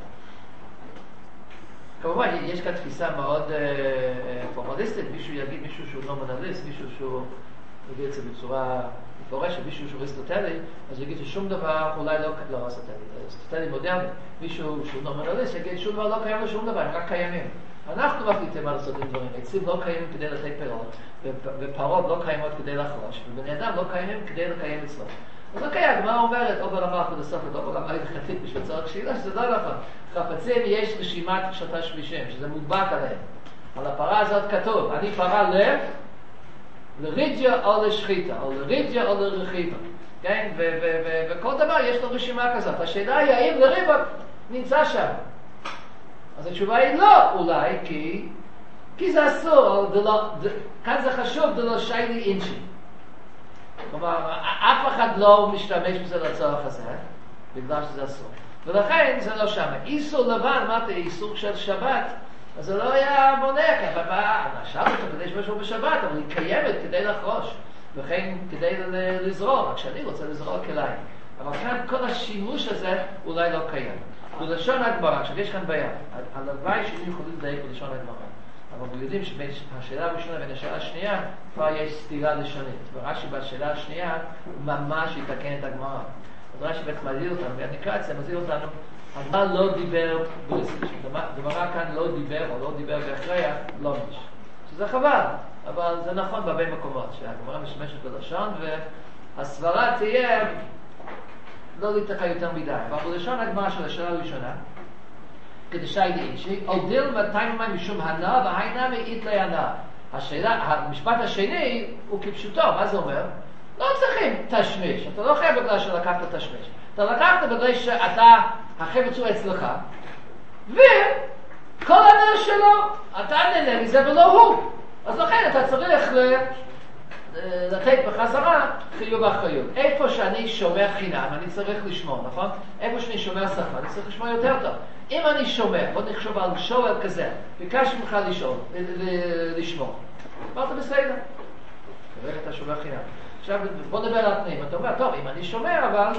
כמובן, יש כאן תפיסה מאוד uh, פורמליסטית, מישהו יגיד מישהו שהוא נומנליסט, מישהו שהוא יגיד את זה בצורה מפורשת, מישהו שהוא אריסטוטלי, אז יגיד ששום דבר אולי לא, לא אריסטוטלי, אריסטוטלי מודרני, מישהו שהוא נומנליסט יגיד שום דבר לא קיים לשום דבר, הם רק קיימים. אנחנו מחליטים על לעשות דברים, עצים לא קיימים כדי לתת פירות, ופרות לא קיימות כדי לחרוש, ובני אדם לא קיימים כדי לקיים אצלו. אז אוקיי, הגמרא אומרת, או ברמה הפילוסופית, או ברמה ההלכתית בשביל צורך שאלה, שזה לא נכון. חפצים יש רשימת של תשמישים, שזה מודבק עליהם. על הפרה הזאת כתוב, אני פרה ל... לרידיה או לשחיטה, או לרידיה או לרכיבה. כן? וכל דבר יש לו רשימה כזאת. השאלה היא, האם לריבה נמצא שם? אז התשובה היא לא, אולי, כי... כי זה אסור, כאן זה חשוב, זה לא שיילי אינשי. כלומר, אף אחד לא משתמש בזה לצורך הזה, בגלל שזה אסור. ולכן זה לא שם. איסור לבן, אמרתי, איסור של שבת, אז זה לא היה מונע, כי עכשיו אתה כדי שמשהו בשבת, אבל היא קיימת כדי לחרוש, וכן כדי לזרור, רק שאני רוצה לזרור כליים. אבל כאן כל השימוש הזה אולי לא קיים. בלשון הגמרא, עכשיו יש כאן בעיה, הלוואי שאני יכולים לדייק בלשון הגמרא. אבל אנחנו יודעים שבשאלה הראשונה ובין השאלה השנייה כבר יש סתירה לשונית. ורש"י בשאלה השנייה ממש יתקן את הגמרא. אז רש"י בעצם מזהיר אותנו, והנקרא אצלם מזהיר אותנו, הגמרא לא דיבר בריסק. הגמרא כאן לא דיבר או לא דיבר בהכרח לא מיש. שזה חבל, אבל זה נכון בהרבה מקומות, שהגמרא משמשת בלשון, והסברה תהיה לא להתקע יותר מדי. אבל בלשון הגמרא של השאלה הראשונה, קדשי דאינשי, או דיל מאתיים מים משום הנאה, והיינה מאית להנאה. השאלה, המשפט השני הוא כפשוטו, מה זה אומר? לא צריכים תשמיש, אתה לא חייב בגלל שלקחת תשמיש. אתה לקחת בגלל שאתה, החפץ הוא אצלך, וכל הנאה שלו, אתה נהנה מזה ולא הוא. אז לכן אתה צריך ל... לתת בחזרה חיוב אחריות. איפה שאני שומע חינם, אני צריך לשמור, נכון? איפה שאני שומע שפה, אני צריך לשמוע יותר טוב. אם אני שומע, בוא נחשוב על שואל כזה, ביקש ממך לשאול, לשמור. אמרת בסדר. ואיך אתה שומע חינם. עכשיו בוא נדבר על התנאים. אתה אומר, טוב, אם אני שומע, אבל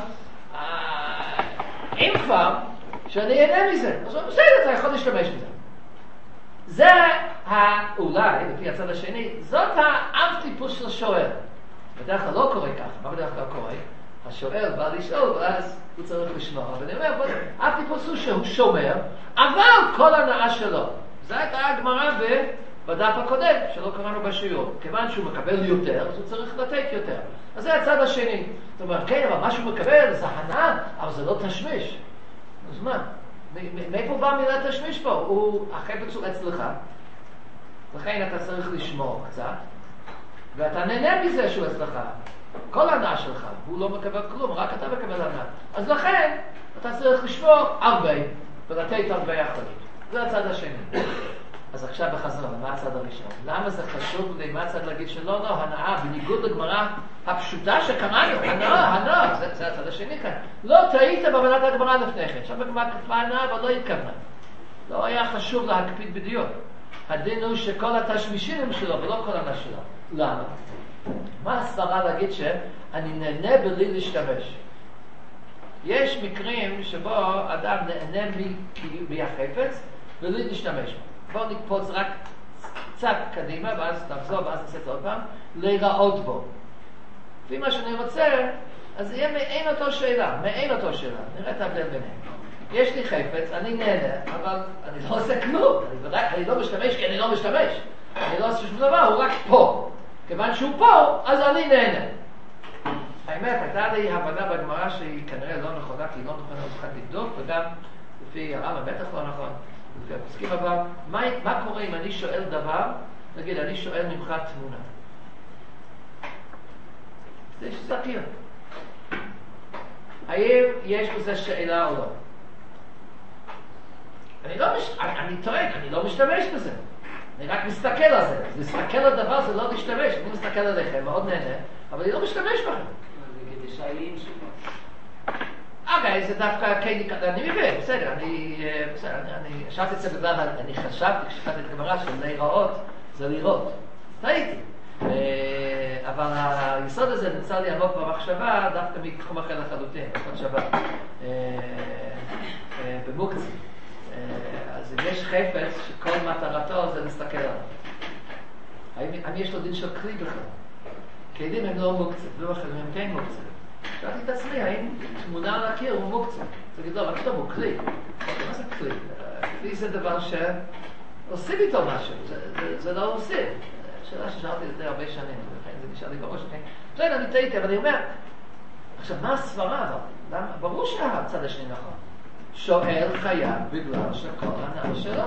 אם כבר, שאני אהנה מזה, אז בסדר, אתה יכול להשתמש בזה. זה אולי, לפי הצד השני, זאת האב טיפוס של השואל. בדרך כלל לא קורה ככה. מה בדרך כלל קורה? השואל בא לשאול, ואז הוא צריך לשמוע. אבל אני אומר, האב טיפוס הוא שהוא שומר, אבל כל הנאה שלו. זו הייתה הגמרא בדף הקודם, שלא קראנו בשיעור. כיוון שהוא מקבל יותר, אז הוא צריך לתת יותר. אז זה הצד השני. זאת אומרת, כן, אבל מה שהוא מקבל זה הנאה, אבל זה לא תשמיש. אז מה? מאיפה בא מילה תשמיש פה? הוא, החפץ הוא אצלך, לכן אתה צריך לשמור קצת, ואתה נהנה מזה שהוא אצלך, כל הנאה שלך, הוא לא מקבל כלום, רק אתה מקבל הנאה. אז לכן אתה צריך לשמור הרבה, ולתת הרבה אחריות. זה הצד השני. אז עכשיו בחזרה, מה הצד הראשון? למה זה חשוב לי, מה הצד להגיד שלא, לא, הנאה, בניגוד לגמרא הפשוטה שקראנו, הנאה, הנאה, זה, זה הצד השני כאן. לא טעית בבנת הגמרא לפני כן, עכשיו הגמרא כתבה הנאה, אבל לא התכוונה. לא היה חשוב להקפיד בדיוק. הדין הוא שכל התשמישים הם שלו, ולא כל הנאה שלו. למה? מה הסברה להגיד שאני נהנה בלי להשתמש? יש מקרים שבו אדם נהנה מהחפץ, בלי להשתמש. בואו נקפוץ רק קצת קדימה, ואז נחזור, ואז נעשה את זה עוד פעם, להיראות בו. לפי מה שאני רוצה, אז יהיה מעין אותו שאלה, מעין אותו שאלה. נראה את ההבדל ביניהם. יש לי חפץ, אני נהנה, אבל אני לא עושה כלום. אני, ודאי, אני לא משתמש כי אני לא משתמש. אני לא עושה שום דבר, הוא רק פה. כיוון שהוא פה, אז אני נהנה. האמת, הייתה לי הבנה בגמרא שהיא כנראה לא נכונה, כי היא לא נכונה צריכה לבדוק, וגם לפי הרמב"ם בטח לא נכון. לפי הפסקים הבא, מה, מה קורה אם אני שואל דבר, נגיד, אני שואל ממך תמונה. זה סתיר. האם יש בזה שאלה או לא? אני לא מש... אני, אני טוען, אני לא משתמש בזה. אני רק מסתכל על זה. להסתכל על דבר זה לא להשתמש. אני מסתכל עליכם, מאוד נהנה, אבל אני לא משתמש בכם. זה כדי שהעלים שלו. אוקיי, זה דווקא כן, אני מבין, בסדר, אני, בסדר, אני חשבתי את זה בגלל, אני חשבתי, כשחשבתי את הגמרא של להיראות, זה לראות. טעיתי. אבל היסוד הזה נמצא לי עמוק במחשבה, דווקא מתחום אחר לחלוטין, במחשבה. במוקצי. אז אם יש חפץ שכל מטרתו זה להסתכל עליו. האם יש לו דין של כלי בכלל? כלים הם לא מוקצי, לא אחרים הם כן מוקצי. שאלתי את עצמי, האם תמונה על הקיר הוא מוקצה? תגיד, לא, מה פתאום הוא כלי? מה זה כלי? כלי זה דבר שעושים איתו משהו, זה לא עושים. שאלה ששאלתי לפני הרבה שנים, ולכן זה נשאר לי בראש, בסדר, אני טעיתי, אבל אני אומר, עכשיו, מה הסברה הזאת? ברור שהצד השני נכון. שואל חייב בגלל שכל הנאה שלו.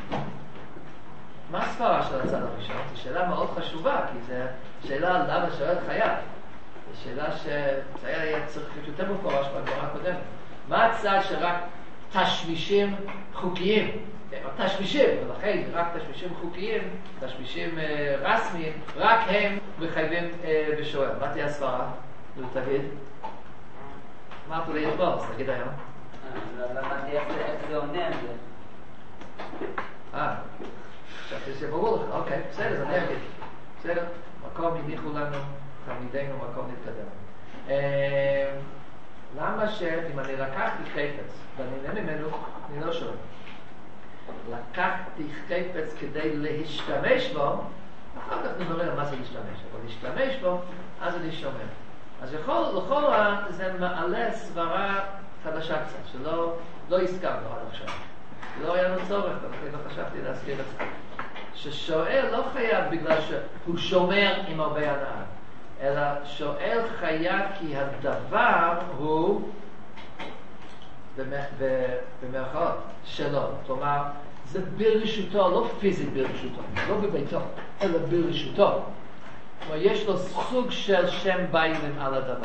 מה הסברה של הצד הראשון? זו שאלה מאוד חשובה, כי זו שאלה למה שואל חייב. זו שאלה שהיה צריך יותר מפורש בגמרא הקודמת. מה הצד שרק תשמישים חוקיים? תשמישים, ולכן רק תשמישים חוקיים, תשמישים uh, רסמיים, רק הם מחייבים uh, בשואל. מה תהיה הסברה? נו, תגיד. אמרת לי יש בו, אז תגיד היום. לא למדתי איך זה עונה על זה. אה, חשבתי שזה ברור לך, אוקיי, בסדר, זה אני אגיד. בסדר, מקום הניחו לנו, תלמידינו, מקום נתקדם. למה שאם אני לקחתי חפץ ואני נהנה ממנו, אני לא שואל. לקחתי חפץ כדי להשתמש בו, אחר כך נברר מה זה להשתמש, אבל להשתמש בו, אז אני שומר. אז יכול, לכאורה זה מעלה סברה חדשה קצת, שלא לא הזכרנו עד עכשיו. לא היה לנו צורך, ולכן לא חשבתי להזכיר את זה. ששואל לא חייב בגלל שהוא שומר עם הרבה הנאה, אלא שואל חייב כי הדבר הוא במרכאות שלו. כלומר, זה ברשותו, לא פיזית ברשותו, לא בביתו, אלא ברשותו. כלומר, יש לו סוג של שם ביילים על הדבר.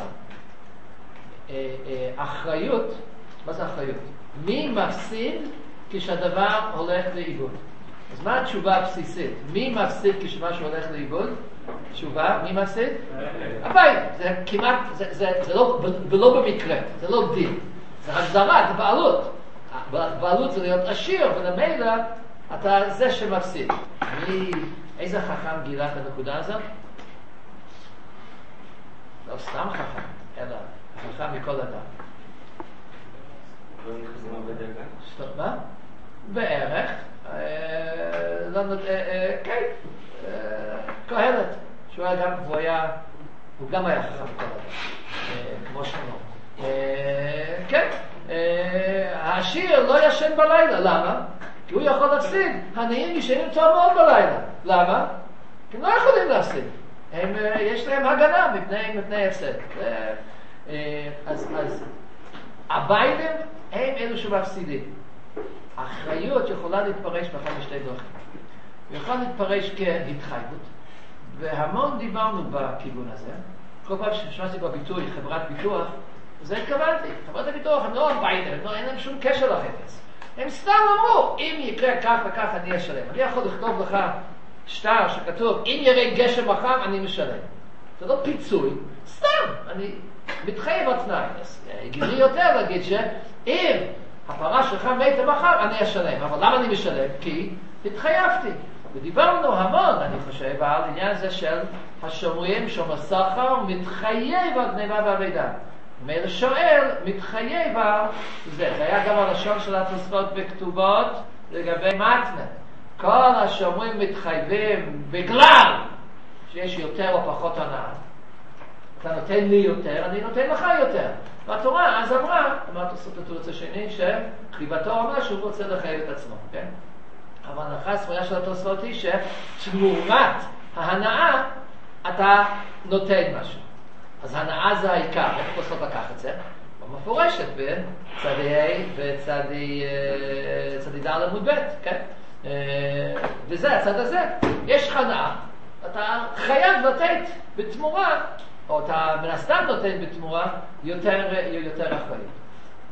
אחריות, מה זה אחריות? מי מפסיד כשהדבר הולך לאיבוד? אז מה התשובה הבסיסית? מי מפסיד כשמשהו הולך לאיבוד? תשובה, מי מפסיד? הבית. זה כמעט, זה, זה, זה לא, ולא במקרה, זה לא דין. זה הגדרה, זה בעלות. בעלות זה להיות עשיר, ולמילא אתה זה שמפסיד. מי, איזה חכם גילה את הנקודה הזאת? לא סתם חכם, אלא חכם מכל אדם. לא נכנסים הרבה דקה? מה? בערך. כן, קהלת, שהוא היה גם, הוא היה, הוא גם היה חכם מכל אדם, כמו שלמה. כן, העשיר לא ישן בלילה, למה? כי הוא יכול להפסיד. העניים ישנים טוב מאוד בלילה, למה? כי הם לא יכולים להפסיד. הם, יש להם הגנה מפני, מפני הפסד. אז, אז הביילים הם אלו שמפסידים. האחריות יכולה להתפרש באחד משתי דרכים. היא יכולה להתפרש כהתחייבות, והמון דיברנו בכיוון הזה. כל פעם ששמעתי בביטוי חברת ביטוח, זה התכוונתי. חברת הביטוח הם לא הביילים, הם לא, אין להם שום קשר לחפץ. הם סתם אמרו, אם יקרה כך וכך אני אשלם. אני יכול לכתוב לך שטר שכתוב, אם יראה גשם מחר אני משלם. זה לא פיצוי, סתם, אני מתחייב על תנאי. אז הגיוני יותר להגיד שאם הפרה שלך מתה מחר אני אשלם. אבל למה אני משלם? כי התחייבתי. ודיברנו המון, אני חושב, על עניין הזה של השומרים שומר סחר מתחייב על גניבה ועבידה. מילא שואל מתחייב על זה. זה היה גם הלשון של התוספות בכתובות לגבי מתנה. כל השומרים מתחייבים בגלל שיש יותר או פחות הנאה. אתה נותן לי יותר, אני נותן לך יותר. והתורה אז אמרה, אמרת הסופטורץ השני, שחיבתו אמרה שהוא רוצה לחייב את עצמו, כן? אבל הנחה הסמויה של התוספות היא שתמורת ההנאה אתה נותן משהו. אז הנאה זה העיקר, איך התוספות לקח את זה? מפורשת בצדי A וצדי ד' עמוד ב', כן? וזה הצד הזה. יש הנאה, אתה חייב לתת בתמורה, או אתה מן הסתם נותן בתמורה יותר, יותר אחריות.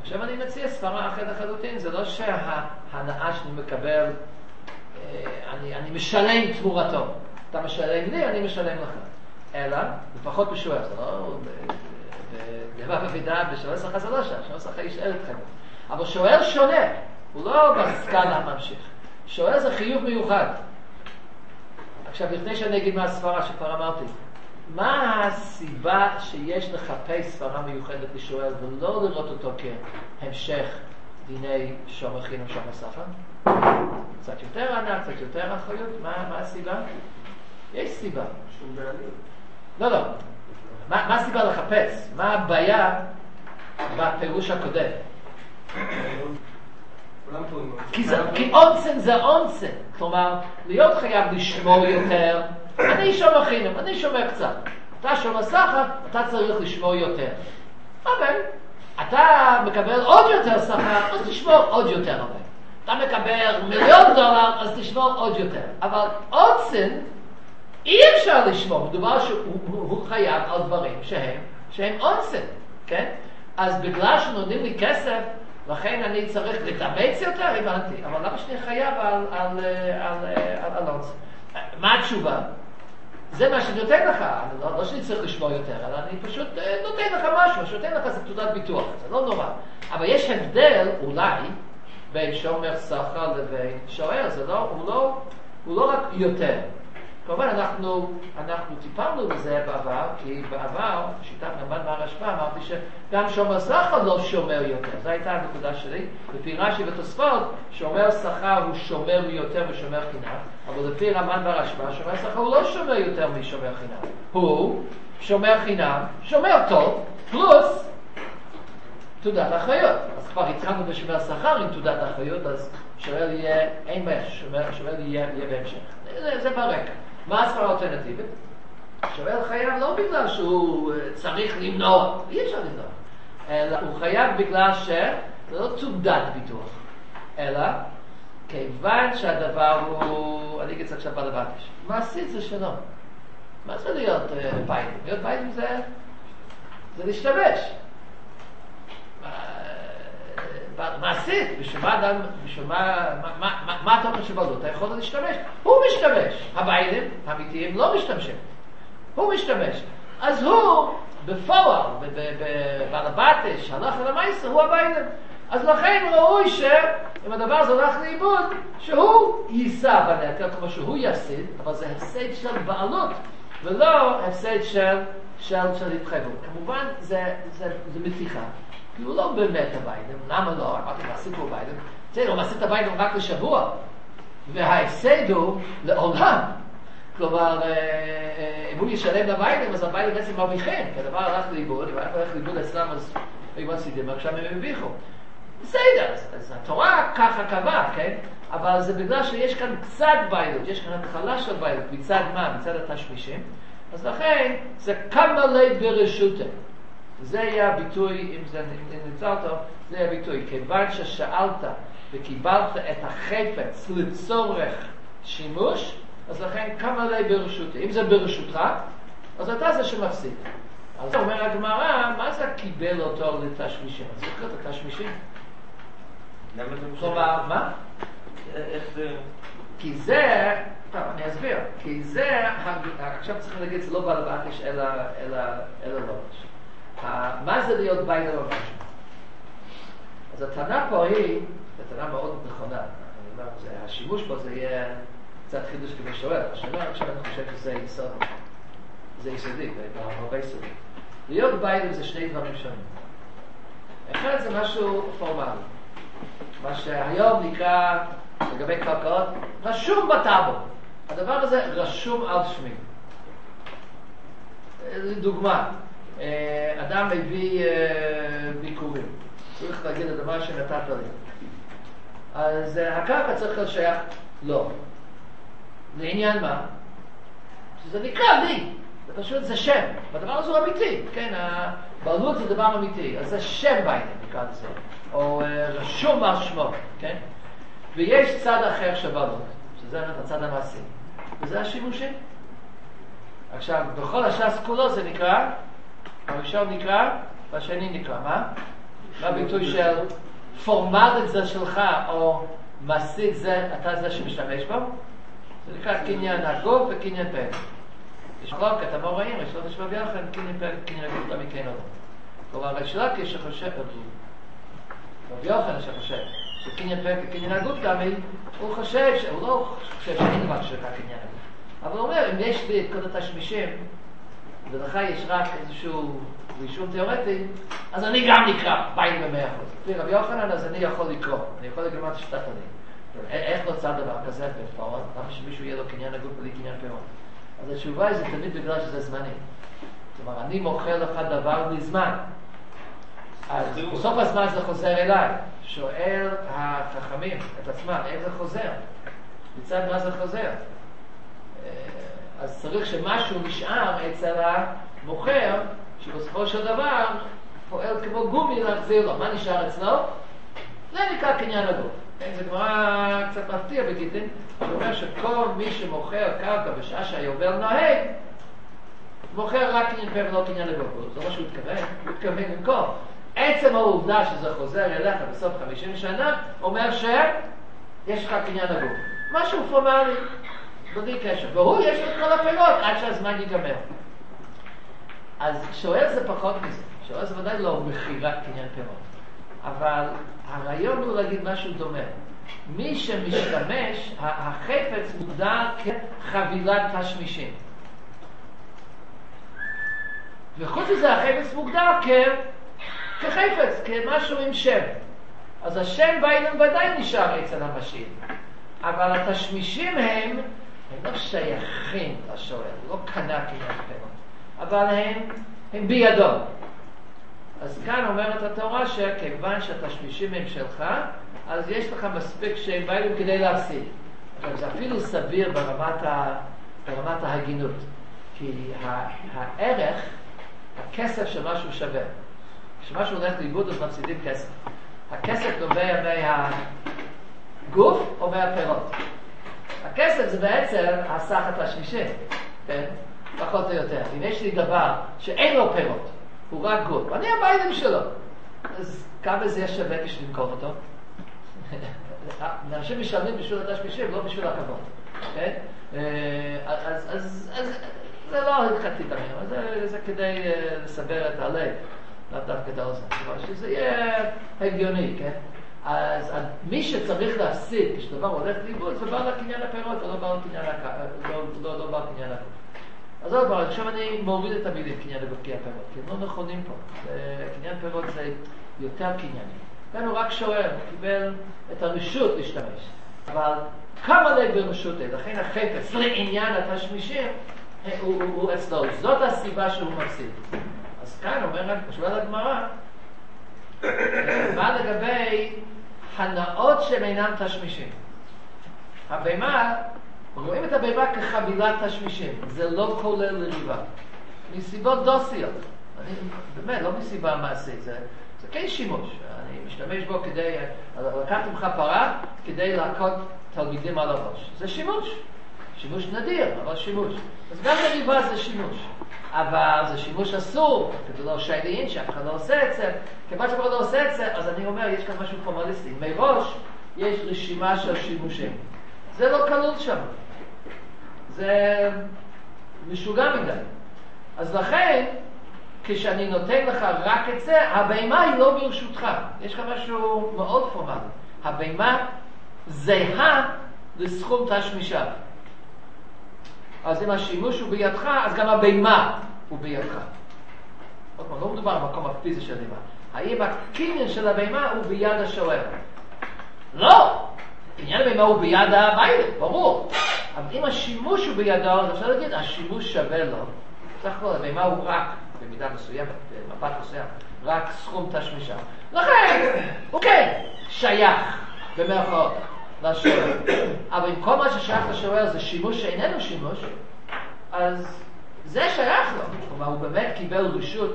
עכשיו אני מציע סברה אחרת לחלוטין, זה לא שההנאה שאני מקבל, אני, אני משלם תמורתו. אתה משלם לי, אני משלם לך. אלא, לפחות בשוער, זה לא... בגבע בבידה, בשוער שכה זה לא שם, שוער שכה ישאל אתכם. אבל שוער שונה, הוא לא בסקאלה הממשיך. שוער זה חיוב מיוחד. עכשיו, לפני שאני אגיד מה הסברה שכבר אמרתי, מה הסיבה שיש לחפש סברה מיוחדת לשוער ולא לראות אותו כהמשך דיני שומר חינם שומר שכר? קצת יותר ענק, קצת יותר אחריות, מה, מה הסיבה? יש סיבה. שום בעלים. לא, לא. מה, מה הסיבה לחפש? מה הבעיה בפירוש הקודם? כי, זה, כי אונסן זה אונסן. כלומר, להיות חייב לשמור יותר. אני שומר חינם, אני שומר קצת. אתה שומר שכר, אתה צריך לשמור יותר. אבל, אתה מקבל עוד יותר שכר, אז תשמור עוד יותר הרבה. אתה מקבל מיליון דולר, אז תשמור עוד יותר. אבל אונסן, אי אפשר לשמור, מדובר שהוא הוא חייב על דברים שהם, שהם אונסן, כן? אז בגלל שנותנים לי כסף, לכן אני צריך להתאמץ יותר, הבנתי, אבל למה שאני חייב על, על, על, על, על אונסן? מה התשובה? זה מה שאני נותן לך, לא, לא שאני צריך לשמור יותר, אלא אני פשוט נותן לך משהו, מה שנותן לך זה תעודת ביטוח, זה לא נורא. אבל יש הבדל, אולי, בין שומר שכר לבין שוער, זה לא, הוא לא, הוא לא רק יותר. כמובן, אנחנו, אנחנו טיפלנו בזה בעבר, כי בעבר, שיטת נאמן מהרשב"א, אמרתי שגם שומר שכר לא שומר יותר. זו הייתה הנקודה שלי. לפי רש"י ותוספות, שומר שכר הוא שומר יותר משומר חינם, אבל לפי רמב"ן והרשב"א, שומר שכר הוא לא שומר יותר משומר חינם. הוא שומר חינם, שומר טוב, פלוס תעודת אחריות. אז כבר התחלנו בשומר שכר עם תעודת אחריות, אז שומר יהיה, אין בעיה, שומר, שומר יהיה, יהיה בהמשך. זה, זה ברקע. מה הסברה האלטרנטיבית? שומר חייב לא בגלל שהוא צריך למנוע, אי אפשר למנוע, אלא הוא חייב בגלל שזה לא תעודת ביטוח, אלא כיוון שהדבר הוא, אני אגיד עכשיו בעל הבטיש, מעשית זה שלום. מה זה להיות ביילים? להיות ביילים זה, זה להשתמש. מעשית, בשביל מה אדם, בשביל מה, מה, מה, מה התוכן שבלו? אתה יכול להשתמש? הוא משתמש. הביילים האמיתיים לא משתמשים. הוא משתמש. אז הוא, בפועל, בעל הבטיש, הלך אל המייסר, הוא הביילים. אז לכן ראוי שאם הדבר הזה הולך לאיבוד, שהוא יישא בנטל, כמו שהוא יפסיד, אבל זה הפסד של בעלות, ולא הפסד של, של, של התחייבות. כמובן, זה, זה, זה מתיחה. כי הוא לא באמת הביילים. למה לא? אמרתי, מעשית הוא ביילים. בסדר, הוא מעשית הביילים רק לשבוע. וההפסד הוא לעולם. כלומר, אם הוא ישלם לביילים, אז הביילים בעצם מרוויחים. כי הדבר הלך לאיבוד, אם הלך לאיבוד אצלם, אז היו מפסידים, עכשיו הם הרוויחו. בסדר, אז התורה ככה קבעה, כן? אבל זה בגלל שיש כאן קצת ביילות, יש כאן התחלה של ביילות. מצד מה? מצד התשמישים. אז לכן, זה כמה לית ברשותם. זה יהיה הביטוי, אם זה נמצא אותו, זה יהיה הביטוי. כיוון ששאלת וקיבלת את החפץ לצורך שימוש, אז לכן כמה לי ברשותי. אם זה ברשותך, אז אתה זה שמפסיד. אז אומר הגמרא, מה זה קיבל אותו לתשמישים? אז זוכר את התשמישים? למה זה משנה? כלומר, מה? איך זה... כי זה, טוב, אני אסביר. כי זה, עכשיו צריכים להגיד, זה לא בעל הבטיש, אלא לא משהו. מה זה להיות בייל או משהו? אז הטענה פה היא, זו טענה מאוד נכונה, השימוש בו זה יהיה קצת חידוש כדי שואל, השאלה עכשיו אני חושב שזה יסוד, זה יסודי, בהרבה יסודי. להיות בייל זה שני דברים שונים. אחד זה משהו פורמלי, מה שהיום נקרא לגבי קרקעות, רשום בטאבו. הדבר הזה רשום על שמי. לדוגמה, אדם מביא ביקורים, צריך להגיד את הדבר שנתת לי. אז הקרקע צריך להיות שייך לא. לעניין מה? שזה נקרא לי. זה פשוט, זה שם. והדבר הזה הוא אמיתי, כן? הבעלות זה דבר אמיתי. אז זה שם ביילים, נקרא לזה. או רשום על שמו, כן? ויש צד אחר שבעלות, שזה הצד המעשי. וזה השימושים. עכשיו, בכל הש"ס כולו זה נקרא, הראשון נקרא, והשני נקרא, מה? מה הביטוי של פורמלית זה שלך, או מעשית זה, אתה זה שמשתמש בו? זה נקרא קניין הגוף וקניין פה. יש חלוקת, המוראים, יש לו נשמע ביחד, קניין פה וקניין הגוף לא מכן אותו. כלומר, יש לוקי שחושב, רבי יוחנן שחושב, שקניין פה וקניין הגוף גם, הוא חושב, הוא לא חושב שאין דבר שנקרא קניין הגוף. אבל הוא אומר, אם יש לי את כל התשמישים, ולך יש רק איזשהו רישום תיאורטי, אז אני גם נקרא בית במאה אחוז. לפי רבי יוחנן, אז אני יכול לקרוא. אני יכול לגמר את השתת אני. איך נוצר דבר כזה בפועל? למה שמישהו יהיה לו קניין הגוף בלי קניין פירות? אז התשובה היא זה תמיד בגלל שזה זמני. זאת אומרת, אני מוכר לך דבר מזמן. אז בסוף הזמן זה חוזר אליי. שואל החכמים את עצמם, איך זה חוזר? מצד מה זה חוזר? אז צריך שמשהו נשאר אצל המוכר, שבסופו של דבר פועל כמו גומי להחזיר לו. מה נשאר אצלו? זה נקרא קניין הגוף. זה כבר קצת מפתיע בגיטין, שאומר שכל מי שמוכר קרקע בשעה שהיובל נוהג, מוכר רק קניין פה ולא קניין הגוף. זה לא שהוא התכוון, הוא התכוון למכור. עצם העובדה שזה חוזר אליך בסוף חמישים שנה, אומר שיש לך קניין הגוף. משהו פורמלי. בלי קשר. והוא יש את כל הפירות עד שהזמן ייגמר. אז שואל זה פחות מזה. שואל זה ודאי לא מחירת קניין פירות. אבל הרעיון הוא להגיד משהו דומה. מי שמשתמש, החפץ מוגדר כחבילת תשמישים. וחוץ מזה החפץ מוגדר כחפץ, כמשהו עם שם. אז השם בעינם ודאי נשאר אצל המשאיל. אבל התשמישים הם הם לא שייכים לשואל, לא קנה קניין פירות, אבל הם, הם בידו. אז כאן אומרת התורה שכיוון שהתשמישים הם שלך, אז יש לך מספיק שהם באים כדי להפסיד. עכשיו זה אפילו סביר ברמת, ה, ברמת ההגינות, כי הערך, הכסף של משהו שווה. כשמשהו הולך לאיבוד אז מפסידים כסף. הכסף נובע מהגוף או מהפירות. הכסף זה בעצם הסך התשמישים, כן? פחות או יותר. אם יש לי דבר שאין לו פירות, הוא רק גוף, אני הבעלים שלו, אז כמה זה יש שווה בשביל למכור אותו? אנשים משלמים בשביל התשמישים, לא בשביל הכבוד, כן? אז, אז, אז זה לא התחלתי תמיד, זה, זה כדי לסבר את הלב, לא דווקא את האוזן, שזה יהיה הגיוני, כן? אז מי שצריך להפסיד כשדבר הולך לאיבוד זה בא לקניין הפירות, או לא בא לקניין הגוף. אז עוד פעם, עכשיו אני מוריד את המילים קניין הגוף כי הפירות, כי הם לא נכונים פה. קניין פירות זה יותר קניינים. כאן הוא רק שואל, הוא קיבל את הרשות להשתמש. אבל כמה לב ברשות, לכן החפץ לעניין התשמישים הוא, הוא, הוא אצלו. זאת הסיבה שהוא מפסיד. אז כאן אומר רק, בשביל הגמרא, מה לגבי הנאות שהם אינם תשמישים? הבהמה, רואים את הבהמה כחבילת תשמישים, זה לא כולל לריבה. מסיבות דוסיות, אני, באמת, לא מסיבה מעשית, זה, זה כן שימוש. אני משתמש בו כדי, לקחתי ממך פרה כדי להכות תלמידים על הראש. זה שימוש. שימוש נדיר, אבל שימוש. אז גם לריבה זה שימוש. אבל זה שימוש אסור, כדי לא שיילין, שאף אחד לא עושה את זה. כיוון שאף אחד לא עושה את זה, אז אני אומר, יש כאן משהו פורמליסטי. מראש יש רשימה של שימושים. זה לא כלול שם. זה משוגע מדי. אז לכן, כשאני נותן לך רק את זה, הבהמה היא לא ברשותך. יש כאן משהו מאוד פורמלי. הבהמה זהה לסכום תשמישיו. אז אם השימוש הוא בידך, אז גם הבהמה הוא בידך. עוד פעם, לא מדובר על המקום הפיזי של הבהמה. האם הקניין של הבהמה הוא ביד השואל? לא! קניין הבהמה הוא ביד הבית, ברור. אבל אם השימוש הוא בידו, אז אפשר להגיד, השימוש שווה לו. בסך הכל, הבהמה הוא רק, במידה מסוימת, במבט מסוים, רק סכום תשמישה. לכן, הוא כן, שייך, במרכאות. לשואל. אבל אם כל מה ששייך לשואל זה שימוש שאיננו שימוש, אז זה שייך לו. כלומר, הוא באמת קיבל רשות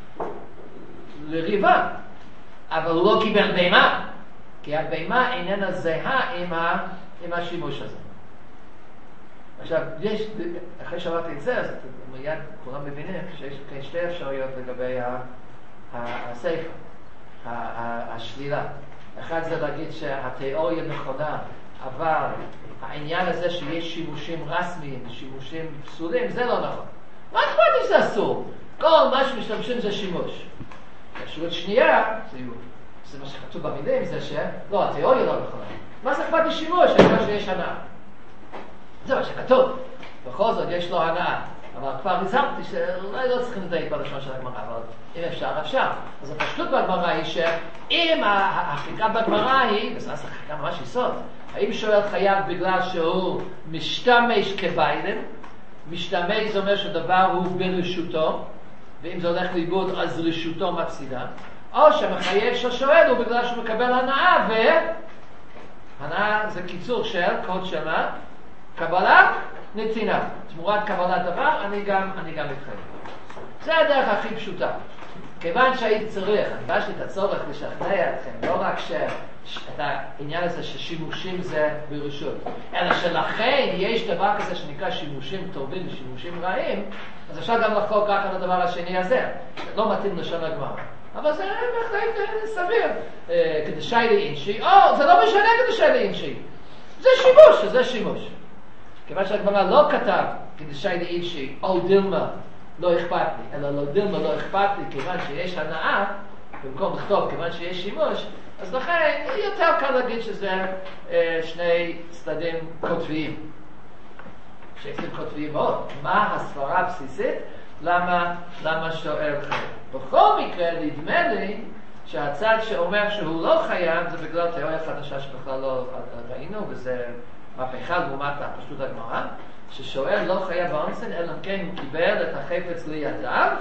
לריבה, אבל הוא לא קיבל בהמה, כי הבהמה איננה זהה עם, ה, עם השימוש הזה. עכשיו, יש, אחרי שאמרתי את זה, אז מיד כולם מבינים שיש שתי אפשרויות לגבי הספר. השלילה. אחד זה להגיד שהתיאוריה נכונה, אבל העניין הזה שיש שימושים רסמיים, שימושים פסולים, זה לא נכון. מה אכפת לי שזה אסור? כל מה שמשתמשים זה שימוש. אפשרות שנייה, זה מה שכתוב במילים, זה שלא, התיאוריה לא נכונה. מה זה אכפת לי שימוש? אני חושב שיש הנאה. זה מה שכתוב. בכל זאת יש לו הנאה. אבל כבר הזמתי שאולי לא צריכים לדייק בלשון של הגמרא, אבל אם אפשר, אפשר. אז הפשטות בגמרא היא שאם החלקה בגמרא היא, וזה החלקה ממש יסוד, האם שואל חייב בגלל שהוא משתמש כביילים, משתמש זה אומר שדבר הוא ברשותו, ואם זה הולך לאיבוד אז רשותו מפסידה, או שמחייב ששואל הוא בגלל שהוא מקבל הנאה, והנאה זה קיצור של קוד שמה, קבלה, נתינה. תמורת קבלת דבר, אני גם, אני גם מתחייב. זה הדרך הכי פשוטה. כיוון שהייתי צריך, אני בא שלי את הצורך לשכנע אתכם, לא רק שאת העניין הזה ששימושים זה ברשות, אלא שלכן יש דבר כזה שנקרא שימושים טובים ושימושים רעים, אז אפשר גם לחלוק רק על הדבר השני הזה. לא מתאים לשון הגמרא. אבל זה בהחלט סביר. קדשי לאינשי, או, זה לא משנה קדשי לאינשי. זה שימוש, זה שימוש. כיוון שהגמרא לא כתב קדשי לאינשי, או דילמה, לא אכפת לי, אלא לא דילמה לא אכפת לי, כיוון שיש הנאה, במקום לכתוב כיוון שיש שימוש, אז לכן יותר קל להגיד שזה אה, שני צדדים כותביים. שצדדים כותביים מאוד. מה הסברה הבסיסית? למה, למה שואל חייב? בכל מקרה, נדמה לי שהצד שאומר שהוא לא חייב, זה בגלל תיאוריה חדשה שבכלל לא ראינו, וזה מהפכה לעומת הפשטות הגמרא, ששואל לא חייב באונסן, אלא כן הוא קיבל את החפץ לידיו,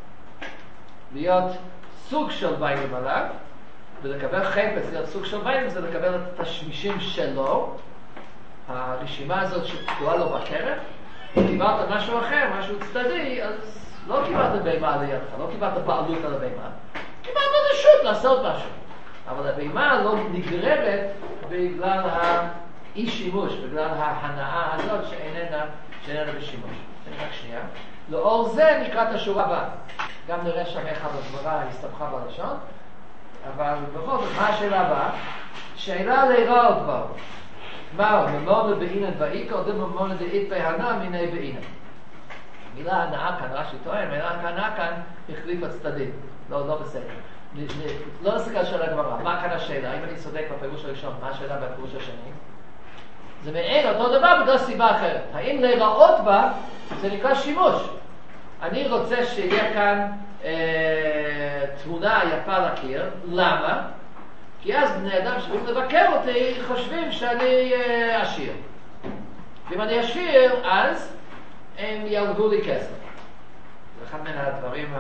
להיות סוג של ביילים עליו, ולקבל חפץ להיות סוג של ביילים, זה לקבל את התשמישים שלו, הרשימה הזאת שתקועה לו בכרך, קיבלת משהו אחר, משהו צדדי, אז לא קיבלת בימה לידך, לא קיבלת בעלות על הבימה, קיבלת רשות לעשות משהו. אבל הבימה לא נגררת בגלל האי שימוש, בגלל ההנאה הזאת שאיננה, שאיננה בשימוש. רק שנייה. לאור זה נקרא את השורה הבאה. גם נראה שם איך הגמרא הסתבכה בלשון, אבל בכל זאת, מה השאלה הבאה? שאלה להיראות בו. מהו, ממונה בעינן ואיקה, או דממונה דאית בהנה מיני בעינן. מילה הנאה כאן, רש"י טוען, מילה הנאה כאן החליף הצדדים. לא, לא בסדר. לא נסתכל של הגמרא. מה כאן השאלה? אם אני צודק בפירוש הראשון, מה השאלה בפירוש השני? זה מעין אותו דבר בגלל סיבה אחרת. האם להיראות בה, זה נקרא שימוש. אני רוצה שיהיה כאן אה, תמונה יפה לקיר. למה? כי אז בני אדם שבאים לבקר אותי חושבים שאני אה, עשיר. ואם אני עשיר, אז הם ילגו לי כסף. זה אחד מן הדברים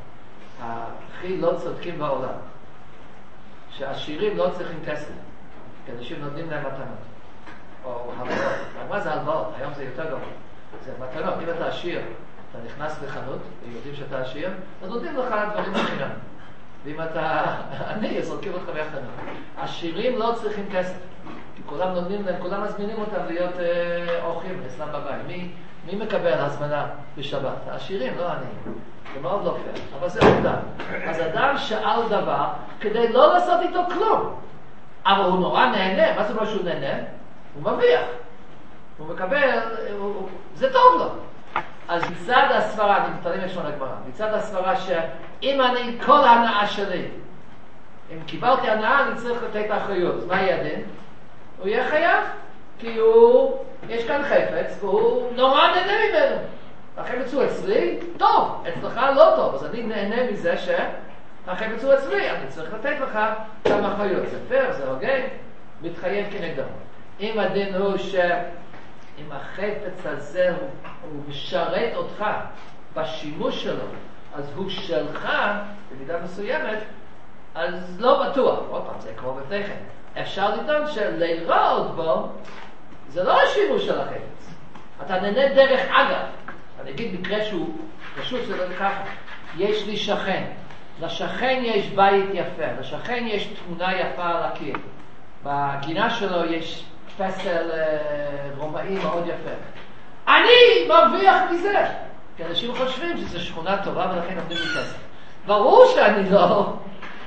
הכי לא צודקים בעולם. שעשירים לא צריכים כסף. כי אנשים נותנים להם מתנות. או הלוואות. מה זה הלוואות? היום זה יותר גבוה. זה מתנות. אם אתה עשיר, אתה נכנס לחנות, ויודעים שאתה עשיר, אז נותנים לך דברים בחינם. ואם אתה עני, אז זורקים אותך ביחד. עשירים לא צריכים כסף. כי כולם נותנים להם, כולם מזמינים אותם להיות אה, אורחים אצלם בבית. מי, מי מקבל הזמנה בשבת? העשירים, לא עניים. זה מאוד לא פייר, אבל זה עובדה. אז אדם שאל דבר כדי לא לעשות איתו כלום. אבל הוא נורא נהנה. מה זה אומר שהוא נהנה? הוא מרוויח. הוא מקבל, הוא, זה טוב לו. אז מצד הסברה, אני מתעלם לשון הגמרא, מצד הסברה שאם אני, כל ההנאה שלי, אם קיבלתי הנאה, אני צריך לתת אחריות. מה יהיה הדין? הוא יהיה חייב, כי הוא, יש כאן חפץ, והוא נורא נהנה ממנו. החפץ הוא אצלי, טוב, אצלך לא טוב, אז אני נהנה מזה שהחפץ הוא אצלי, אני צריך לתת לך כמה אחריות. זה פייר, זה הוגן, מתחייב כנגדו. אם הדין הוא ש... אם החפץ הזה הוא, הוא משרת אותך בשימוש שלו, אז הוא שלך במידה מסוימת, אז לא בטוח. עוד פעם, זה קרוב לפניכם. אפשר לטעון שלראות בו, זה לא השימוש של החפץ. אתה נהנה דרך אגב. אני אגיד מקרה שהוא פשוט, זה לא ככה. יש לי שכן. לשכן יש בית יפה. לשכן יש תמונה יפה על הקיר. בגינה שלו יש פסל רומאי מאוד יפה. אני מרוויח מזה. כי אנשים חושבים שזו שכונה טובה ולכן נותנים לי כסף. ברור שאני לא,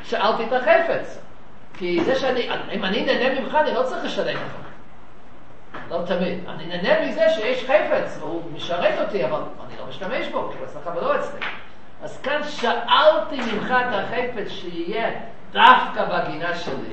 שאלתי את החפץ. כי זה שאני, אם אני נהנה ממך, אני לא צריך לשלם לך. לא תמיד. אני נהנה מזה שיש חפץ, והוא משרת אותי, אבל אני לא משתמש בו, כי הוא אצלך ולא אצלי. אז כאן שאלתי ממך את החפץ שיהיה דווקא בגינה שלי.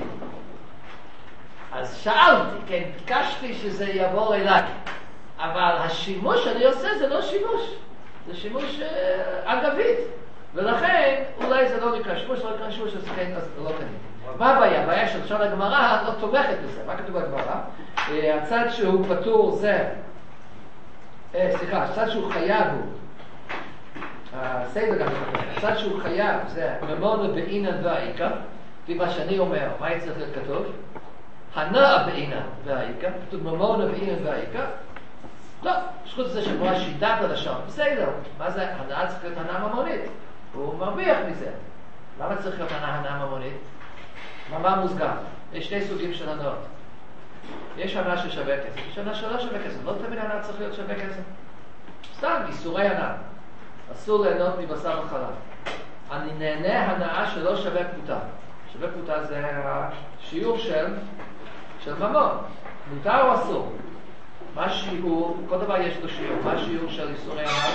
אז שאלתי, כן, ביקשתי שזה יבוא אליי. אבל השימוש שאני עושה זה לא שימוש. זה שימוש אה, אגבית. ולכן, אולי זה לא נקרא שימוש, לא נקרא שימוש, אז כן, אז לא כנראה. מה הבעיה? הבעיה של לשון הגמרא לא תומכת בזה. מה כתוב בגמרא? אה, הצד שהוא פטור זה, אה, סליחה, הצד שהוא חייב הוא, הסיידר גם כתוב, הצד שהוא חייב זה ממונה בעינן והעיקר, לפי מה שאני אומר, מה יצטרך להיות כתוב? הנאה בעינן והעיקר, כתוב ממונה בעינן והעיקר, לא, שחוץ לזה שבואה שיטת הלשון, בסדר, מה זה? הנאה צריך להיות הנאה ממונית, הוא מרוויח מזה. למה צריך להיות הנאה הנאה ממונית? מה מוסגר? יש שני סוגים של הנאות. יש הנאה ששווה כסף, יש הנאה שלא שווה כסף, לא תמיד הנאה צריך להיות שווה כסף. סתם, איסורי הנאה. אסור ליהנות מבשר וחלב. אני נהנה הנאה שלא שווה פרוטה. שווה פרוטה זה השיעור של, של ממון. מותר או אסור? מה שיעור, כל דבר יש לו שיעור, מה השיעור של איסורי הנאה?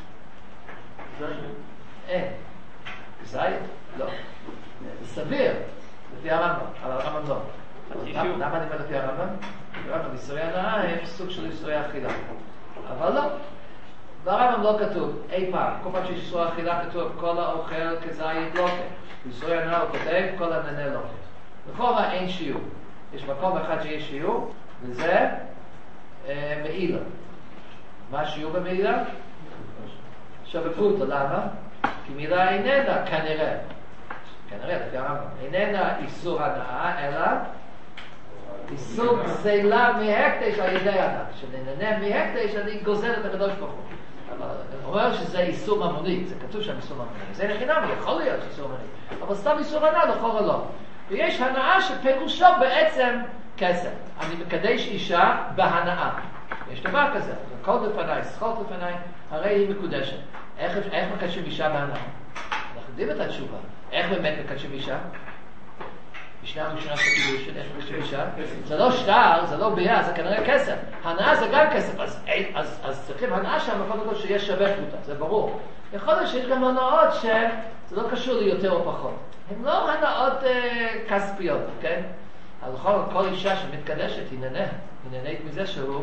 אין. זית? לא. זה סביר, לפי הרמב"ם, אבל הרמב"ם לא. למה אני אומר לפי הרמב"ם? הרמב"ם, איסורי הנאה הם סוג של איסורי אכילה. אבל לא. ברמב"ם לא כתוב, אי פעם, כל פעם שיש איסור אכילה כתוב, כל האוכל כזית לוקה. איסורי הנאה הוא כותב, כל הנהנה לוקה. בכל אין שיעור. יש מקום אחד שיש שיעור, וזה אה, מעילה. מה השיעור במעילה? שווה פרוטה, למה? כי מילה איננה, כנראה. כנראה, לפי הרמב"ם. איננה איסור הנאה, אלא איסור גזלה מהקדש על ידי הנאה. כשנהנה מהקדש, אני גוזל את הקדוש ברוך הוא. אבל הוא אומר שזה איסור ממוני, זה כתוב שם איסור ממוני. זה לחינם, יכול להיות איסור ממוני. אבל סתם איסור הנאה, לכאורה לא. ויש הנאה שפירושו בעצם כסף. אני מקדש אישה בהנאה. יש דבר כזה. כל לפניי, שכות לפניי, הרי היא מקודשת. איך, איך מקדשים אישה בהנאה? אנחנו יודעים את התשובה. איך באמת מקדשים אישה? משנה הראשונה של קידושין, איך מקדשים אישה? זה לא שטר, זה לא ביה, זה כנראה כסף. הנאה זה גם כסף, אז, אז, אז צריכים הנאה שם, בכל זאת שיש שווה פרוטה, זה ברור. יכול להיות שיש גם הנאות שזה לא קשור ליותר או פחות. הן לא הנאות אה, כספיות, כן? אז בכל זאת, כל אישה שמתקדשת היא נהנה. היא נהנית מזה שהוא...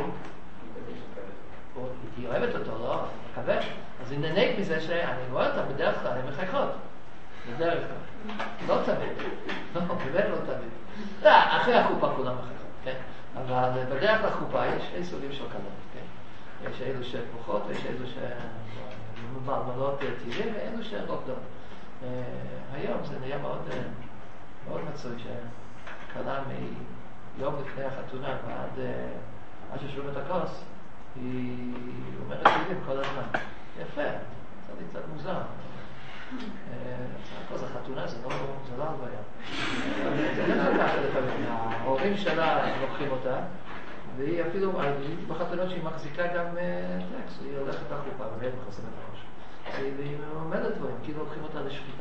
היא אוהבת אותו, לא? מקווה. אז היא נהנית מזה שאני רואה אותה בדרך כלל, הן מחייכות. בדרך כלל. לא תמיד. לא, באמת לא תמיד. לא, אחרי החופה כולם מחייכות, כן? אבל בדרך כלל חופה יש שני סוגים של קלות, כן? יש אלו שפוחות ויש אלו שמלמלות טבעים ואלו שרוקדות. היום זה נהיה מאוד, מאוד מצוי שקלה מיום לפני החתונה ועד עד ששומעים את הכוס, היא אומרת טבעים כל הזמן. יפה, זה לי קצת מוזר. הכוס החתונה זה לא הלוויה. זה לא ככה לפעמים. ההורים שלה לוקחים אותה, והיא אפילו, בחתונות שהיא מחזיקה גם טקס, היא הולכת לחופה, והם מכסים את הראש. והיא עומדת דברים, כאילו לוקחים אותה לשחיטה.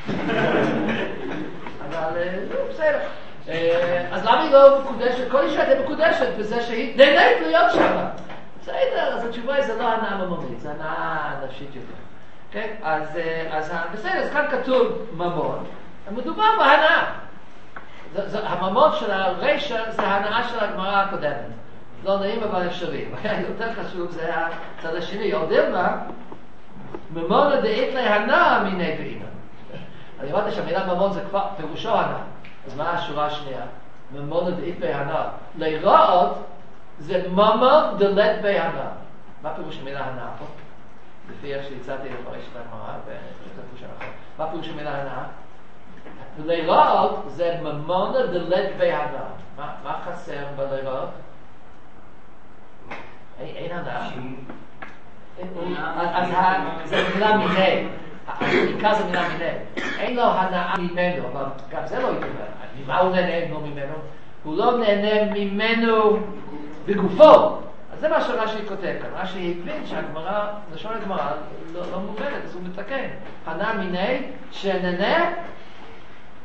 אבל, לא, בסדר. אז למה היא לא מקודשת? כל אישה היא מקודשת בזה שהיא נהנית להיות שם. בסדר, אז התשובה היא, זה לא הנאה ממונית, זה הנאה נפשית יותר. כן? אז, אז בסדר, אז כאן כתוב ממון, מדובר בהנאה. זה, זה, הממון של הרשע זה ההנאה של הגמרא הקודמת. לא נעים אבל אפשרי. יותר חשוב זה הצד השני. עוד דילמה, ממון דאית להנאה מיני בעינה. אני אמרתי שהמילה ממון זה כבר פירושו הנאה. אז מה השורה השנייה? ממון דאית להנאה. לראות זה ממון דלת בהנאה. מה פירוש המילה הנאה פה? לפי איך שהצעתי לפרש את הגמרא, ותפוש הנכון. מה פירוש המילה הנאה? לראות זה ממונה דלת בהנאה. מה חסר בלראות? אין הנאה. אז זה מילה מיני. העיקר זה מילה מיני. אין לו הנאה ממנו, אבל גם זה לא יקבל. ממה הוא נהנה ממנו? הוא לא נהנה ממנו בגופו. אז זה מה שרש"י כותב כאן. רש"י הבין שהגמרא, לשון הגמרא, לא, לא מובנת, אז הוא מתקן. הנאה מיני שנהנה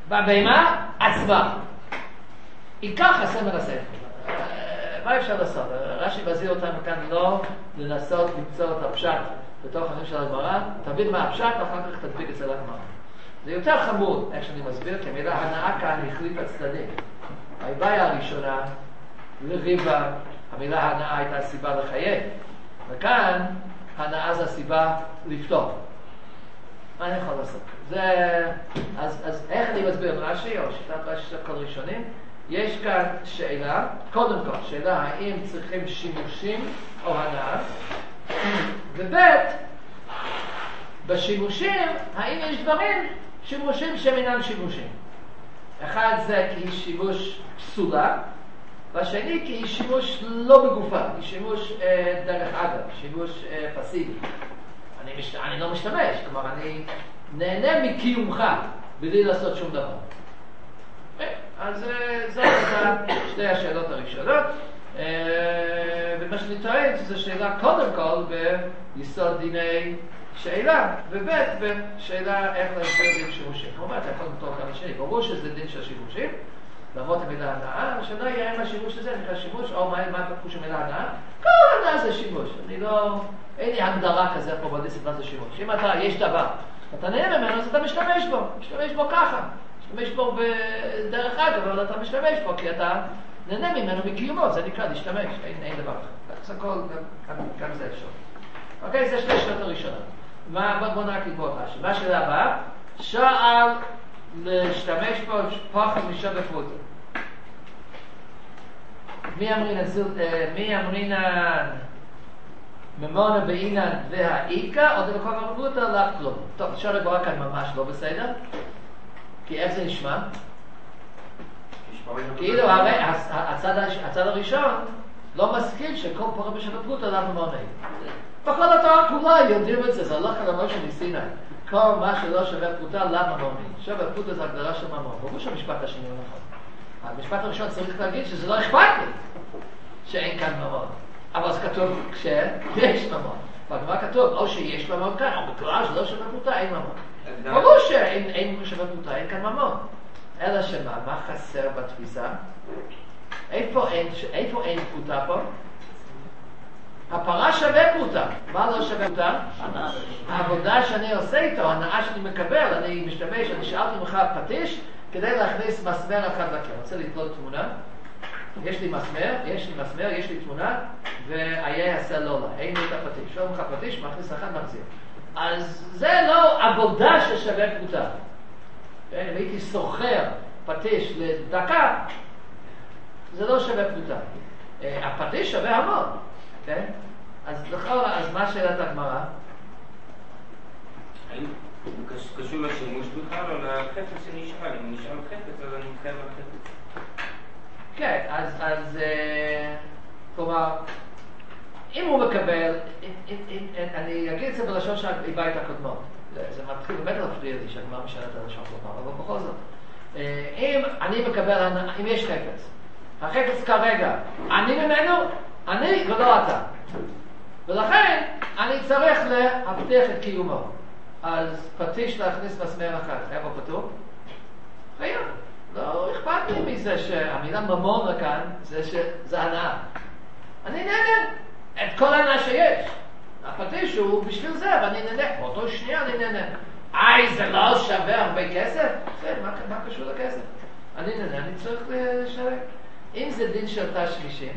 בבהמה עצמה. עיקר חסר מן הספר. מה אפשר לעשות? רש"י מזהיר אותנו כאן לא לנסות למצוא את הפשט בתוך החיים של הגמרא, תבין מה הפשט, אחר כך תדביק אצל הגמרא. זה יותר חמור, איך שאני מסביר, כי המילה הנאה כאן החליף הצדדים. הבעיה הראשונה, לריבה, המילה הנאה הייתה הסיבה לחייב, וכאן הנאה זה הסיבה לפתור. מה אני יכול לעשות? זה, אז, אז איך אני מסביר רש"י, או שיטת רש"י של כל ראשונים? יש כאן שאלה, קודם כל, שאלה האם צריכים שימושים או הנאה, ובית, בשימושים, האם יש דברים, שימושים שהם אינם שימושים. אחד זה כי שימוש פסולה, והשני כי שימוש לא בגופה, כי שימוש אה, דרך אגב, שימוש אה, פסיבי. אני, מש... אני לא משתמש, כלומר אני נהנה מקיומך בלי לעשות שום דבר. אז זאת הייתה שתי השאלות הראשונות, ומה שאני טוען זו שאלה קודם כל ביסוד דיני שאלה, ובית בשאלה איך להסביר דין שימושים. כלומר, אתה יכול לתור כאן לשני, ברור שזה דין של שימושים, למרות המילה הנאה, השאלה היא האם השימוש הזה נקרא שימוש, או מה הפרקוש המילה הנאה? כל הנאה זה שימוש, אני לא, אין לי הגדרה כזה פה בדיסק מה זה שימוש. אם אתה, יש דבר, אתה נהנה ממנו, אז אתה משתמש בו, משתמש בו ככה. משתמש בו בדרך אגב, אבל אתה משתמש בו כי אתה נהנה ממנו מקיומו, זה נקרא להשתמש, אין, אין דבר אחר. זה הכל, גם זה אפשר. אוקיי, זה שתי שאלות הראשונות. מה, בוא נראה לקבוע רש"י. מה השאלה הבאה? שאל להשתמש בו פחד משווה פרוטה. מי אמרינן, מי אמרינן ממונה בעינן והאיקה, או דלקוב הרבותה לך כלום. טוב, אפשר לגמרא כאן ממש לא בסדר. כי איך זה נשמע? כאילו הרי הצד, הצד הראשון לא מסכים שכל פורה בשווה פרוטה עליו ממונה. בכל התורה כולה יודעים את זה, זה הלך על המשה מסיני. כל מה שלא שווה פרוטה עליו ממונה. שווה פרוטה זה הגדרה של ממון. ברור שהמשפט השני הוא נכון. המשפט הראשון צריך להגיד שזה לא אכפת לי שאין כאן ממון. אבל זה כתוב כשיש ממון. בגמרא כתוב או שיש ממון כאן, או בכלל שלא שווה פרוטה אין ממון. ברור שאין שווה פרוטה, אין כאן ממון. אלא שמה, מה חסר בתפיסה? איפה אין, איפה אין פרוטה פה? הפרה שווה פרוטה. מה לא שווה פרוטה? העבודה שאני עושה איתו, הנאה שאני מקבל, אני משתמש, אני שאלתי ממך פטיש כדי להכניס מסמר אחד לקר. אני רוצה לתלות תמונה. יש לי מסמר, יש לי מסמר, יש לי תמונה, ואיה יעשה לא לה. אין לי את הפטיש. שואל ממך פטיש, מכניס אחד, מחזיר. אז זה לא עבודה ששווה פרוטה. אם הייתי סוחר פטיש לדקה, זה לא שווה פרוטה. הפטיש שווה המון. אז לכאורה, אז מה שאלת הגמרא? האם הוא קשור לשימוש בכלל או לחפץ שנשאל? אם נשאל חפץ, אז אני מתחייב על חפץ. כן, אז, אז, כלומר, אם הוא מקבל, אני אגיד את זה בלשון שהבית הקודמות. זה מתחיל באמת להפריע לי שהגמרא משנה את הלשון כלומר, אבל בכל זאת. אם אני מקבל, אם יש חפץ, החפץ כרגע, אני ממנו, אני ולא אתה. ולכן אני צריך להבטיח את קיומו. אז פטיש להכניס מסמר אחד, איפה פתור? חייב. לא אכפת לי מזה שהמילה ממון כאן זה שזה הנאה. אני נהנה את כל הנאה שיש. הפטיש הוא בשביל זה, ואני נהנה. באותו שנייה אני נהנה. איי, זה לא שווה הרבה כסף? זה, מה, מה קשור לכסף? אני נהנה, אני צריך לשלם. אם זה דין של תשמישים,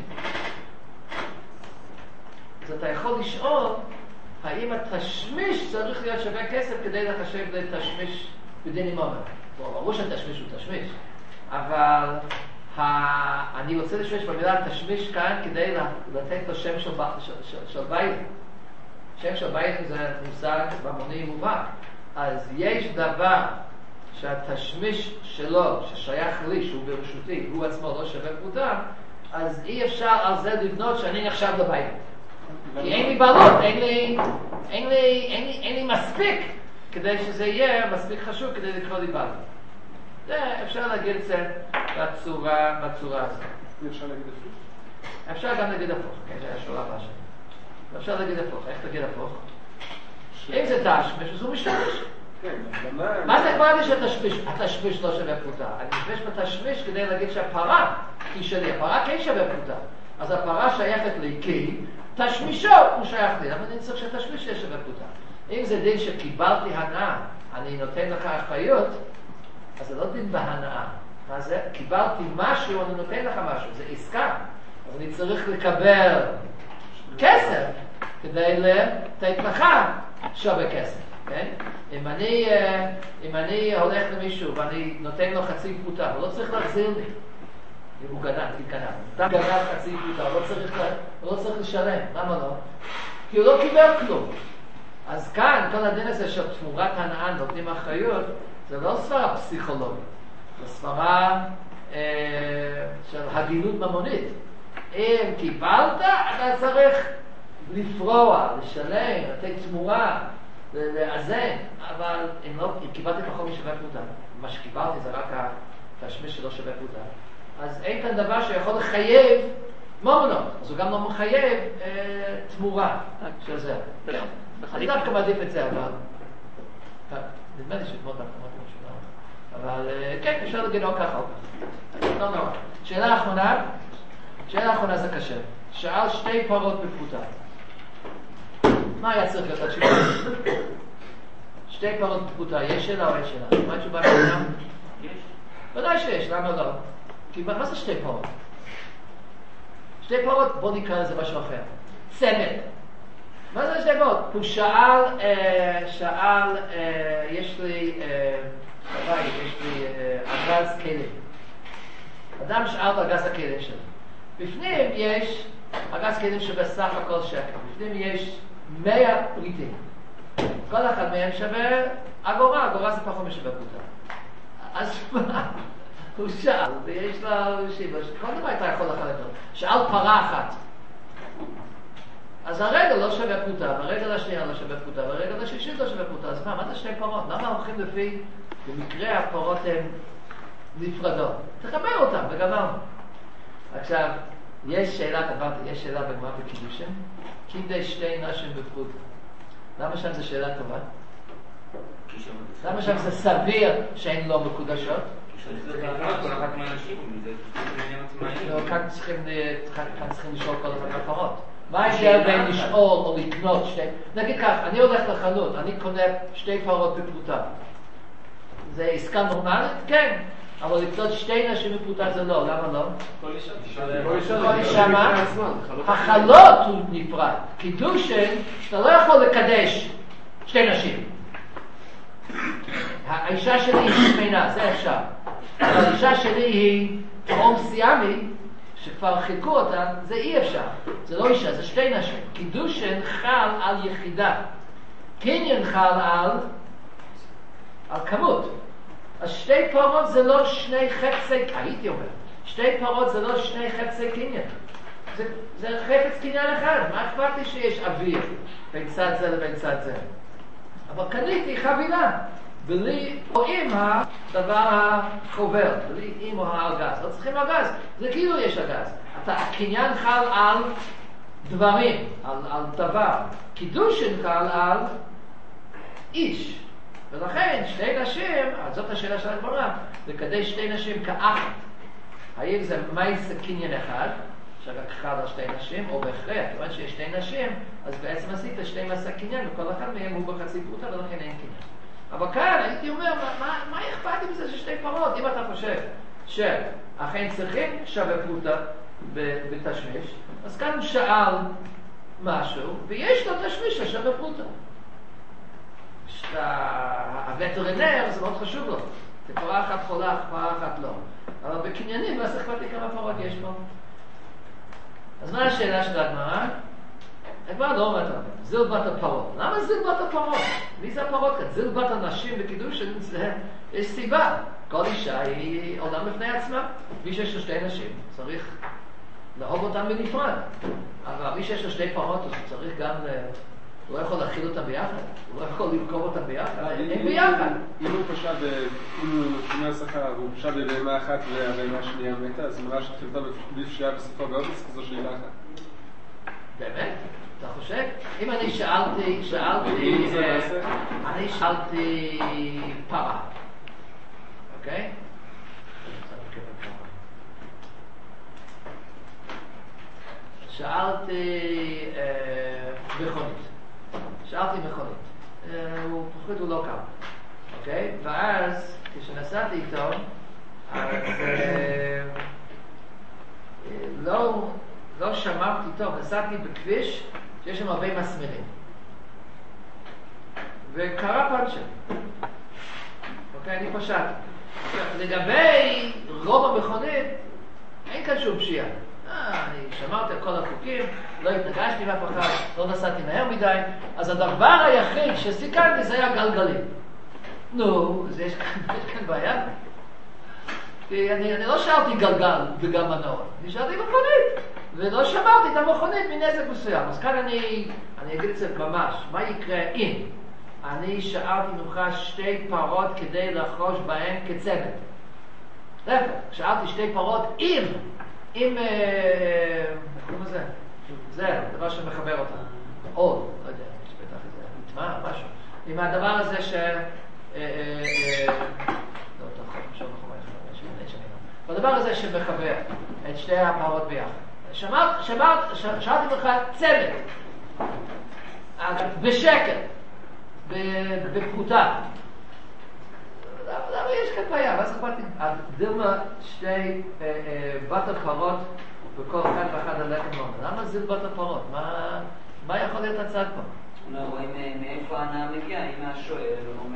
אז אתה יכול לשאול האם התשמיש צריך להיות שווה כסף כדי לחשב לתשמיש בדין אימומן. ברור שהתשמיש הוא תשמיש, אבל ה... אני רוצה לשמש במילה תשמיש כאן כדי לתת לו שם של, של, של, של בית. שם של בית זה מושג במוני מובהק. אז יש דבר שהתשמיש שלו, ששייך לי, שהוא ברשותי, הוא עצמו לא שווה פרוטה, אז אי אפשר על זה לבנות שאני נחשב לבית. כי אין לי בעלות, אין לי, אין לי, אין לי, אין לי מספיק כדי שזה יהיה מספיק חשוב כדי לקרוא לי בעלות. זה אפשר להגיד את זה בצורה, בצורה הזאת. אפשר להגיד הפוך? אפשר גם להגיד הפוך, כן, זה השאלה הבאה שלי. אפשר להגיד הפוך, איך תגיד הפוך? אם זה תשמיש, אז הוא משתמש. מה זה אכפת לי שהתשמיש לא שווה פרוטה? אני משתמש בתשמיש כדי להגיד שהפרה היא שלי, הפרה כן שווה פרוטה. אז הפרה שייכת לי כי תשמישו הוא שייך לי, למה אני צריך שהתשמיש יהיה שווה פרוטה? אם זה דין שקיבלתי הנאה, אני נותן לך אחריות, אז זה לא דין בהנאה. מה זה? קיבלתי משהו, אני נותן לך משהו, זה עסקה. אז אני צריך לקבל כסף כדי לתת לך שווה כסף. כן? אם אני, אם אני הולך למישהו ואני נותן לו חצי פרוטה, הוא לא צריך להחזיר לי. אם הוא גנב, כי גנב. אתה גנב חצי פרוטה, הוא לא צריך, הוא לא צריך לשלם. למה לא? כי הוא לא קיבל כלום. אז כאן, כל הדין הזה של תמורת הנאה נותנים אחריות, זה לא סברה פסיכולוגית. זה סברה אה, של הגינות ממונית. אם קיבלת, אתה צריך לפרוע, לשלם, לתת תמורה, לאזן. אבל אם, לא, אם קיבלתי פחות משווה פרוטה, מה שקיבלתי זה רק התשמיש שלא שווה פרוטה, אז אין כאן דבר שיכול לחייב מומונות. אז הוא גם לא מחייב אה, תמורה של זה. אני דווקא מעדיף את זה, אבל... נדמה לי שכמו דווקא אמרתי משהו, אבל כן, אפשר להגיד או ככה או ככה. לא נורא. שאלה האחרונה, שאלה האחרונה זה קשה. שאל שתי פרות בפרוטה. מה היה צריך להיות התשובה? שתי פרות בפרוטה, יש שאלה או אין שאלה? מה התשובה שלנו? יש. ודאי שיש, למה לא? כי מה זה שתי פרות? שתי פרות, בוא נקרא לזה משהו אחר. צמד. מה זה שתי פרות? הוא שאל, אה, שאל, אה, יש לי, אה, בבית, יש לי אה, ארגז כלים. אדם שאל את ארגז הכלים שלו. בפנים יש ארגז כלים שבסך הכל שקל. בפנים יש מאה פריטים. כל אחד מהם שווה אגורה, אגורה זה פחות משווה פרוטה. אז מה? הוא שאל, ויש לו שיבה, כל דבר הייתה יכול לחלק לו. שאל פרה אחת. אז הרגע לא שווה פרוטה, והרגע השנייה לא שווה פרוטה, והרגע השישית לא שווה פרוטה. אז מה, מה זה שתי פרות? למה הולכים לפי, במקרה הפרות הן נפרדות? תחבר אותן, וגמרנו. עכשיו, יש שאלה, אמרתי, יש שאלה בגמרא בקידושין, כדי שתי נשים בפרוטה. למה שם זו שאלה טובה? למה שם זה סביר שהן לא מקודשות? כאן צריכים לשאול כל אחד הפרות. מה ההבדל בין לשאול או לקנות שתי... נגיד כך, אני הולך לחנות, אני קונה שתי פרות בפרוטה. זה עסקה נורמלית? כן. אבל לקנות שתי נשים בפרוטה זה לא, למה לא? כל אישה מה? החלות הוא נפרד. קידושין, אתה לא יכול לקדש שתי נשים. האישה שלי היא שמנה, זה אפשר. אבל האישה שלי היא תאום סיאמי, שכבר חילקו אותה, זה אי אפשר. זה לא אישה, זה שתי נשים. קידושין חל על יחידה. קניין חל על, על כמות. אז שתי פרות זה לא שני חפצי, הייתי אומר, שתי פרות זה לא שני חפצי קניין. זה, זה חפץ קניין אחד. מה אכפת לי שיש אוויר בין צד זה לבין צד זה? אבל קניתי חבילה. בלי או עם הדבר החובר, בלי עם או הארגז. לא צריכים ארגז, זה כאילו יש ארגז. הקניין חל על דברים, על, על דבר. קידושין חל על איש. ולכן שתי נשים, אז זאת השאלה של הגמרא, לקדש שתי נשים כאחת. האם זה מייס קניין אחד, שרק חל על שתי נשים, או בהכרח, כיוון שיש שתי נשים, אז בעצם עשית שתי מייס קניין, וכל אחד מהם הוא בחצי פרוטה, ולכן אין קניין. אבל כאן הייתי אומר, מה, מה, מה אכפת עם זה ששתי פרות? אם אתה חושב שאכן צריכים שווה פרוטה בתשמיש, אז כאן הוא שאל משהו, ויש לו תשמיש לשווה פרוטה. הווטרינר זה מאוד חשוב לו. זה פרה אחת חולה, פרה אחת לא. אבל בקניינים, אז אכפת לי כמה פרות יש פה. אז מה השאלה של הגמרא? הגמרא לא אומרת הרבה. זילבת הפרות. למה זילבת הפרות? מי זה הפרות כאן? זילבת הנשים בקידושין, יש סיבה. כל אישה היא עולם בפני עצמה. מי שיש לו שתי נשים צריך לאהוב אותם בנפרד. אבל מי שיש לו שתי פרות, אז הוא צריך גם... הוא לא יכול להכיל אותם ביחד, הוא לא יכול למכור אותם ביחד, הם ביחד. אם הוא פשע בשינה שכר, והוא פשע בבהמה אחת והבהמה השנייה מתה, אז מראה שתחילתה בפשיעה בסופו באופס כזו שאלה אחת. באמת? אתה חושב? אם אני שאלתי, שאלתי, אני שאלתי פרה, אוקיי? שאלתי מכונית, שאלתי מכונית, הוא פחות הוא לא קם, אוקיי? ואז כשנסעתי איתו, אז לא, לא שמרתי טוב, נסעתי בכביש שיש שם הרבה מסמרים, וקרה פנצ'ר, אוקיי? אני פשעתי. לגבי רוב המכונית, אין כאן שום פשיעה. אני שמרתי על כל החוקים, לא התנגשתי מאף אחד, לא נסעתי מהר מדי, אז הדבר היחיד שסיכנתי זה היה גלגלים. נו, אז יש כאן בעיה. כי אני, אני לא שאלתי גלגל וגם מנוע, אני שאלתי מכונית, ולא שמרתי את המכונית מנזק מסוים. אז כאן אני, אני אגיד את זה ממש, מה יקרה אם אני שאלתי ממך שתי פרות כדי לחרוש בהן כצוות? להפך, שאלתי שתי פרות אם אם, איך קוראים לזה? זה, דבר שמחבר אותה. עוד, לא יודע, יש בטח איזה, מה, משהו. עם הדבר הזה ש... לא, תחום, עכשיו נכון, יש מיני שנים. בדבר הזה שמחבר את שתי הפרות ביחד. שמעת, שמעת, שאלתי לך צוות. בשקט. בפרוטה. למה יש כאן בעיה? ואז אכפתי, דילמה שתי בת הפרות וכל אחד ואחד הלחם לא. למה זיל בת הפרות? מה יכול להיות הצד פה? אנחנו רואים מאיפה הנאה מגיע, אם מהשואל או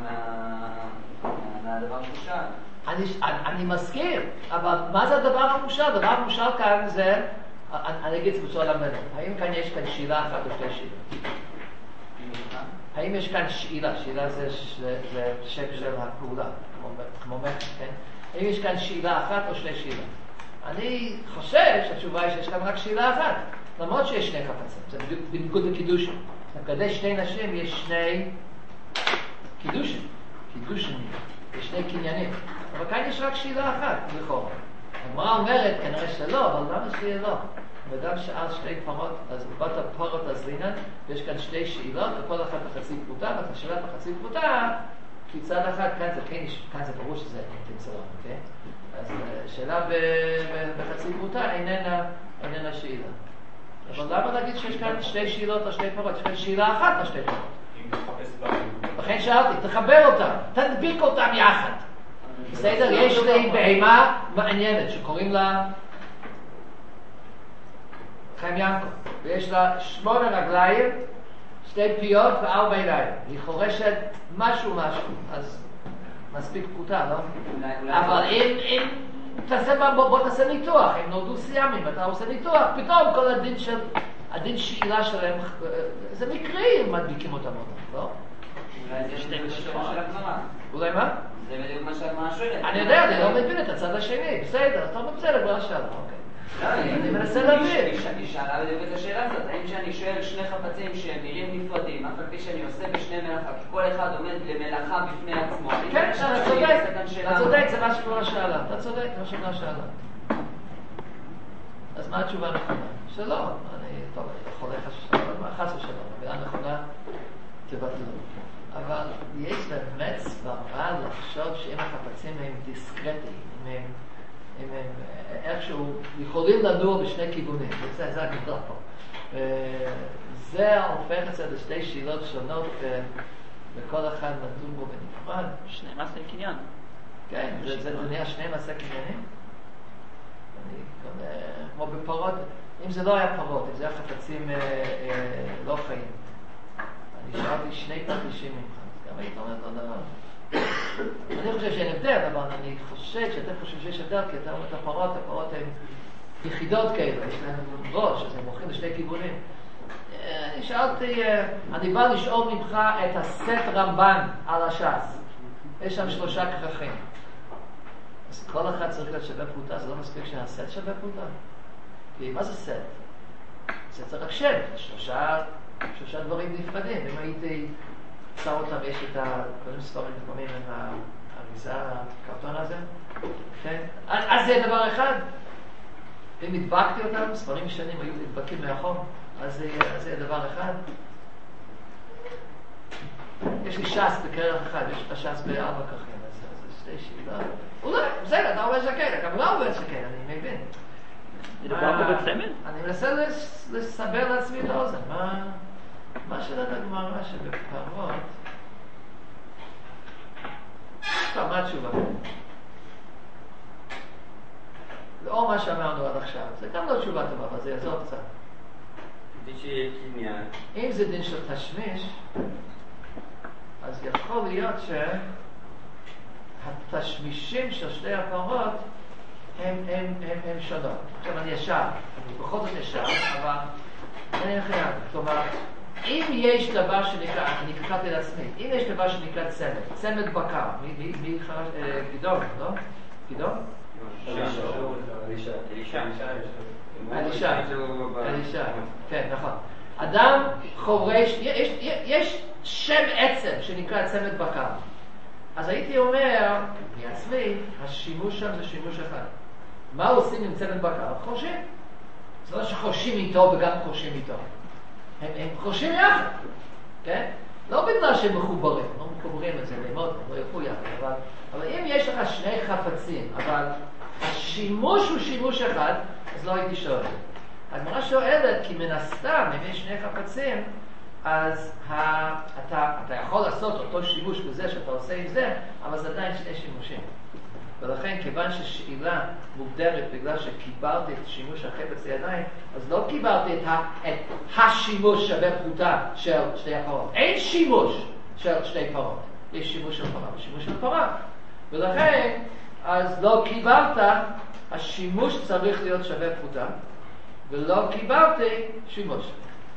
מהדבר שושל. אני מסכים, אבל מה זה הדבר המושל? הדבר המושל כאן זה, אני אגיד את זה בצורה למדת, האם כאן יש כאן שאלה אחת או שתי שאלות? האם יש כאן שאלה? שאלה זה, זה, זה שם של הפעולה, כמו מק, כן? האם יש כאן שאלה אחת או שתי שאלה? אני חושב שהתשובה היא שיש כאן רק שאלה אחת, למרות שיש שני חפצים, זה בניגוד לקידושים. לגבי שתי נשים יש שני קידושים, קידושים, יש שני קניינים, אבל כאן יש רק שאלה אחת, לכאורה. הגמרא אומרת, כנראה שלא, אבל למה שיהיה לא? וגם שאל שתי פרות, אז בת הפרות הזרינן, ויש כאן שתי שאלות, וכל אחת בחצי פרוטה, ואתה שאלה בחצי פרוטה, כי צד אחד, כאן זה, כאן זה ברור שזה תמצלון, אוקיי? אז שאלה בחצי פרוטה איננה, איננה שאלה. אבל למה להגיד שיש כאן שתי שאלות או שתי פרות? יש כאן שאלה אחת או שתי פרות. לכן שאלתי, תחבר אותם, תדביק אותם יחד. בסדר? יש לי בהמה מעניינת שקוראים לה חיים ינקו, ויש לה שמונה רגליים, שתי פיות וארבע עיניים. היא חורשת משהו משהו, אז מספיק פרוטה, לא? אבל אם תעשה, בוא תעשה ניתוח, הם נולדו סיאמים, אתה עושה ניתוח, פתאום כל הדין של, הדין שאלה שלהם, זה מקרי אם מדביקים אותם אותם, לא? אולי זה שתי משפחות של הגמרא. אולי מה? זה בדיוק מה שהגמרא שואלת. אני יודע, אני לא מבין את הצד השני, בסדר, אתה אומר בסדר, בוא נשאל, אוקיי. אני מנסה להבין. אני שאלה בדיוק את השאלה הזאת, האם שאני שואל שני חפצים שהם נראים נפרדים, אף על פי שאני עושה בשני מלאכה, כי כל אחד עומד למלאכה בפני עצמו. כן, אתה צודק, אתה צודק, זה מה שכבר שאלה, אתה צודק, מה שכבר שאלה. אז מה התשובה הנכונה? שלא, אני, טוב, אני יכול לחשב, אבל חס ושלום, המילה נכונה, תבטלו. אבל יש באמת סברה לחשוב שאם החפצים הם דיסקרטיים, אם הם אם הם איכשהו יכולים לנוע בשני כיוונים, זה, זה הגדול פה. זה הופך את זה לשתי שאלות שונות וכל אחד נדון בו בנפרד. שני מעשי קניין. כן, זה, זה, זה נהיה שני מעשי קניינים. אני, כמו בפרות, אם זה לא היה פרות, אם זה היה חפצים אה, אה, לא חיים, אני שאלתי שני פרדישים ממך, גם היית אומרת לא דבר. אני חושב שאין הבדל, אבל אני חושב שאתם חושבים שיש הבדל, כי אתה אומר את הפרות, הפרות הן יחידות כאלה, יש להן ראש, אז הם הולכים לשני כיוונים. אני שאלתי, אני בא לשאול ממך את הסט רמב"ן על הש"ס. יש שם שלושה כרכים. אז כל אחד צריך להיות שווה פרוטה, זה לא מספיק שהסט שווה פרוטה. כי מה זה סט? סט זה רק שם, שלושה, שלושה דברים נפרדים. אם הייתי שם אותם, יש את הקודם ספרים לפעמים עם האריזה, הקרטון הזה, כן? אז זה דבר אחד. אם הדבקתי אותם, ספרים שנים היו נדבקים מהחום, אז זה יהיה דבר אחד. יש לי ש"ס בקרח אחד, יש לך ש"ס בארבע ככים, אז זה שתי שאלות. אולי, בסדר, אתה עובד שקט, אבל לא עובד שקט, אני מבין. מדובר פה בצמד? אני מנסה לסבר לעצמי את האוזן. מה שאלת הגמרא שבפרות? טוב, מה התשובה? לאור מה שאמרנו עד עכשיו, זה גם לא תשובה טובה, אבל זה יעזור קצת. אם זה דין של תשמיש, אז יכול להיות שהתשמישים של שתי הפרות הם, הם, הם, הם שונות. עכשיו אני ישר, אני בכל זאת ישר, אבל אני חייב. כלומר, אם יש דבר שנקרא, אני קראתי לעצמי, אם יש דבר שנקרא צמד, צמד בקר, מי, מי, מי חרש, אה, גידון, לא? גידון? אלישע. אלישע. אלישע. אלישע. כן, נכון. אדם חורש, יש, יש שם עצם שנקרא צמד בקר. אז הייתי אומר, מעצמי, השימוש שם זה שימוש אחד. מה עושים עם צמד בקר? חורשים. זה לא שחורשים איתו וגם חורשים איתו. הם, הם חורשים יחד, כן? לא בגלל שהם מחוברים, לא מחוברים את זה לימוד, לא ילכו יחד, אבל, אבל אם יש לך שני חפצים, אבל השימוש הוא שימוש אחד, אז לא הייתי שואל. הגמרא שואלת, כי מן הסתם, אם יש שני חפצים, אז ה, אתה, אתה יכול לעשות אותו שימוש בזה שאתה עושה עם זה, אבל זה עדיין שני שימושים. ולכן, כיוון ששאלה מוגדרת בגלל שקיבלתי את שימוש החפץ לידיים, אז לא קיבלתי את, ה, את השימוש שווה פרוטה של שתי הפרות. אין שימוש של שתי פרות. יש שימוש של פרה ושימוש של פרה. ולכן, אז לא קיבלת, השימוש צריך להיות שווה פרוטה, ולא קיבלתי שימוש.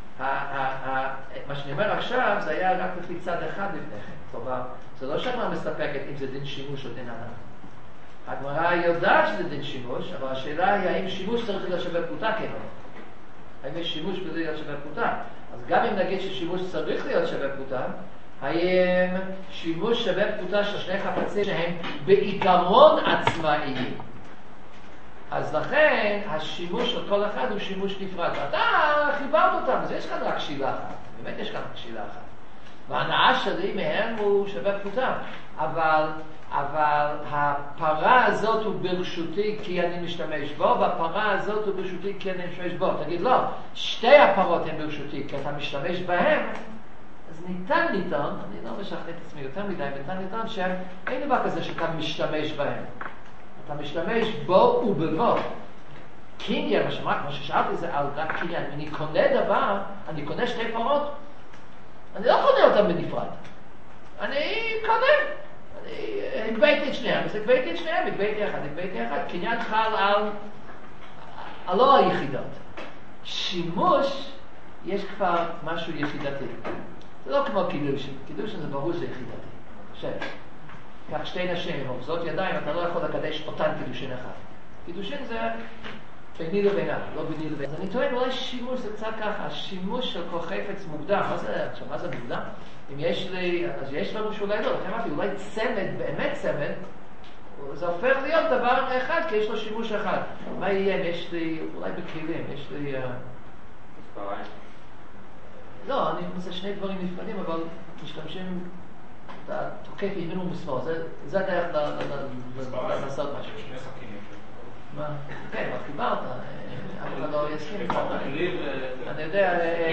מה שאני אומר עכשיו, זה היה רק לפי צד אחד לפני כן. כלומר, זה לא שהגמרא מסתפקת אם זה דין שימוש או דין הנאה. הגמרא יודעת שזה דין שימוש, אבל השאלה היא האם שימוש צריך להיות שווה פרוטה כן או לא. האם יש שימוש בזה להיות שווה פרוטה. אז גם אם נגיד ששימוש צריך להיות שווה פרוטה, האם שימוש שווה פרוטה של שני חפצים שהם בעיקרון עצמאיים. אז לכן השימוש של כל אחד הוא שימוש נפרד. ואתה חיברת אותם, אז יש כאן רק שאלה אחת. באמת יש כאן רק שאלה אחת. וההנאה שלי מהם הוא שווה פרוטה. אבל, אבל הפרה הזאת הוא ברשותי כי אני משתמש בו, והפרה הזאת הוא ברשותי כי אני משתמש בו. תגיד לא, שתי הפרות הן ברשותי כי אתה משתמש בהם, אז ניתן לטעון, אני לא משכנע את עצמי יותר מדי, ניתן לטעון שאין דבר כזה שאתה משתמש בהם. אתה משתמש בו ובבו. קניין, מה שמעת, מה ששאלתי זה על רק קניין. אם אני קונה דבר, אני קונה שתי פרות, אני לא קונה אותם בנפרד. אני קונה. אני הגבייתי את שניהם, אז הגבייתי את שניהם, הגבייתי אחד, הגבייתי אחד. קניין חל על, על לא היחידות. שימוש, יש כבר משהו יחידתי. זה לא כמו קידושין. קידושין זה ברור שזה יחידתי. עכשיו. כך שתי נשים עם אוחזות ידיים, אתה לא יכול לקדש אותן קידושין אחד. קידושין זה ביני לבינה, לא ביני לבינה. אז אני טוען, אולי שימוש זה קצת ככה, השימוש של כל חפץ מוקדם. מה זה, עכשיו, מה זה מוקדם? אם יש לי, אז יש לנו שאולי לא, לכן אמרתי, אולי צמד, באמת צמד, זה הופך להיות דבר אחד, כי יש לו שימוש אחד. מה יהיה אם יש לי, אולי בכלים, יש לי... מספריים? לא, אני רוצה שני דברים נפרדים, אבל משתמשים... אתה תוקף ימין ומשמאל, זה הדרך לעשות משהו. שני חכים. מה? כן, אבל חיברת, אף אחד לא יסכים איתך. אני יודע,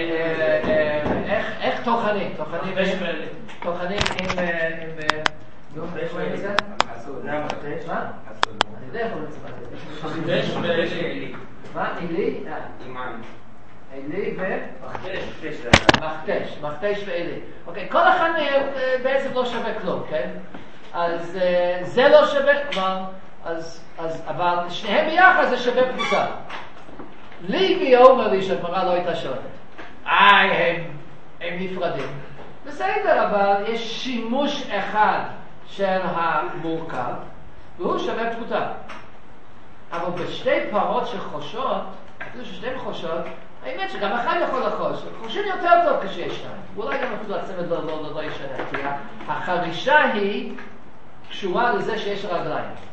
איך טוחנים? טוחנים עם... זה המחתש? מה? אני יודע איך הוא לצבא. מחתש ועילי. מה? עילי? אימן. עילי ו... מחתש. מחתש, מחתש ועילי. אוקיי, כל אחד מהם בעצם לא שווה כלום, כן? אז זה לא שווה, אבל, אז, אז, אבל שניהם ביחד זה שווה פרוטה. ליבי אומר לי שהגמרא לא הייתה שואלת. איי, הם, הם נפרדים. בסדר, אבל יש שימוש אחד של המורכב, והוא שווה פרוטה. אבל בשתי פרות שחושות, אפילו ששתיהן חושות, האמת שגם אחד יכול לחוש, חושים יותר טוב כשיש שניים. ואולי גם אפילו הצמד לא, לא, לא, לא ישנה, כי החרישה היא קשורה לזה שיש רגליים.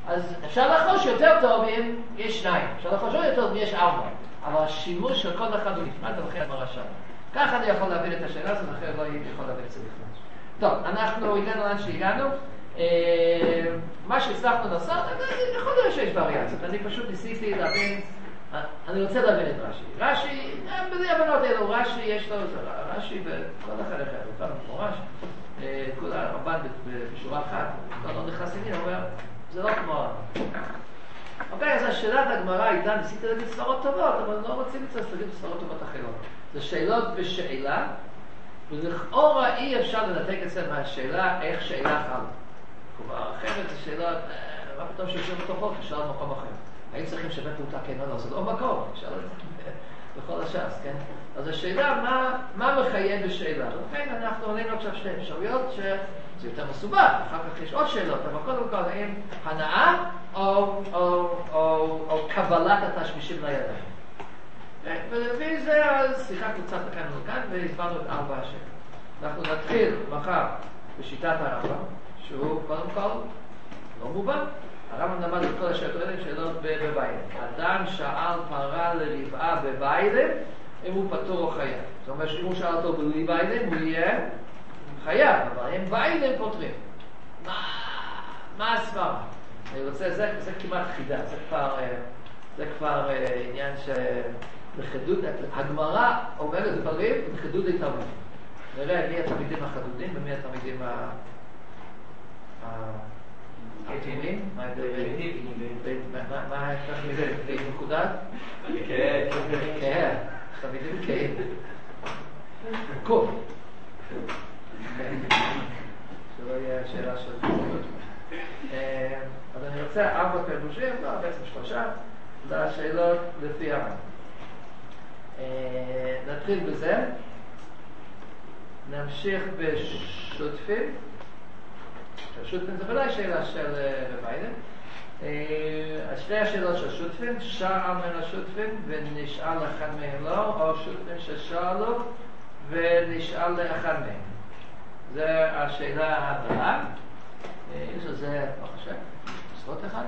אז אפשר לחוש יותר טוב אם יש שניים, אפשר לחוש יותר טוב אם יש ארבע, אבל השימוש של כל אחד הוא נפרד ולכן הגמרא שם. ככה אני יכול להבין את השאלה הזאת, אחרי לא יכול להבין את זה בכלל. טוב, אנחנו הגענו לאן שהגענו. מה שהצלחנו לעשות, יכול להיות שיש וריאציות, אני פשוט ניסיתי להבין, אני רוצה להבין את רש"י. רש"י, בלי הבנות אלו, רש"י יש לו, רש"י בכל אחר אחר, הוא כאן מפורש, כל הרמב"ן בשורה אחת, לא נכנס לי, הוא אומר, זה לא כמו... אוקיי, אז השאלת הגמרא הייתה, ניסיתי להגיד סברות טובות, אבל לא רוצים להגיד סברות טובות אחרות. זה שאלות בשאלה, ולכאורה אי אפשר לנתק את זה מהשאלה איך שאלה חלה. כלומר, אחרת זה שאלה, מה פתאום שיושב בתוכו, אפשר למקום אחר. האם צריכים שווה פרוטה כן או לא? זה לא מקום, אפשר בכל הש"ס, כן? אז השאלה, מה, מה מחייב בשאלה? לכן אנחנו עולים עכשיו שתי אפשרויות שזה יותר מסובך, אחר כך יש עוד שאלות, אבל קודם כל, האם הנאה או, או, או, או קבלת התשמישים לידיים. ולפי זה, אז שיחקנו קצת לכאן ולכאן, והסברנו את ארבע השאלות. אנחנו נתחיל מחר בשיטת הרמב"ם, שהוא קודם כל לא מובן. הרמב"ם למד את כל השאלות האלה שאלות בביילים. אדם שאל פרה לרבעה בביילים, אם הוא פטור או חייב. זאת אומרת שאם הוא שאל אותו בלי ביילים, הוא יהיה חייב, אבל הם ביילים פותרים. מה, מה הסברה? אני רוצה, זה, זה כמעט חידה, זה כבר, זה כבר עניין שבחדוד, הגמרא אומרת דברים בחדוד לתלמידים. נראה מי התלמידים החדודים ומי התלמידים הכתומים. מה ההפך מזה? נקודת? כהה. כהה. תלמידים כהים. קום. שלא יהיה שאלה של תלמידות. אז אני רוצה ארבע פירושים, לא, בעצם שלושה, זה השאלות לפי הרמב"ם. נתחיל בזה. נמשיך בשותפים. שותפים זה ודאי שאלה של רביילים. אז שתי השאלות של שותפים, שאל מן השותפים ונשאל אחד מהם לא, או שותפים ששאלו ונשאל לאחד מהם. זו השאלה הבאה. יש לזה, לא חושב, ספות אחד.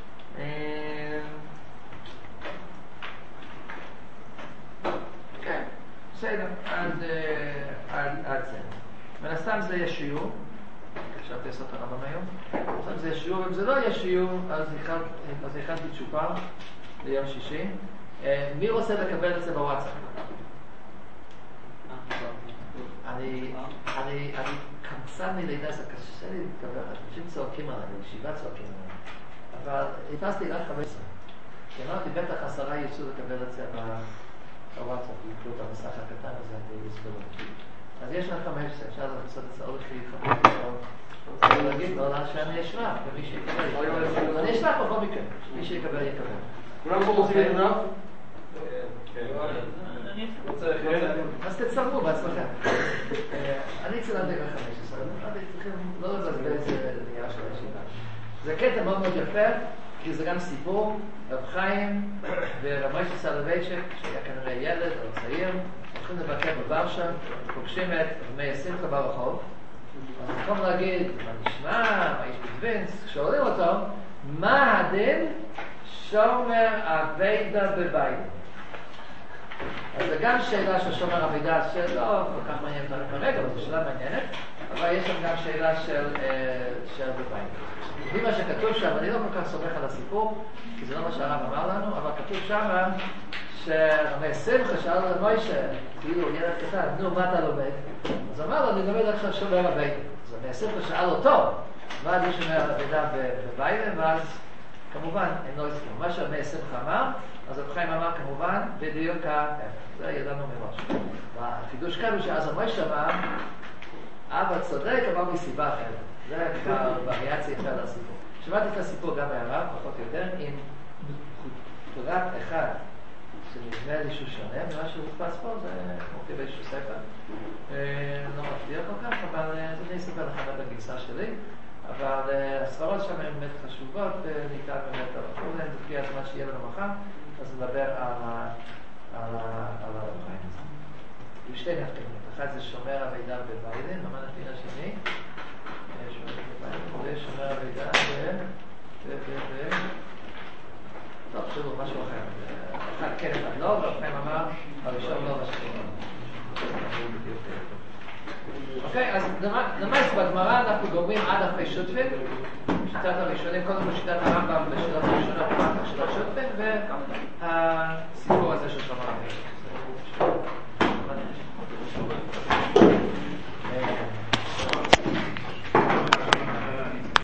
כן, בסדר, עד זה. מן הסתם זה יהיה שיעור. חשבתי לעשות הרמב"ם היום. עכשיו זה שיעור, אם זה לא יהיה שיעור, אז הכנתי צ'ופר ליום שישי. מי רוצה לקבל את זה בוואטסאפ? אני, אני, אני קמצן מלידה, זה קשה לי להתקבל, אנשים צועקים עליי, בישיבה צועקים עליי. אבל חיפשתי רק חמש עשרה. כי אמרתי, בטח עשרה יצאו לקבל את זה בוואטסאפ, יקלו את המסך הקטן הזה ויסבלו. אז יש לך חמש עשרה, אפשר לעשות את זה עוד לפי חמש עשרה. אני להגיד לו שאני אשלח, ומי שיקבל יקבל. אני אשלח בכל מקרה, מי שיקבל יקבל. כולם פה רוצים את זה? אז תצטרפו בהצלחה. אני אצל להדק לחמש עשרה, אני צריכים לא לבזבז נייר של הישיבה. זה קטע מאוד מאוד יפה, כי זה גם סיפור, רב חיים ורב משה סולובייצ'יק, שהיה כנראה ילד או צעיר, הולכים לבקר בוורשה, פוגשים את רבי שמחה ברחוב, אז במקום להגיד, מה נשמע, מה יש בדווינס, שואלים אותו, מה הדין שומר אבידה בבית? אז זה גם שאלה של שומר אבידה שלא כל כך מעניינת אותנו כרגע, אבל זו שאלה מעניינת, אבל יש שם גם שאלה של, של בבית. לפי מה שכתוב שם, אני לא כל כך סומך על הסיפור, כי זה לא מה שהרב אמר לנו, אבל כתוב שם שרבי שמחה שאל על מוישה, כאילו ילד קטן, נו, מה אתה לומד? אז אמר לו, אני לומד עכשיו שומר אבידה. אז רבי שמחה שאל אותו, מה אני שומר אבידה בבית? ואז כמובן, הם לא הסכימו. מה שרבי שמחה אמר, אז רב חיים אמר כמובן, בדיוק ההפך. זה ידענו מראש. והחידוש כאן הוא שאז המוישה אמר, אבא צודק, אבל מסיבה אחרת. זה כבר וריאציה אחרת לסיפור. שמעתי את הסיפור גם מהרב, פחות או יותר, עם פרט אחד שנדמה לי שהוא שונה, ומה שהודפס פה זה מופיע באיזשהו ספר. לא מפתיע כל כך, אבל אני אספר לכם את הגרסה שלי. אבל הספרות שם הן באמת חשובות, וניתן באמת על הכל, לפי הזמן שיהיה לנו מחר, אז נדבר על הרוחיים הזה. יש שתי נפתינות, אחד זה שומר המידע בביידן, ומה נפתין השני? שומר המידע ויש שומר המידע טוב, שוב, משהו אחר. אחד כן אחד לא, ולכן אמר, הראשון לא משהו. אוקיי, אז למעט בגמרא אנחנו גומרים עד אחרי שוטפין, שיטת הראשונים, קודם כל שיטת הרמב"ם בשאלות הראשונות, אחר כך שיטת שוטפין, והסיפור הזה של חמר.